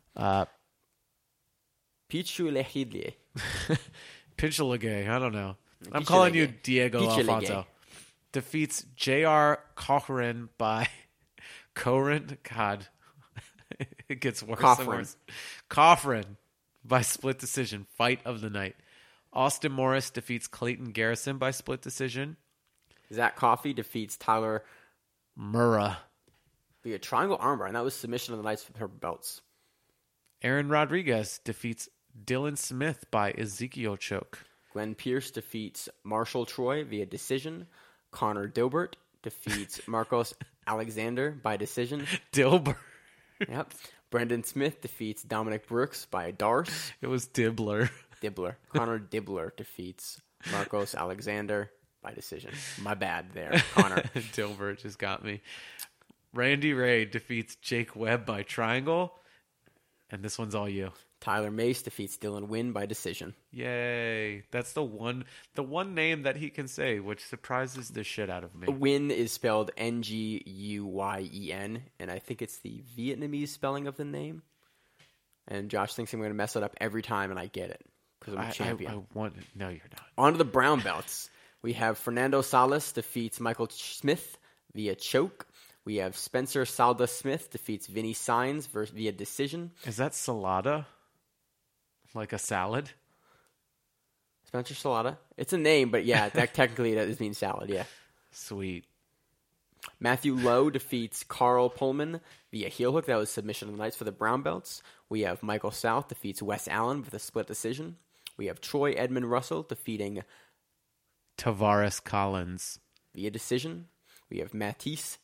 Pichulegide. Pichulegide. I don't know. I'm calling you Diego Alfonso. Defeats J.R. Cochran by Corin. God. It gets worse Coffrin. and worse. Coffrin by split decision. Fight of the night. Austin Morris defeats Clayton Garrison by split decision. Zach Coffey defeats Tyler Murrah via triangle armbar, and that was submission of the night for purple belts. Aaron Rodriguez defeats Dylan Smith by Ezekiel choke. Glenn Pierce defeats Marshall Troy via decision. Connor Dilbert defeats Marcos Alexander by decision. Dilbert. Yep. Brendan Smith defeats Dominic Brooks by Darce. It was Dibbler. Connor Dibbler defeats Marcos Alexander by decision. My bad there, Connor. Dilbert just got me. Randy Ray defeats Jake Webb by triangle. And this one's all you. Tyler Mace defeats Dylan Wynn by decision. Yay. That's the one name that he can say, which surprises the shit out of me. Wynn is spelled Nguyen, and I think it's the Vietnamese spelling of the name. And Josh thinks I'm going to mess it up every time, and I get it because I'm a champion. No, you're not. On to the brown belts. We have Fernando Salas defeats Michael Smith via choke. We have Spencer Salda Smith defeats Vinny Saenz via decision. Is that salada? Like a salad? Spencer Salada. It's a name, but yeah, that technically that means salad, yeah. Sweet. Matthew Lowe defeats Carl Pullman via heel hook. That was submission of the nights for the brown belts. We have Michael South defeats Wes Allen with a split decision. We have Troy Edmund Russell defeating Tavares Collins via decision. We have Mateus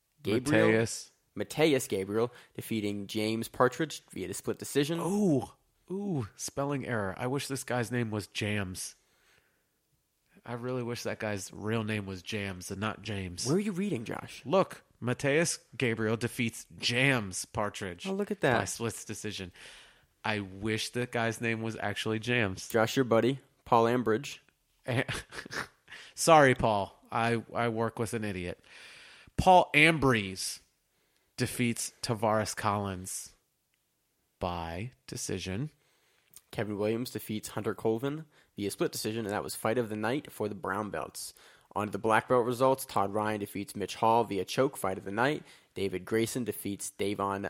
Gabriel defeating James Partridge via the split decision. Ooh, spelling error. I wish this guy's name was Jams. I really wish that guy's real name was Jams and not James. Where are you reading, Josh? Look, Mateus Gabriel defeats Jams Partridge. Oh, look at that. By split decision. I wish that guy's name was actually Jams. Josh, your buddy, Paul Ambridge. Sorry, Paul. I work with an idiot. Paul Ambrose defeats Tavares Collins by decision. Kevin Williams defeats Hunter Colvin via split decision, and that was fight of the night for the brown belts. On to the black belt results. Todd Ryan defeats Mitch Hall via choke, fight of the night. David Grayson defeats Davon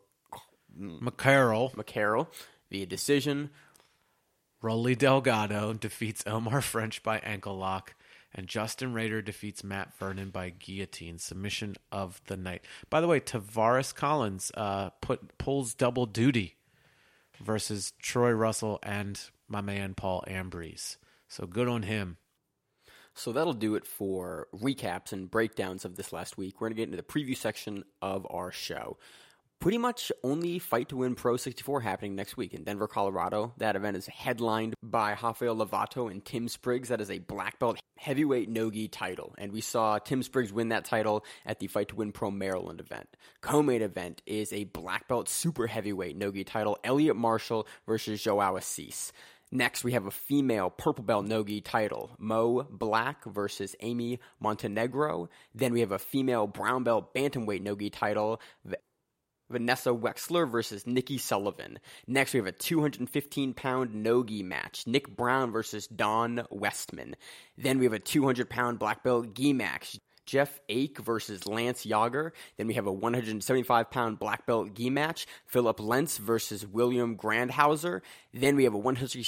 McCarroll via decision. Rolly Delgado defeats Omar French by ankle lock. And Justin Rader defeats Matt Vernon by guillotine. Submission of the night. By the way, Tavares Collins pulls double duty versus Troy Russell and my man Paul Ambrose. So good on him. So that'll do it for recaps and breakdowns of this last week. We're going to get into the preview section of our show. Pretty much only Fight to Win Pro 64 happening next week in Denver, Colorado. That event is headlined by Rafael Lovato and Tim Spriggs. That is a black belt heavyweight no-gi title. And we saw Tim Spriggs win that title at the Fight to Win Pro Maryland event. Co-main event is a black belt super heavyweight no-gi title. Elliot Marshall versus Joao Assis. Next, we have a female purple belt no-gi title, Mo Black versus Amy Montenegro. Then we have a female brown belt bantamweight no-gi title, Vanessa Wexler versus Nikki Sullivan. Next, we have a 215-pound no-gi match, Nick Brown versus Don Westman. Then we have a 200-pound black belt gi match, Jeff Ake versus Lance Yager. Then we have a 175-pound black belt gi match, Philip Lentz versus William Grandhauser. Then we have a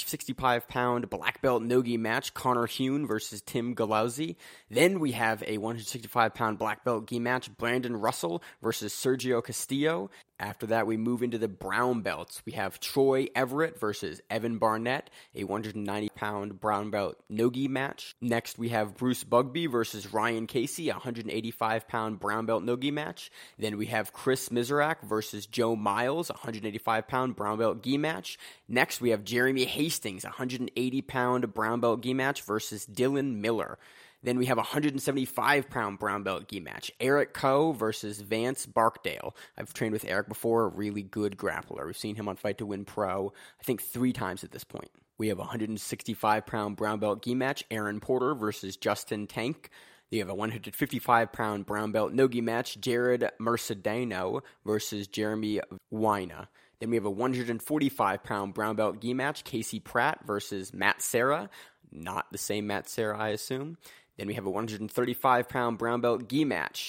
165-pound black belt no-gi match, Connor Hune versus Tim Galauzi. Then we have a 165-pound black belt gi match, Brandon Russell versus Sergio Castillo. After that, we move into the brown belts. We have Troy Everett versus Evan Barnett, a 190-pound brown belt no-gi match. Next, we have Bruce Bugby versus Ryan Casey, a 185-pound brown belt no-gi match. Then we have Chris Miserak versus Joe Miles, a 185-pound brown belt gi match. Next, we have Jeremy Hastings, a 180-pound brown belt gi match versus Dylan Miller. Then we have a 175-pound brown belt gi match, Eric Coe versus Vance Barkdale. I've trained with Eric before, a really good grappler. We've seen him on Fight to Win Pro, I think 3 times at this point. We have a 165-pound brown belt gi match, Aaron Porter versus Justin Tank. You have a 155-pound brown belt no-gi match, Jared Mercedano versus Jeremy Wina. Then we have a 145-pound brown belt gi match, Casey Pratt versus Matt Serra. Not the same Matt Serra, I assume. Then we have a 135-pound brown belt gi match,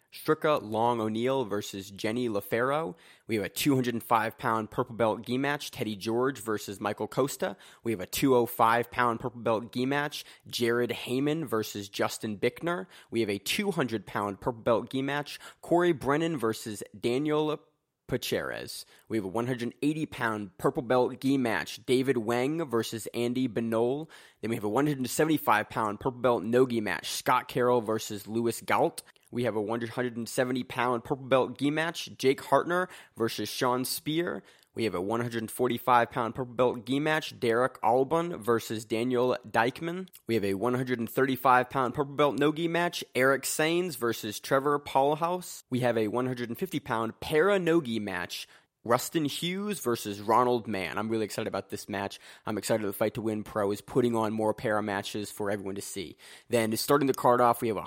Stricka Long O'Neill versus Jenny LaFaro. We have a 205-pound purple belt gi match, Teddy George versus Michael Costa. We have a 205-pound purple belt gi match, Jared Heyman versus Justin Bickner. We have a 200-pound purple belt gi match, Corey Brennan versus Daniel Pacheres. We have a 180-pound purple belt gi match, David Wang versus Andy Benol. Then we have a 175-pound purple belt no gi match, Scott Carroll versus Louis Gault. We have a 170-pound purple belt gi match, Jake Hartner versus Sean Spear. We have a 145-pound purple belt gi match, Derek Albon versus Daniel Dykman. We have a 135-pound purple belt no gi match, Eric Sains versus Trevor Paulhaus. We have a 150-pound para no gi match, Rustin Hughes versus Ronald Mann. I'm really excited about this match. I'm excited the Fight to Win Pro is putting on more para matches for everyone to see. Then starting the card off, we have a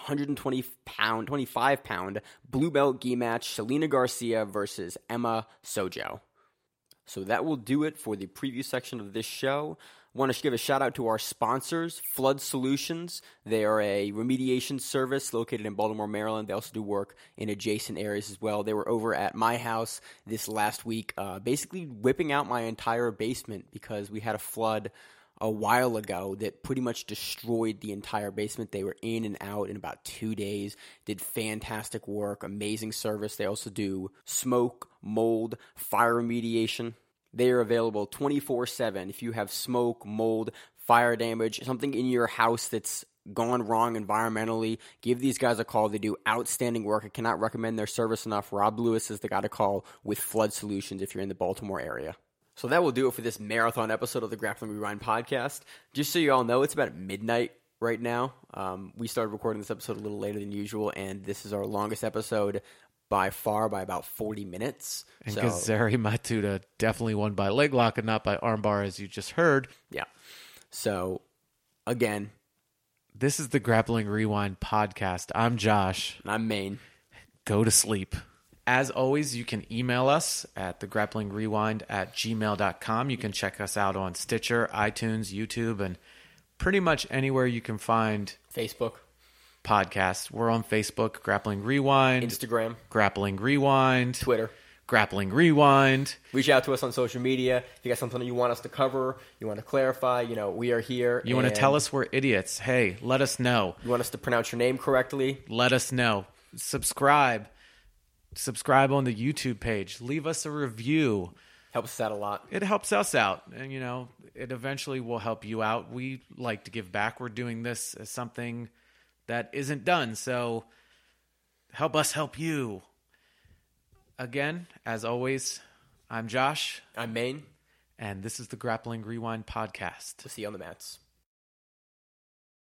25-pound blue belt gi match, Selena Garcia versus Emma Sojo. So that will do it for the preview section of this show. I want to give a shout out to our sponsors, Flood Solutions. They are a remediation service located in Baltimore, Maryland. They also do work in adjacent areas as well. They were over at my house this last week, basically whipping out my entire basement because we had a flood a while ago that pretty much destroyed the entire basement. They were in and out in about 2 days, did fantastic work, amazing service. They also do smoke, mold, fire remediation. They are available 24/7. If you have smoke, mold, fire damage, something in your house that's gone wrong environmentally, give these guys a call. They do outstanding work. I cannot recommend their service enough. Rob Lewis is the guy to call with Flood Solutions if you're in the Baltimore area. So that will do it for this marathon episode of the Grappling Rewind podcast. Just so you all know, it's about midnight right now. We started recording this episode a little later than usual, and this is our longest episode by far, by about 40 minutes. And Gazari Matuda definitely won by leg lock and not by armbar, as you just heard. Yeah. So, again, this is the Grappling Rewind podcast. I'm Josh. And I'm Maine. Go to sleep. As always, you can email us at thegrapplingrewind@gmail.com. You can check us out on Stitcher, iTunes, YouTube, and pretty much anywhere you can find Facebook podcasts. We're on Facebook, Grappling Rewind. Instagram, Grappling Rewind. Twitter, Grappling Rewind. Reach out to us on social media. If you got something you want us to cover, you want to clarify, we are here. You want to tell us we're idiots. Hey, let us know. You want us to pronounce your name correctly? Let us know. Subscribe on the YouTube page. Leave us a review. Helps us out a lot. It helps us out. And, it eventually will help you out. We like to give back. We're doing this as something that isn't done. So help us help you. Again, as always, I'm Josh. I'm Maine. And this is the Grappling Rewind podcast. We'll see you on the mats.